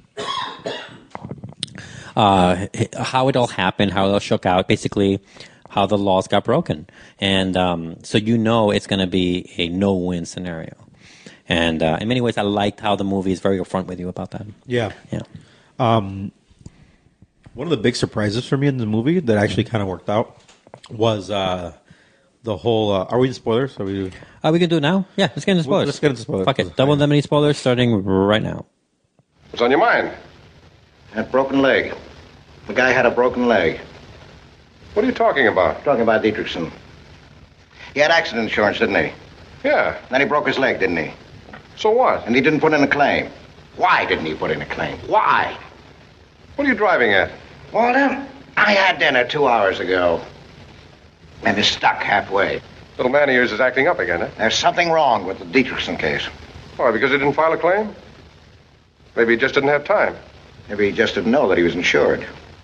Speaker 3: how it all happened, how it all shook out, basically how the laws got broken. And so it's going to be a no-win scenario. And in many ways, I liked how the movie is very upfront with you about that.
Speaker 4: Yeah. One of the big surprises for me in the movie that actually kind of worked out was the whole... are we in spoilers?
Speaker 3: We can do it now? Yeah, let's get into spoilers.
Speaker 4: Let's get into spoilers.
Speaker 3: Fuck it. Double indemnity spoilers starting right now.
Speaker 14: What's on your mind?
Speaker 15: That broken leg. The guy had a broken leg.
Speaker 14: What are you talking about?
Speaker 15: Talking about Dietrichson. He had accident insurance, didn't he?
Speaker 14: Yeah.
Speaker 15: Then he broke his leg, didn't he?
Speaker 14: So what?
Speaker 15: And he didn't put in a claim. Why didn't he put in a claim? Why?
Speaker 14: What are you driving at?
Speaker 15: Walter, I had dinner 2 hours ago. And is stuck halfway.
Speaker 14: Little man of yours is acting up again, eh?
Speaker 15: There's something wrong with the Dietrichson case.
Speaker 14: Why, because he didn't file a claim? Maybe he just didn't have time.
Speaker 15: Maybe he just didn't know that he was insured.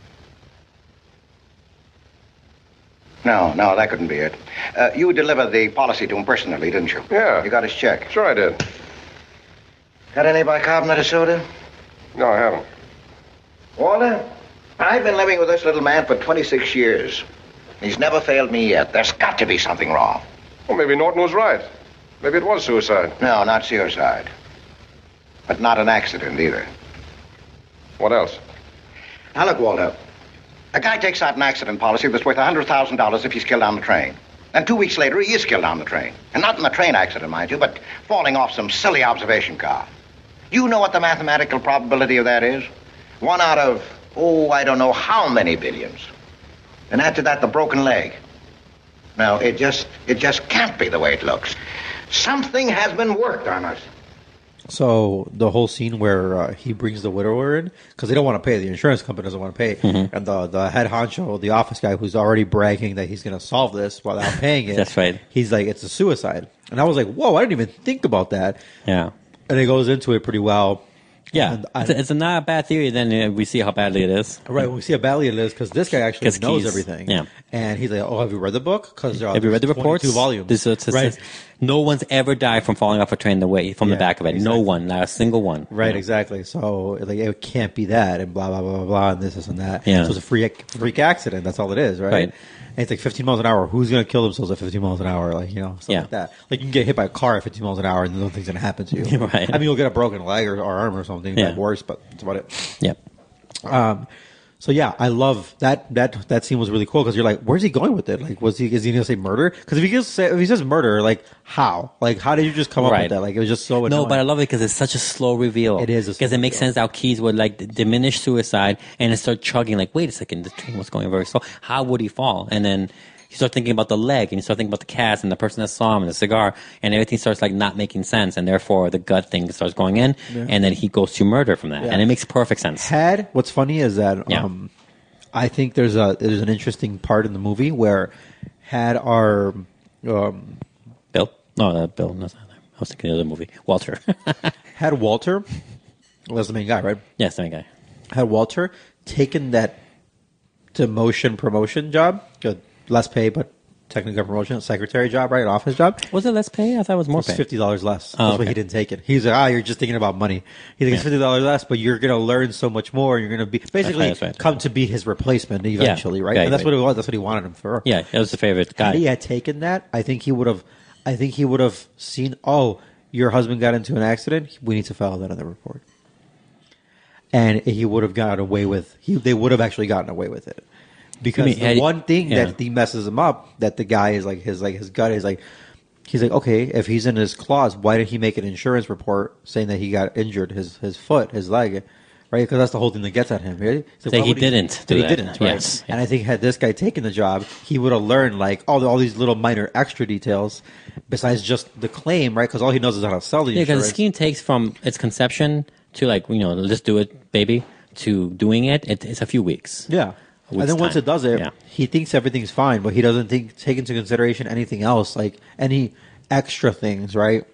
Speaker 15: No, that couldn't be it. You delivered the policy to him personally, didn't you?
Speaker 14: Yeah.
Speaker 15: You got his check?
Speaker 14: Sure I did.
Speaker 15: Got any bicarbonate of soda?
Speaker 14: No, I haven't.
Speaker 15: Walter, I've been living with this little man for 26 years. He's never failed me yet. There's got to be something wrong.
Speaker 14: Well, maybe Norton was right. Maybe it was suicide.
Speaker 15: No, not suicide. But not an accident either.
Speaker 14: What else?
Speaker 15: Now, look, Walter. A guy takes out an accident policy that's worth $100,000 if he's killed on the train. And 2 weeks later, he is killed on the train. And not in the train accident, mind you, but falling off some silly observation car. You know what the mathematical probability of that is? 1 out of, I don't know how many billions. And after that, the broken leg. No, it just can't be the way it looks. Something has been worked on us.
Speaker 4: So the whole scene where he brings the widower in, because they don't want to pay, the insurance company doesn't want to pay, and the head honcho, the office guy who's already bragging that he's going to solve this without paying it.
Speaker 3: That's right.
Speaker 4: He's like, it's a suicide. And I was like, whoa, I didn't even think about that.
Speaker 3: Yeah.
Speaker 4: And it goes into it pretty well.
Speaker 3: Yeah, it's not a bad theory. Then we see how badly it is.
Speaker 4: Right, when we see how badly it is, because this guy actually knows
Speaker 3: Keys,
Speaker 4: everything.
Speaker 3: Yeah.
Speaker 4: And he's like, oh, have you read the book? Because
Speaker 3: have you read the reports?
Speaker 4: 22 volumes.
Speaker 3: Right. No one's ever died from falling off a train the back of it.
Speaker 4: Exactly.
Speaker 3: No one, not a single one.
Speaker 4: Right, exactly. So like, it can't be that, and blah, blah, blah, blah, blah, and this and that.
Speaker 3: Yeah.
Speaker 4: So it's a freak accident. That's all it is, right? And it's like 15 miles an hour. Who's going to kill themselves at 15 miles an hour? Like, stuff like that. Like, you can get hit by a car at 15 miles an hour and nothing's going to happen to you.
Speaker 3: Right.
Speaker 4: I mean, you'll get a broken leg or arm or something.
Speaker 3: Yeah.
Speaker 4: Like worse, but that's about it.
Speaker 3: Yep.
Speaker 4: So yeah, I love that scene was really cool because you're like, where's he going with it? Like, is he going to say murder? Because if he says murder, like how? Like, how did you just come up with that? Like, it was just so annoying.
Speaker 3: No, but I love it because it's such a slow reveal.
Speaker 4: It is
Speaker 3: because it makes sense how Keys would like diminish suicide and then start chugging. Like, wait a second, the train was going very slow. How would he fall? And then you start thinking about the leg, and you start thinking about the cast and the person that saw him and the cigar, and everything starts like not making sense, and therefore the gut thing starts going in, and then he goes to murder from that, and it makes perfect sense.
Speaker 4: What's funny is that I think there's an interesting part in the movie where had our
Speaker 3: Bill? No, Bill. No, I was thinking of the other movie. Walter.
Speaker 4: Had Walter, well, that's the main guy, right?
Speaker 3: Yes, the main guy.
Speaker 4: Had Walter taken that promotion job, good, less pay, but technically a promotion, secretary job, right? An office job.
Speaker 3: Was it less pay? I thought it was more pay.
Speaker 4: $50 less. That's why he didn't take it. He's like, you're just thinking about money. He's like, it's $50 less, but you're going to learn so much more. You're going to be basically come to be his replacement eventually, right? And that's what it was. That's what he wanted him for.
Speaker 3: Yeah, it was the favorite guy.
Speaker 4: Had he had taken that, I think he would have seen, oh, your husband got into an accident. We need to file that on the report. And he would have gotten away with, they would have actually gotten away with it. Because the one thing that he messes him up, that the guy is his gut is like, he's like, okay, if he's in his clause, why did he make an insurance report saying that he got injured, his foot, his leg, right? Because that's the whole thing that gets at him, right?
Speaker 3: Like, he didn't do that.
Speaker 4: He didn't, right?
Speaker 3: Yes.
Speaker 4: And I think had this guy taken the job, he would have learned like all these little minor extra details besides just the claim, right? Because all he knows is how to sell the insurance.
Speaker 3: Yeah, because the scheme takes from its conception to like, let's do it, baby, to doing it. It's a few weeks.
Speaker 4: Yeah. And then once it does it, he thinks everything's fine, but he doesn't take into consideration anything else, like any extra things, right?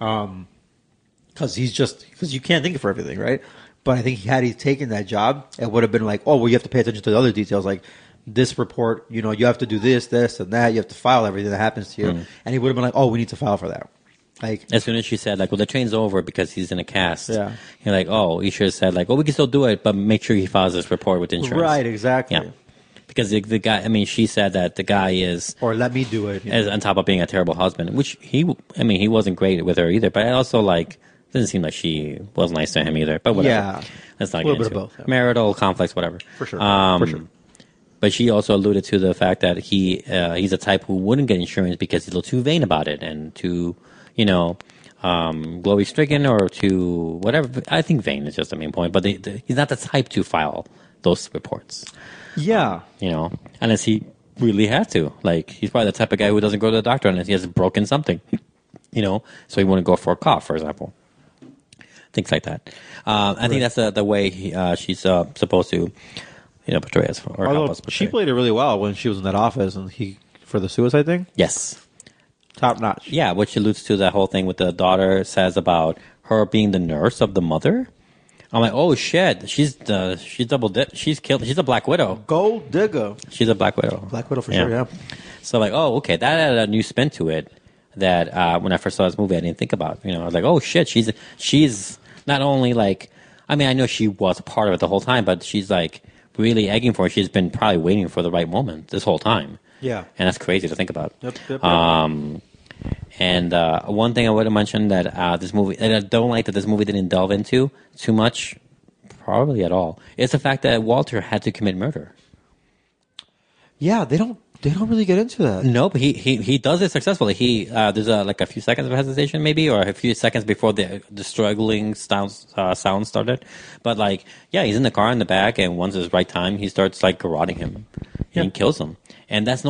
Speaker 4: Because you can't think for everything, right? But I think had he taken that job, it would have been like, oh, well, you have to pay attention to the other details, like this report, you have to do this, and that. You have to file everything that happens to you. And he would have been like, oh, we need to file for that. Like,
Speaker 3: as soon as she said, like, well, the train's over because he's in a cast. Yeah. You're like, oh, you should have said, like, well, we can still do it, but make sure he files this report with insurance.
Speaker 4: Right, exactly.
Speaker 3: Yeah. Because the guy, she said that the guy is...
Speaker 4: Or let me do it.
Speaker 3: As on top of being a terrible husband, which he wasn't great with her either, but also, like, doesn't seem like she was nice to him either, but whatever.
Speaker 4: Yeah.
Speaker 3: Let's not
Speaker 4: get
Speaker 3: into
Speaker 4: it. A little bit of both. Yeah.
Speaker 3: Marital conflicts, whatever.
Speaker 4: For sure. For sure.
Speaker 3: But she also alluded to the fact that he's a type who wouldn't get insurance because he's a little too vain about it and too, glory stricken or to whatever. I think vain is just the main point, but he's not the type to file those reports.
Speaker 4: Yeah.
Speaker 3: Unless he really had to. Like, he's probably the type of guy who doesn't go to the doctor unless he has broken something, so he wouldn't go for a cough, for example. Things like that. I think that's the way she's supposed to, portray us or help us portray.
Speaker 4: She played it really well when she was in that office and for the suicide thing.
Speaker 3: Yes.
Speaker 4: Top notch.
Speaker 3: Yeah, which alludes to that whole thing with the daughter says about her being the nurse of the mother. I'm like, oh shit, she's double dip. She's killed. She's a Black Widow.
Speaker 4: Gold digger.
Speaker 3: She's a Black Widow.
Speaker 4: Black Widow for sure. Yeah.
Speaker 3: So like, oh okay, that added a new spin to it. That when I first saw this movie, I didn't think about. I was like, oh shit, she's not only like, I know she was a part of it the whole time, but she's like really egging for it. She's been probably waiting for the right moment this whole time.
Speaker 4: Yeah.
Speaker 3: And that's crazy to think about.
Speaker 4: Yep.
Speaker 3: And one thing I would have mentioned that this movie, and I don't like that this movie didn't delve into too much, probably at all, is the fact that Walter had to commit murder.
Speaker 4: Yeah, they don't really get into that.
Speaker 3: No, but he does it successfully. There's a few seconds of hesitation maybe, or a few seconds before the struggling sound started. But like, yeah, he's in the car in the back, and once it's right time, he starts like garroting him, and he kills him. And there's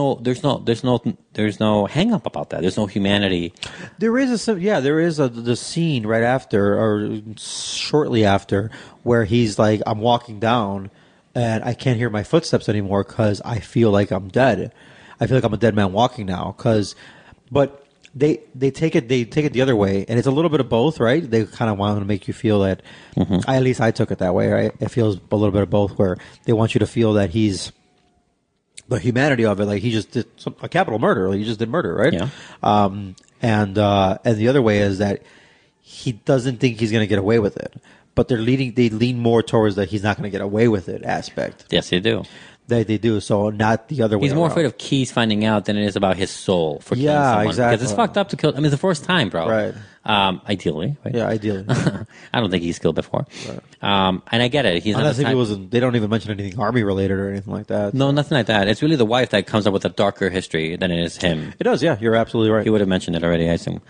Speaker 3: no hang up about that. There's no humanity.
Speaker 4: There is the scene right after or shortly after where he's like, I'm walking down and I can't hear my footsteps anymore because I feel like I'm dead. I feel like I'm a dead man walking now. But they take it the other way, and it's a little bit of both, right? They kind of want to make you feel that. At least I took it that way, right? It feels a little bit of both, where they want you to feel that he's the humanity of it, like he just did a capital murder, like he just did murder, right?
Speaker 3: Yeah.
Speaker 4: And the other way is that he doesn't think he's going to get away with it, but they lean more towards that he's not going to get away with it aspect.
Speaker 3: Yes, they do.
Speaker 4: They do, so not the other way.
Speaker 3: He's more
Speaker 4: around.
Speaker 3: afraid of Keys finding out than it is about his soul for killing someone.
Speaker 4: Exactly.
Speaker 3: Because it's fucked up to kill. I mean, it's the first time, bro.
Speaker 4: Right.
Speaker 3: Ideally. Right?
Speaker 4: Yeah, ideally.
Speaker 3: I don't think he's killed before.
Speaker 4: Right.
Speaker 3: And I get it. He's
Speaker 4: unless
Speaker 3: not
Speaker 4: if he wasn't. They don't even mention anything army related or anything like that.
Speaker 3: No, nothing like that. It's really the wife that comes up with a darker history than it is him.
Speaker 4: It does. Yeah, you're absolutely right.
Speaker 3: He would have mentioned it already, I assume.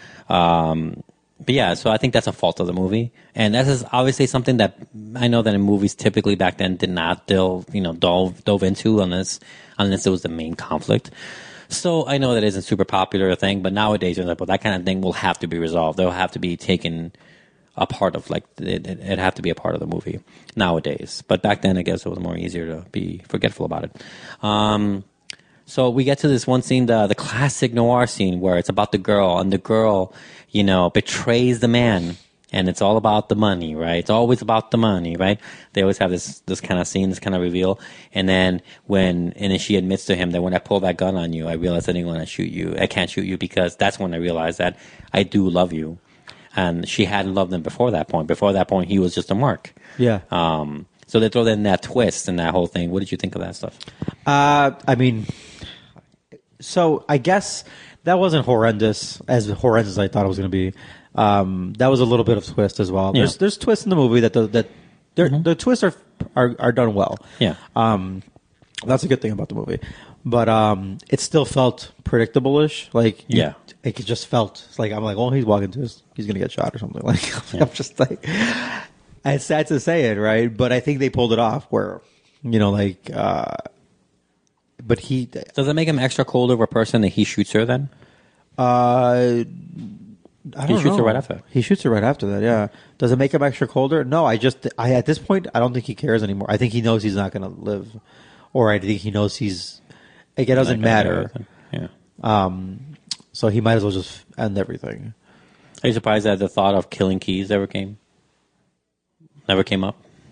Speaker 3: But yeah, so I think that's a fault of the movie, and that is obviously something that I know that in movies typically back then did not dove into unless it was the main conflict. So I know that isn't super popular a thing, but nowadays you're like, well, that kind of thing will have to be resolved. They'll have to be taken a part of, like it have to be a part of the movie nowadays. But back then, I guess it was more easier to be forgetful about it. So we get to this one scene, the classic noir scene where it's about the girl, and the girl, betrays the man, and it's all about the money, right? It's always about the money, right? They always have this kind of scene, this kind of reveal, and then she admits to him that when I pull that gun on you, I realize that I'm going to shoot you. I can't shoot you because that's when I realized that I do love you, and she hadn't loved him before that point. Before that point, he was just a mark.
Speaker 4: Yeah.
Speaker 3: So they throw in that twist and that whole thing. What did you think of that stuff?
Speaker 4: I mean. So I guess that wasn't horrendous as I thought it was going to be. That was a little bit of twist as well.
Speaker 3: Yeah.
Speaker 4: There's twists in the movie the twists are done well.
Speaker 3: Yeah.
Speaker 4: That's a good thing about the movie, but it still felt predictable-ish. Like it just felt like I'm like, oh, he's walking to he's going to get shot or something. Like I'm just like, it's sad to say it, right? But I think they pulled it off. Where But
Speaker 3: does it make him extra cold over a person that he shoots her then?
Speaker 4: I don't know.
Speaker 3: He shoots her right after.
Speaker 4: He shoots her right after that, yeah. Does it make him extra colder? No, at this point, I don't think he cares anymore. I think he knows he's not going to live. Or I think he knows it doesn't matter.
Speaker 3: Yeah.
Speaker 4: So he might as well just end everything.
Speaker 3: Are you surprised that the thought of killing Keys never came up?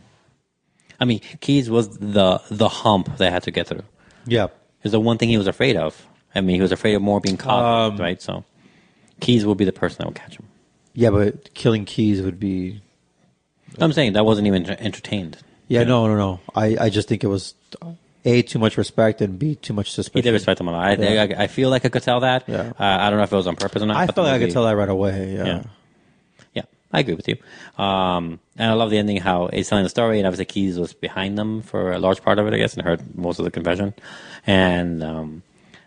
Speaker 3: I mean, Keys was the hump they had to get through.
Speaker 4: Yeah.
Speaker 3: It's the one thing he was afraid of. I mean, he was afraid of more being caught, right? So Keys will be the person that will catch him.
Speaker 4: Yeah, but killing Keys would be...
Speaker 3: I'm saying that wasn't even entertained.
Speaker 4: Yeah, no. I just think it was, A, too much respect, and B, too much suspicion.
Speaker 3: He did respect him a lot. I feel like I could tell that.
Speaker 4: Yeah.
Speaker 3: I don't know if it was on purpose or not.
Speaker 4: I felt like I could tell that right away, yeah.
Speaker 3: Yeah, I agree with you. And I love the ending, how he's telling the story, and obviously Keys was behind them for a large part of it, I guess, and heard most of the confession. And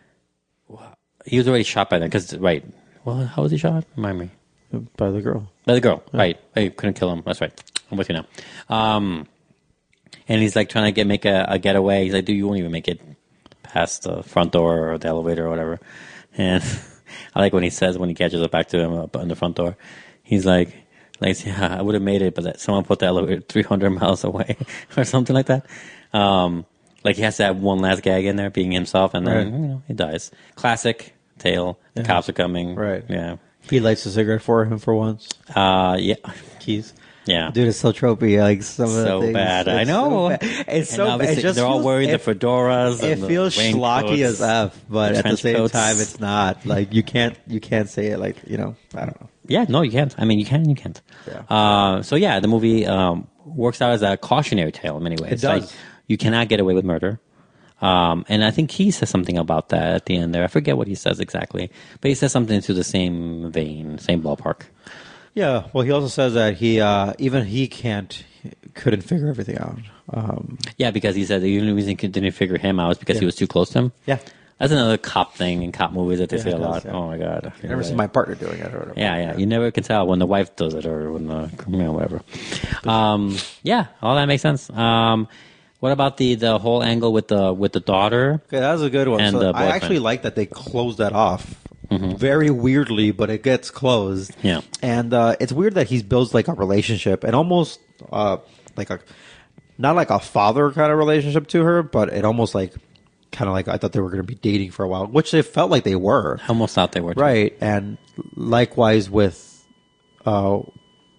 Speaker 3: he was already shot by then, because, right. Well, how was he shot? Remind me.
Speaker 4: By the girl.
Speaker 3: Yeah. Right. I couldn't kill him. That's right. I'm with you now. And he's like trying to make a getaway. He's like, dude, you won't even make it past the front door or the elevator or whatever. And I like when he says, when he catches it back to him up on the front door, he's like, yeah, I would have made it, but someone put the elevator 300 miles away or something like that. Like he has to have one last gag in there, being himself, and then he dies. Classic tale. The cops are coming.
Speaker 4: Right.
Speaker 3: Yeah.
Speaker 4: He lights a cigarette for him for once.
Speaker 3: Yeah.
Speaker 4: Keys.
Speaker 3: Yeah.
Speaker 4: Dude, it's so tropey. Like some of the things.
Speaker 3: Bad. I know.
Speaker 4: So bad. It's so bad. It just
Speaker 3: they're all wearing the fedoras.
Speaker 4: It
Speaker 3: and
Speaker 4: feels
Speaker 3: the
Speaker 4: schlocky as F, but at the same
Speaker 3: coats.
Speaker 4: time, it's not. Like you can't say it. Like I don't know.
Speaker 3: Yeah, no, you can't. I mean, you can and you can't.
Speaker 4: Yeah.
Speaker 3: So yeah, the movie works out as a cautionary tale in many ways.
Speaker 4: It does.
Speaker 3: Like, you cannot get away with murder. And I think he says something about that at the end there. I forget what he says exactly, but he says something to the same vein, same ballpark.
Speaker 4: Yeah. Well, he also says that even he couldn't figure everything out.
Speaker 3: Yeah, because he said the only reason he didn't figure him out is because he was too close to him.
Speaker 4: Yeah.
Speaker 3: That's another cop thing in cop movies that they say a
Speaker 4: it does,
Speaker 3: lot.
Speaker 4: yeah.
Speaker 3: Oh my god!
Speaker 4: I've never seen my partner doing it or whatever.
Speaker 3: Yeah. You never can tell when the wife does it or when the whatever. Yeah, all that makes sense. What about the whole angle with the daughter?
Speaker 4: Okay, that was a good one.
Speaker 3: And
Speaker 4: So
Speaker 3: the
Speaker 4: I
Speaker 3: boyfriend.
Speaker 4: actually like that they closed that off. Very weirdly, but it gets closed.
Speaker 3: Yeah.
Speaker 4: And it's weird that he builds like a relationship and almost like not like a father kind of relationship to her, but it almost like kind of like I thought they were going to be dating for a while, which they felt like they were.
Speaker 3: I almost thought they were too.
Speaker 4: Right, and likewise with
Speaker 3: what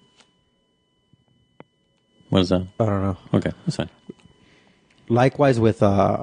Speaker 3: is that?
Speaker 4: I don't know.
Speaker 3: Okay, that's fine.
Speaker 4: Likewise with the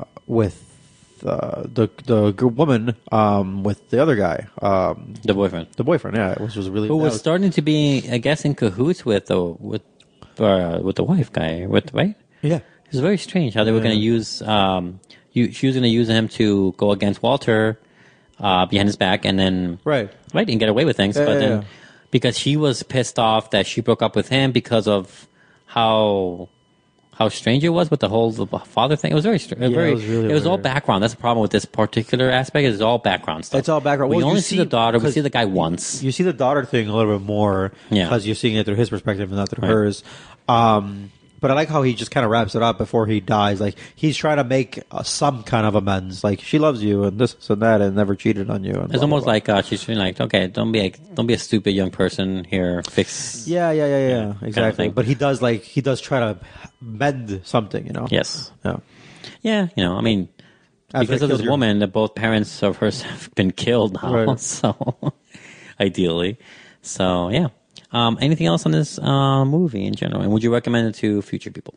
Speaker 4: woman with the other guy,
Speaker 3: the boyfriend,
Speaker 4: yeah, which was really
Speaker 3: who was starting to be, I guess, in cahoots with the wife guy, right?
Speaker 4: Yeah,
Speaker 3: it was very strange how they were going to use. She was going to use him to go against Walter behind his back, and then
Speaker 4: right,
Speaker 3: and get away with things. But then because she was pissed off that she broke up with him because of how strange it was with the whole father thing. It was very strange. It was all background. That's the problem with this particular aspect. It's all background stuff.
Speaker 4: It's all background.
Speaker 3: We only see the daughter. We see the guy once.
Speaker 4: You see the daughter thing a little bit more because you're seeing it through his perspective and not through hers. But I like how he just kind of wraps it up before he dies. Like, he's trying to make some kind of amends. Like, she loves you and this and that and never cheated on you. And
Speaker 3: it's almost like she's feeling like, okay, don't be a stupid young person here. Fix.
Speaker 4: Yeah. Exactly. Kind of, but he does try to mend something, you know?
Speaker 3: Yes.
Speaker 4: Yeah.
Speaker 3: Yeah, I mean, because of this woman, that both parents of hers have been killed now. Right. So, ideally. So, yeah. Anything else on this movie in general? And would you recommend it to future people?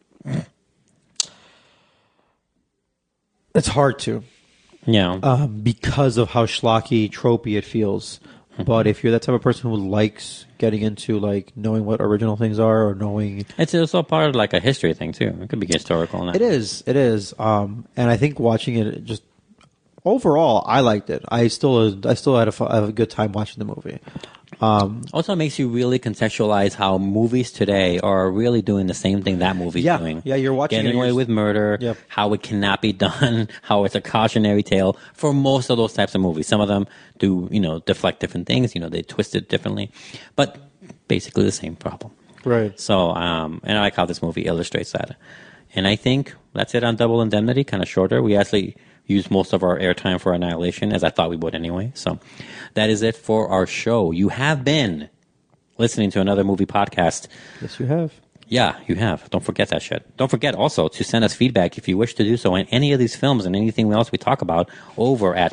Speaker 4: It's hard to.
Speaker 3: Yeah.
Speaker 4: Because of how schlocky, tropey it feels. Mm-hmm. But if you're that type of person who likes getting into, like, knowing what original things are or knowing...
Speaker 3: It's also part of, like, a history thing, too. It could be historical.
Speaker 4: It is. And I think watching it just... Overall, I liked it. I still had a good time watching the movie.
Speaker 3: Also makes you really contextualize how movies today are really doing the same thing that movie's doing.
Speaker 4: Yeah, you're watching
Speaker 3: Getting away with murder, how it cannot be done, how it's a cautionary tale for most of those types of movies. Some of them do, deflect different things, they twist it differently, but basically the same problem.
Speaker 4: Right.
Speaker 3: So, and I like how this movie illustrates that. And I think that's it on Double Indemnity, kind of shorter. We actually used most of our airtime for Annihilation, as I thought we would anyway. So that is it for our show. You have been listening to another movie podcast.
Speaker 4: Yes, you have.
Speaker 3: Yeah, you have. Don't forget that shit. Don't forget also to send us feedback if you wish to do so on any of these films and anything else we talk about over at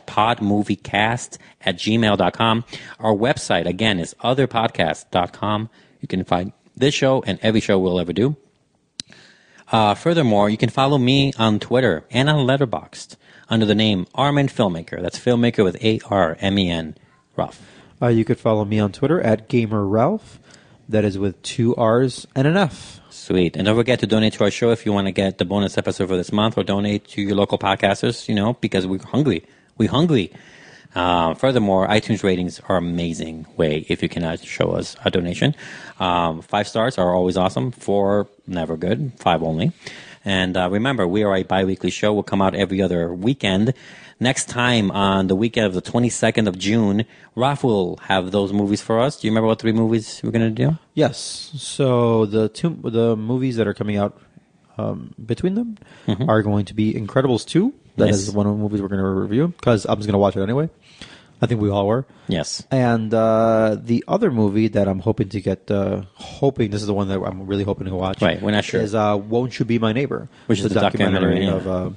Speaker 3: podmoviecast@gmail.com. Our website, again, is otherpodcast.com. You can find this show and every show we'll ever do. Furthermore, you can follow me on Twitter and on Letterboxd under the name Armen Filmmaker. That's Filmmaker with A-R-M-E-N, Ralph.
Speaker 4: You could follow me on Twitter at GamerRalph. That is with 2 R's and an F.
Speaker 3: Sweet. And don't forget to donate to our show if you want to get the bonus episode for this month, or donate to your local podcasters, because we're hungry. We're hungry. Furthermore, iTunes ratings are an amazing way if you cannot show us a donation. 5 stars are always awesome. 4, never good. 5 only. And remember, we are a bi-weekly show. We'll come out every other weekend. Next time, on the weekend of the 22nd of June, Ralph will have those movies for us. Do you remember what 3 movies we're going to do?
Speaker 4: Yes. So the movies that are coming out between them are going to be Incredibles 2. That is one of the movies we're going to review, because I'm just going to watch it anyway. I think we all were.
Speaker 3: Yes.
Speaker 4: And the other movie that I'm hoping to get, this is the one that I'm really hoping to watch.
Speaker 3: Right, we're not sure.
Speaker 4: Is Won't You Be My Neighbor?
Speaker 3: Which is the documentary
Speaker 4: of,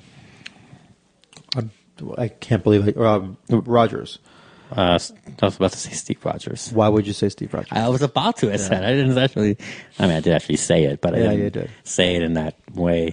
Speaker 4: I can't believe it, Rogers.
Speaker 3: I was about to say Steve Rogers.
Speaker 4: Why would you say Steve Rogers?
Speaker 3: I was about to. I said I didn't actually. I mean, I did actually say it, but I didn't say it in that way.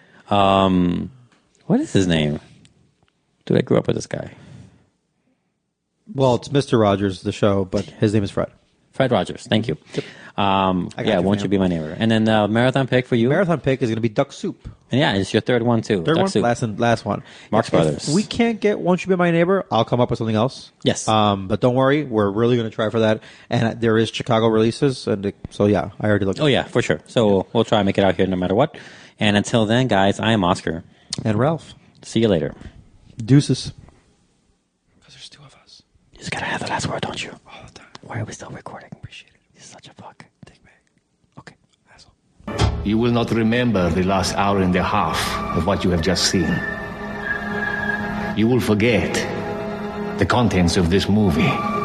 Speaker 3: What is his name? Dude, I grew up with this guy.
Speaker 4: Well, it's Mr. Rogers, the show, but his name is Fred.
Speaker 3: Fred Rogers. Thank you. Won't You Be My Neighbor? And then the marathon pick for you?
Speaker 4: Marathon pick is going to be Duck Soup.
Speaker 3: And yeah, it's your third one too.
Speaker 4: Third
Speaker 3: Duck
Speaker 4: one,
Speaker 3: Soup.
Speaker 4: last one.
Speaker 3: Marx Brothers.
Speaker 4: If we can't get Won't You Be My Neighbor, I'll come up with something else.
Speaker 3: Yes.
Speaker 4: But don't worry, we're really going to try for that. And there is Chicago releases, and so yeah, I already looked.
Speaker 3: Oh yeah, for sure. So we'll try and make it out here no matter what. And until then, guys, I am Oscar.
Speaker 4: And Ralph.
Speaker 3: See you later.
Speaker 4: Deuces.
Speaker 3: Because there's 2 of us. You just gotta have the last word, don't you? All the time. Why are we still recording? Appreciate it. You're such a fuck. Take back. Okay, asshole.
Speaker 16: You will not remember the last hour and a half of what you have just seen. You will forget the contents of this movie.